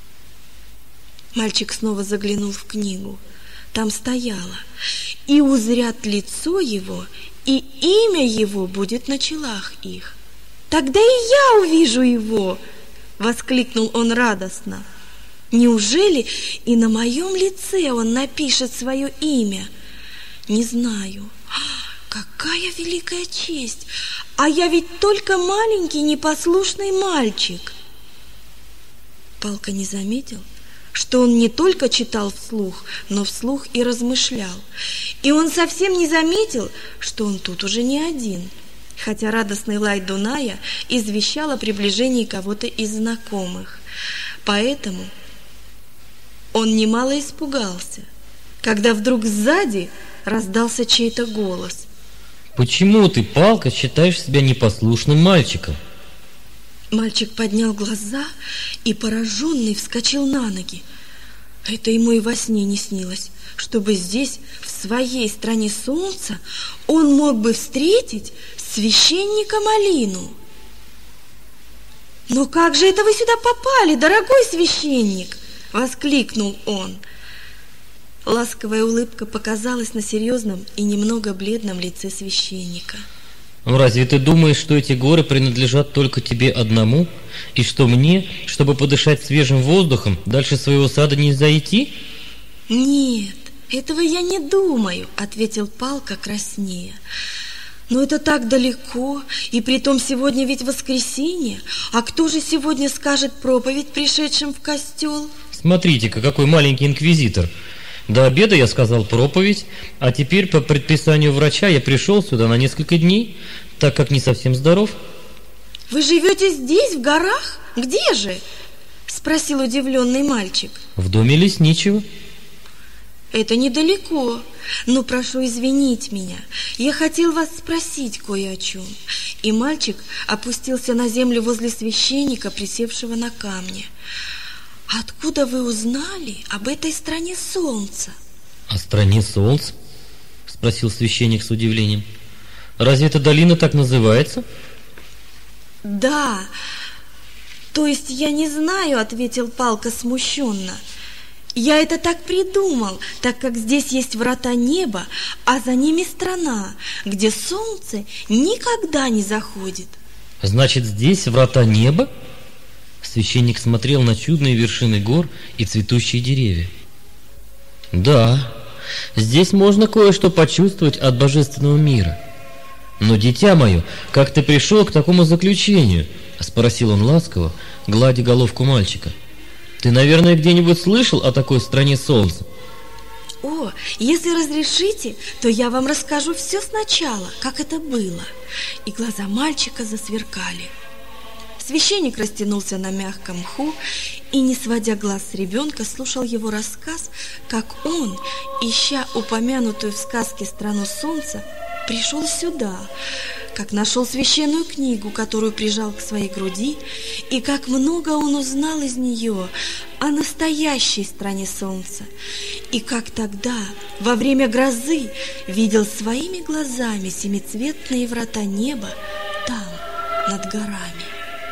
Мальчик снова заглянул в книгу. Там стояло: и узрят лицо его, и имя его будет на челах их. Тогда и я увижу его, воскликнул он радостно. Неужели и на моем лице он напишет свое имя? Не знаю. Какая великая честь! А я ведь только маленький непослушный мальчик. Палка не заметил, что он не только читал вслух, но вслух и размышлял. И он совсем не заметил, что он тут уже не один, хотя радостный лай Дуная извещал о приближении кого-то из знакомых. Поэтому он немало испугался, когда вдруг сзади раздался чей-то голос. «Почему ты, Палка, считаешь себя непослушным мальчиком?» Мальчик поднял глаза и, пораженный, вскочил на ноги. Это ему и во сне не снилось, чтобы здесь, в своей стране солнца, он мог бы встретить священника Малину. «Но как же это вы сюда попали, дорогой священник?» — воскликнул он. Ласковая улыбка показалась на серьезном и немного бледном лице священника. Ну, разве ты думаешь, что эти горы принадлежат только тебе одному, и что мне, чтобы подышать свежим воздухом, дальше своего сада нельзя идти? «Нет, этого я не думаю», — ответил Палка краснея. «Но это так далеко, и притом сегодня ведь воскресенье, а кто же сегодня скажет проповедь пришедшим в костел?» Смотрите-ка, какой маленький инквизитор. До обеда я сказал проповедь, а теперь по предписанию врача я пришел сюда на несколько дней, так как не совсем здоров. «Вы живете здесь, в горах? Где же?» — спросил удивленный мальчик. В доме лесничего. «Это недалеко, но прошу извинить меня. Я хотел вас спросить кое о чем». И мальчик опустился на землю возле священника, присевшего на камне. «Откуда вы узнали об этой стране солнца?» «О стране солнца?» — спросил священник с удивлением. «Разве эта долина так называется?» «Да, то есть я не знаю», — ответил Палка смущенно. «Я это так придумал, так как здесь есть врата неба, а за ними страна, где солнце никогда не заходит». Значит, здесь врата неба? Священник смотрел на чудные вершины гор и цветущие деревья. Да, здесь можно кое-что почувствовать от божественного мира. Но, дитя мое, как ты пришел к такому заключению? Спросил он ласково, гладя головку мальчика. Ты, наверное, где-нибудь слышал о такой стране солнца? О, если разрешите, то я вам расскажу все сначала, как это было. И глаза мальчика засверкали. Священник растянулся на мягком мху и, не сводя глаз с ребенка, слушал его рассказ, как он, ища упомянутую в сказке страну солнца, пришел сюда, как нашел священную книгу, которую прижал к своей груди, и как много он узнал из нее о настоящей стране солнца, и как тогда, во время грозы, видел своими глазами семицветные врата неба там, над горами.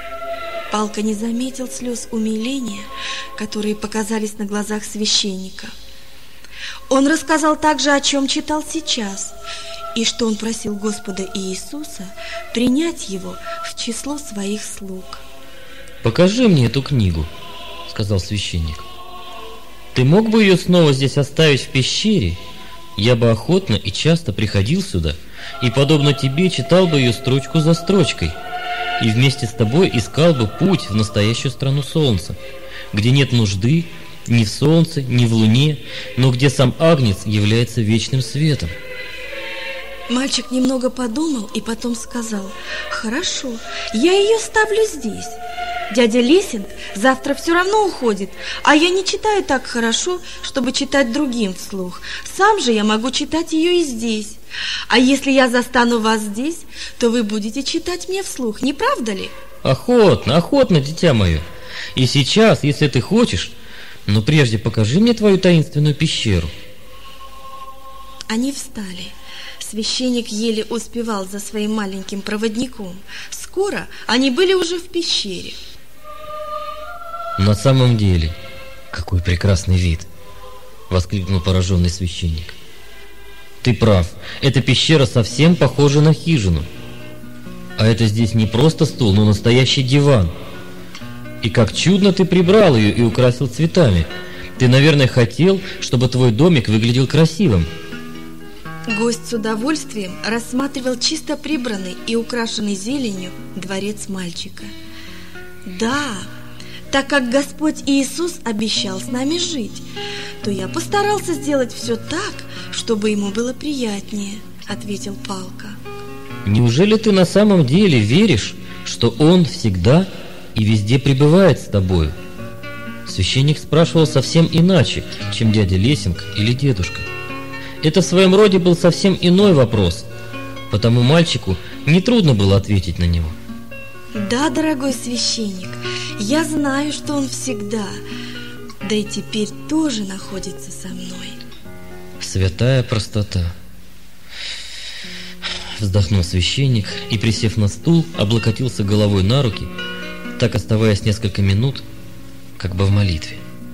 Палка не заметил слез умиления, которые показались на глазах священника. Он рассказал также, о чем читал сейчас, и что он просил Господа Иисуса принять его в число своих слуг. «Покажи мне эту книгу», — сказал священник. «Ты мог бы ее снова здесь оставить в пещере? Я бы охотно и часто приходил сюда, и, подобно тебе, читал бы ее строчку за строчкой, и вместе с тобой искал бы путь в настоящую страну солнца, где нет нужды ни в солнце, ни в луне, но где сам Агнец является вечным светом». Мальчик немного подумал и потом сказал: «Хорошо, я ее ставлю здесь. Дядя Лесинг завтра все равно уходит, а я не читаю так хорошо, чтобы читать другим вслух. Сам же я могу читать ее и здесь. А если я застану вас здесь, то вы будете читать мне вслух, не правда ли?» «Охотно, охотно, дитя мое. И сейчас, если ты хочешь, но прежде покажи мне твою таинственную пещеру». Они встали. Священник еле успевал за своим маленьким проводником. Скоро они были уже в пещере. «На самом деле, какой прекрасный вид!» — воскликнул пораженный священник. «Ты прав, эта пещера совсем похожа на хижину. А это здесь не просто стул, но настоящий диван. И как чудно ты прибрал ее и украсил цветами. Ты, наверное, хотел, чтобы твой домик выглядел красивым». Гость с удовольствием рассматривал чисто прибранный и украшенный зеленью дворец мальчика. «Да, так как Господь Иисус обещал с нами жить, то я постарался сделать все так, чтобы ему было приятнее», — ответил Палка. «Неужели ты на самом деле веришь, что Он всегда и везде пребывает с тобою?» Священник спрашивал совсем иначе, чем дядя Лесинг или дедушка. Это в своем роде был совсем иной вопрос, потому мальчику нетрудно было ответить на него. «Да, дорогой священник, я знаю, что он всегда, да и теперь тоже находится со мной». «Святая простота», — вздохнул священник и, присев на стул, облокотился головой на руки, так оставаясь несколько минут, как бы в молитве.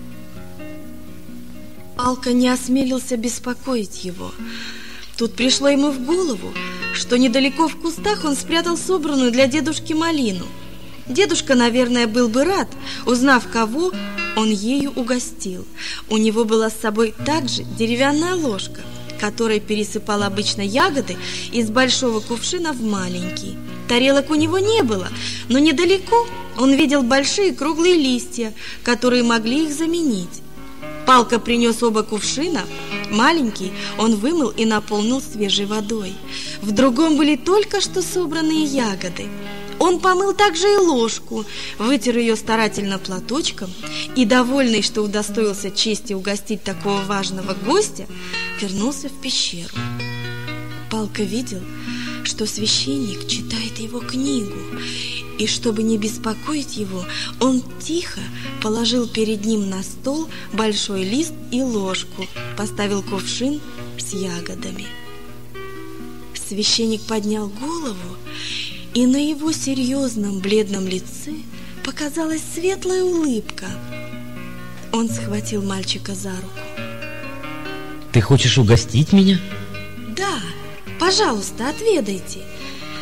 Палка не осмелился беспокоить его. Тут пришло ему в голову, что недалеко в кустах он спрятал собранную для дедушки малину. Дедушка, наверное, был бы рад, узнав, кого он ею угостил. У него была с собой также деревянная ложка, которой пересыпал обычно ягоды из большого кувшина в маленький. Тарелок у него не было, но недалеко он видел большие круглые листья, которые могли их заменить. Палка принес оба кувшина. Маленький он вымыл и наполнил свежей водой. В другом были только что собранные ягоды. Он помыл также и ложку, вытер ее старательно платочком и, довольный, что удостоился чести угостить такого важного гостя, вернулся в пещеру. Палка видел, что священник читает его книгу, и, чтобы не беспокоить его, он тихо положил перед ним на стол большой лист и ложку, поставил кувшин с ягодами. Священник поднял голову, и на его серьезном бледном лице показалась светлая улыбка. Он схватил мальчика за руку. «Ты хочешь угостить меня?» «Да, пожалуйста, отведайте.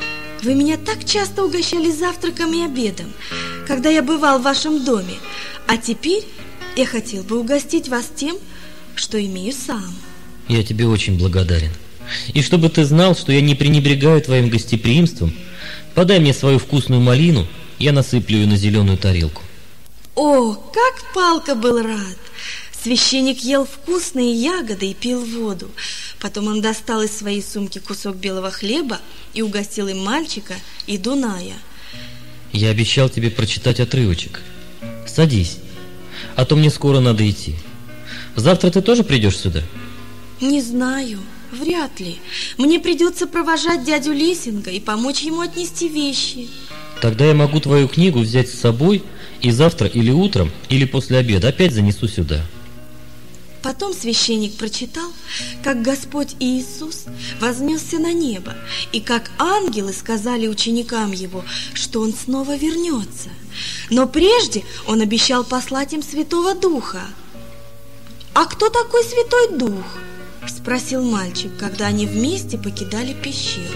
Вы меня так часто угощали завтраком и обедом, когда я бывал в вашем доме. А теперь я хотел бы угостить вас тем, что имею сам. Я тебе очень благодарен. И чтобы ты знал, что я не пренебрегаю твоим гостеприимством, подай мне свою вкусную малину, я насыплю ее на зеленую тарелку. О, как Палка был рад! Священник ел вкусные ягоды и пил воду. Потом он достал из своей сумки кусок белого хлеба и угостил им мальчика и Дуная. Я обещал тебе прочитать отрывочек. Садись, а то мне скоро надо идти. Завтра ты тоже придешь сюда? Не знаю, вряд ли. Мне придется провожать дядю Лесинга и помочь ему отнести вещи. Тогда я могу твою книгу взять с собой и завтра или утром, или после обеда опять занесу сюда. Потом священник прочитал, как Господь Иисус вознесся на небо, и как ангелы сказали ученикам Его, что Он снова вернется. Но прежде Он обещал послать им Святого Духа. «А кто такой Святой Дух?» – спросил мальчик, когда они вместе покидали пещеру.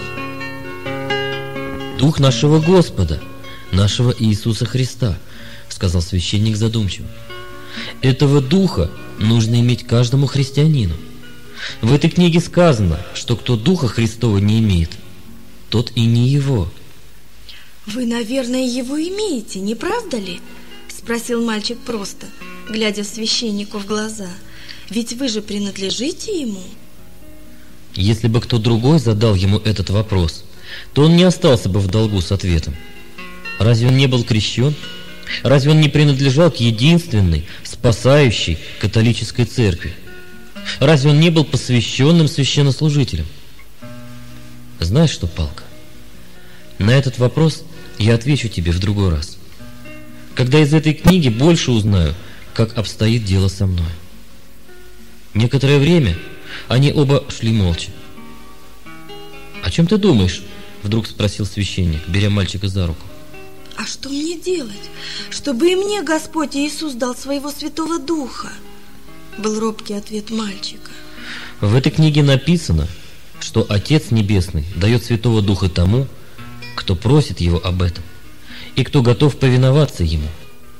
«Дух нашего Господа, нашего Иисуса Христа», – сказал священник задумчиво. «Этого Духа нужно иметь каждому христианину. В этой книге сказано, что кто Духа Христова не имеет, тот и не его». «Вы, наверное, его имеете, не правда ли?» – спросил мальчик просто, глядя священнику в глаза. «Ведь вы же принадлежите ему». Если бы кто другой задал ему этот вопрос, то он не остался бы в долгу с ответом. Разве он не был крещен? Разве он не принадлежал к единственной, спасающей католической церкви? Разве он не был посвященным священнослужителем? Знаешь что, Палка? На этот вопрос я отвечу тебе в другой раз, когда из этой книги больше узнаю, как обстоит дело со мной. Некоторое время они оба шли молча. «О чем ты думаешь?» — вдруг спросил священник, беря мальчика за руку. «А что мне делать, чтобы и мне Господь Иисус дал своего Святого Духа?» Был робкий ответ мальчика. В этой книге написано, что Отец Небесный дает Святого Духа тому, кто просит Его об этом, и кто готов повиноваться Ему.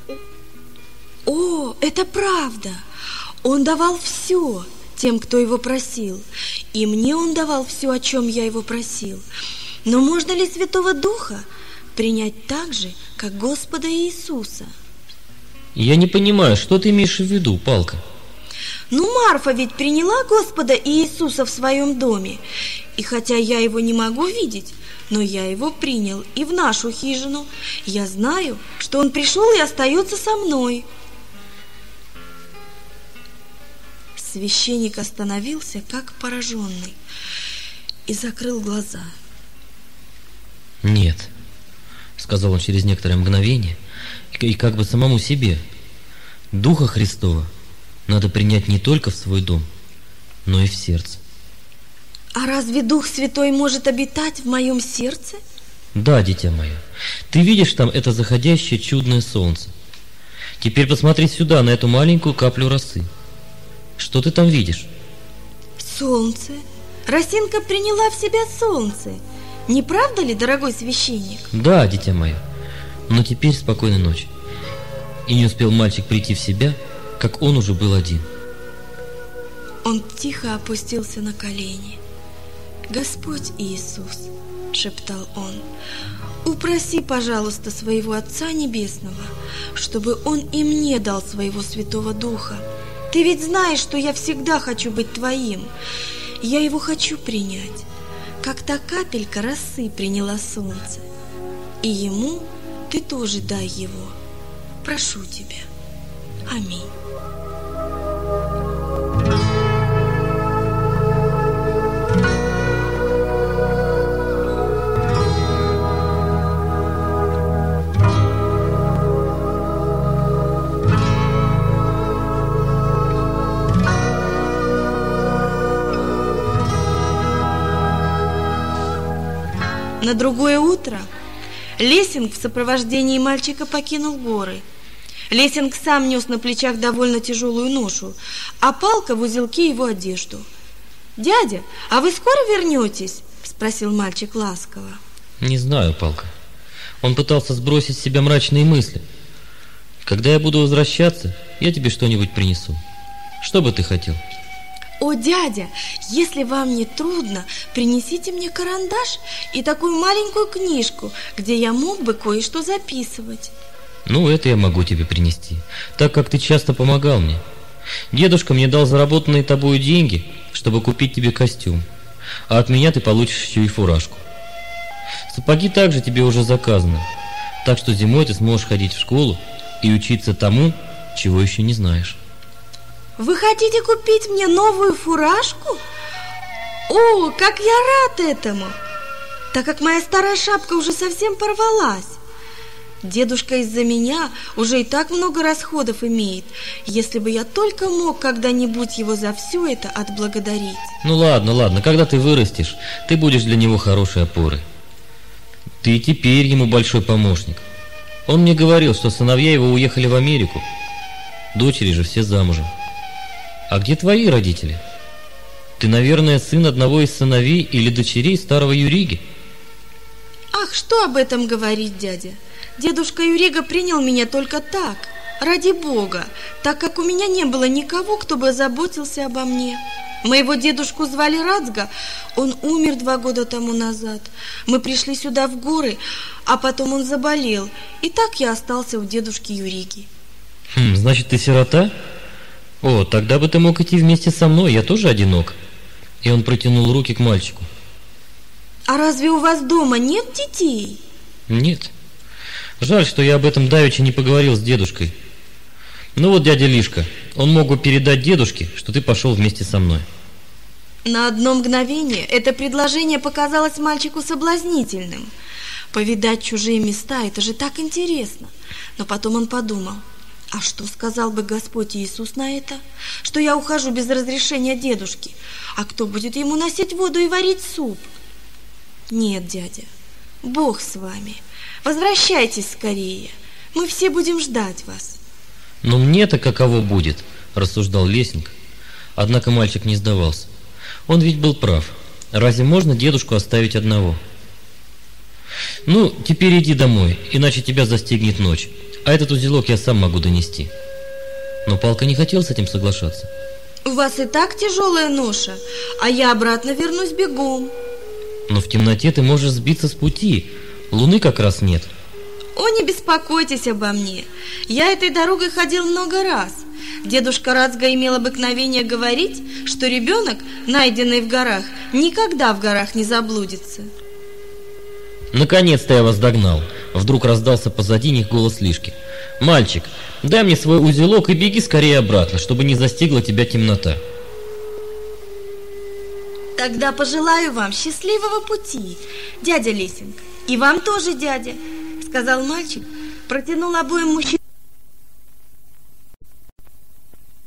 О, это правда! Он давал все тем, кто Его просил, и мне Он давал все, о чем я Его просил. Но можно ли Святого Духа принять так же, как Господа Иисуса? Я не понимаю, что ты имеешь в виду, Палка? Ну, Марфа ведь приняла Господа Иисуса в своем доме. И хотя я Его не могу видеть, но я Его принял и в нашу хижину. Я знаю, что Он пришел и остается со мной. Священник остановился, как пораженный, и закрыл глаза. «Нет», — сказал он через некоторое мгновение, и как бы самому себе, «Духа Христова надо принять не только в свой дом, но и в сердце». А разве Дух Святой может обитать в моем сердце? Да, дитя мое, ты видишь там это заходящее чудное солнце. Теперь посмотри сюда, на эту маленькую каплю росы. Что ты там видишь? Солнце. Росинка приняла в себя солнце. Не правда ли, дорогой священник? Да, дитя мое. Но теперь спокойной ночи. И не успел мальчик прийти в себя, как он уже был один. Он тихо опустился на колени. «Господь Иисус», — шептал он, — «упроси, пожалуйста, своего Отца Небесного, чтобы Он и мне дал своего Святого Духа. Ты ведь знаешь, что я всегда хочу быть Твоим. Я Его хочу принять, как та капелька росы приняла солнце. И Ему Ты тоже дай Его. Прошу Тебя. Аминь». На другое утро Лесинг в сопровождении мальчика покинул горы. Лесинг сам нес на плечах довольно тяжелую ношу, а Палка в узелке его одежду. «Дядя, а вы скоро вернетесь?» – спросил мальчик ласково. Не знаю, Палка. Он пытался сбросить с себя мрачные мысли. Когда я буду возвращаться, я тебе что-нибудь принесу. Что бы ты хотел? О, дядя, если вам не трудно, принесите мне карандаш и такую маленькую книжку, где я мог бы кое-что записывать. Ну, это я могу тебе принести, так как ты часто помогал мне. Дедушка мне дал заработанные тобою деньги, чтобы купить тебе костюм, а от меня ты получишь еще и фуражку. Сапоги также тебе уже заказаны, так что зимой ты сможешь ходить в школу и учиться тому, чего еще не знаешь. Вы хотите купить мне новую фуражку? О, как я рад этому! Так как моя старая шапка уже совсем порвалась. Дедушка из-за меня уже и так много расходов имеет. Если бы я только мог когда-нибудь его за все это отблагодарить. Ну ладно, когда ты вырастешь, ты будешь для него хорошей опорой. Ты и теперь ему большой помощник. Он мне говорил, что сыновья его уехали в Америку. Дочери же все замужем. А где твои родители? Ты, наверное, сын одного из сыновей или дочерей старого Юриги. Ах, что об этом говорить, дядя? Дедушка Юрига принял меня только так, ради Бога, так как у меня не было никого, кто бы заботился обо мне. Моего дедушку звали Рацга, он умер 2 года тому назад. Мы пришли сюда в горы, а потом он заболел, и так я остался у дедушки Юриги. Значит, ты сирота? О, тогда бы ты мог идти вместе со мной, я тоже одинок. И он протянул руки к мальчику. А разве у вас дома нет детей? Нет. Жаль, что я об этом давеча не поговорил с дедушкой. Ну вот дядя Лишка, он мог бы передать дедушке, что ты пошел вместе со мной. На одно мгновение это предложение показалось мальчику соблазнительным. Повидать чужие места, это же так интересно. Но потом он подумал, а что сказал бы Господь Иисус на это? Что я ухожу без разрешения дедушки, а кто будет ему носить воду и варить суп? Нет, дядя, Бог с вами. Возвращайтесь скорее, мы все будем ждать вас. Но мне-то каково будет, рассуждал Лесенко. Однако мальчик не сдавался. Он ведь был прав. Разве можно дедушку оставить одного? Ну, теперь иди домой, иначе тебя застигнет ночь. А этот узелок я сам могу донести. Но Палка не хотел с этим соглашаться. У вас и так тяжелая ноша, а я обратно вернусь бегом. Но в темноте ты можешь сбиться с пути. Луны как раз нет. О, не беспокойтесь обо мне. Я этой дорогой ходил много раз. Дедушка Рацга имел обыкновение говорить, что ребенок, найденный в горах, никогда в горах не заблудится. Наконец-то я вас догнал. Вдруг раздался позади них голос Лишки. Мальчик, дай мне свой узелок и беги скорее обратно, чтобы не застигла тебя темнота. Тогда пожелаю вам счастливого пути, дядя Лесенко. И вам тоже, дядя, сказал мальчик, протянул обоим мужчинам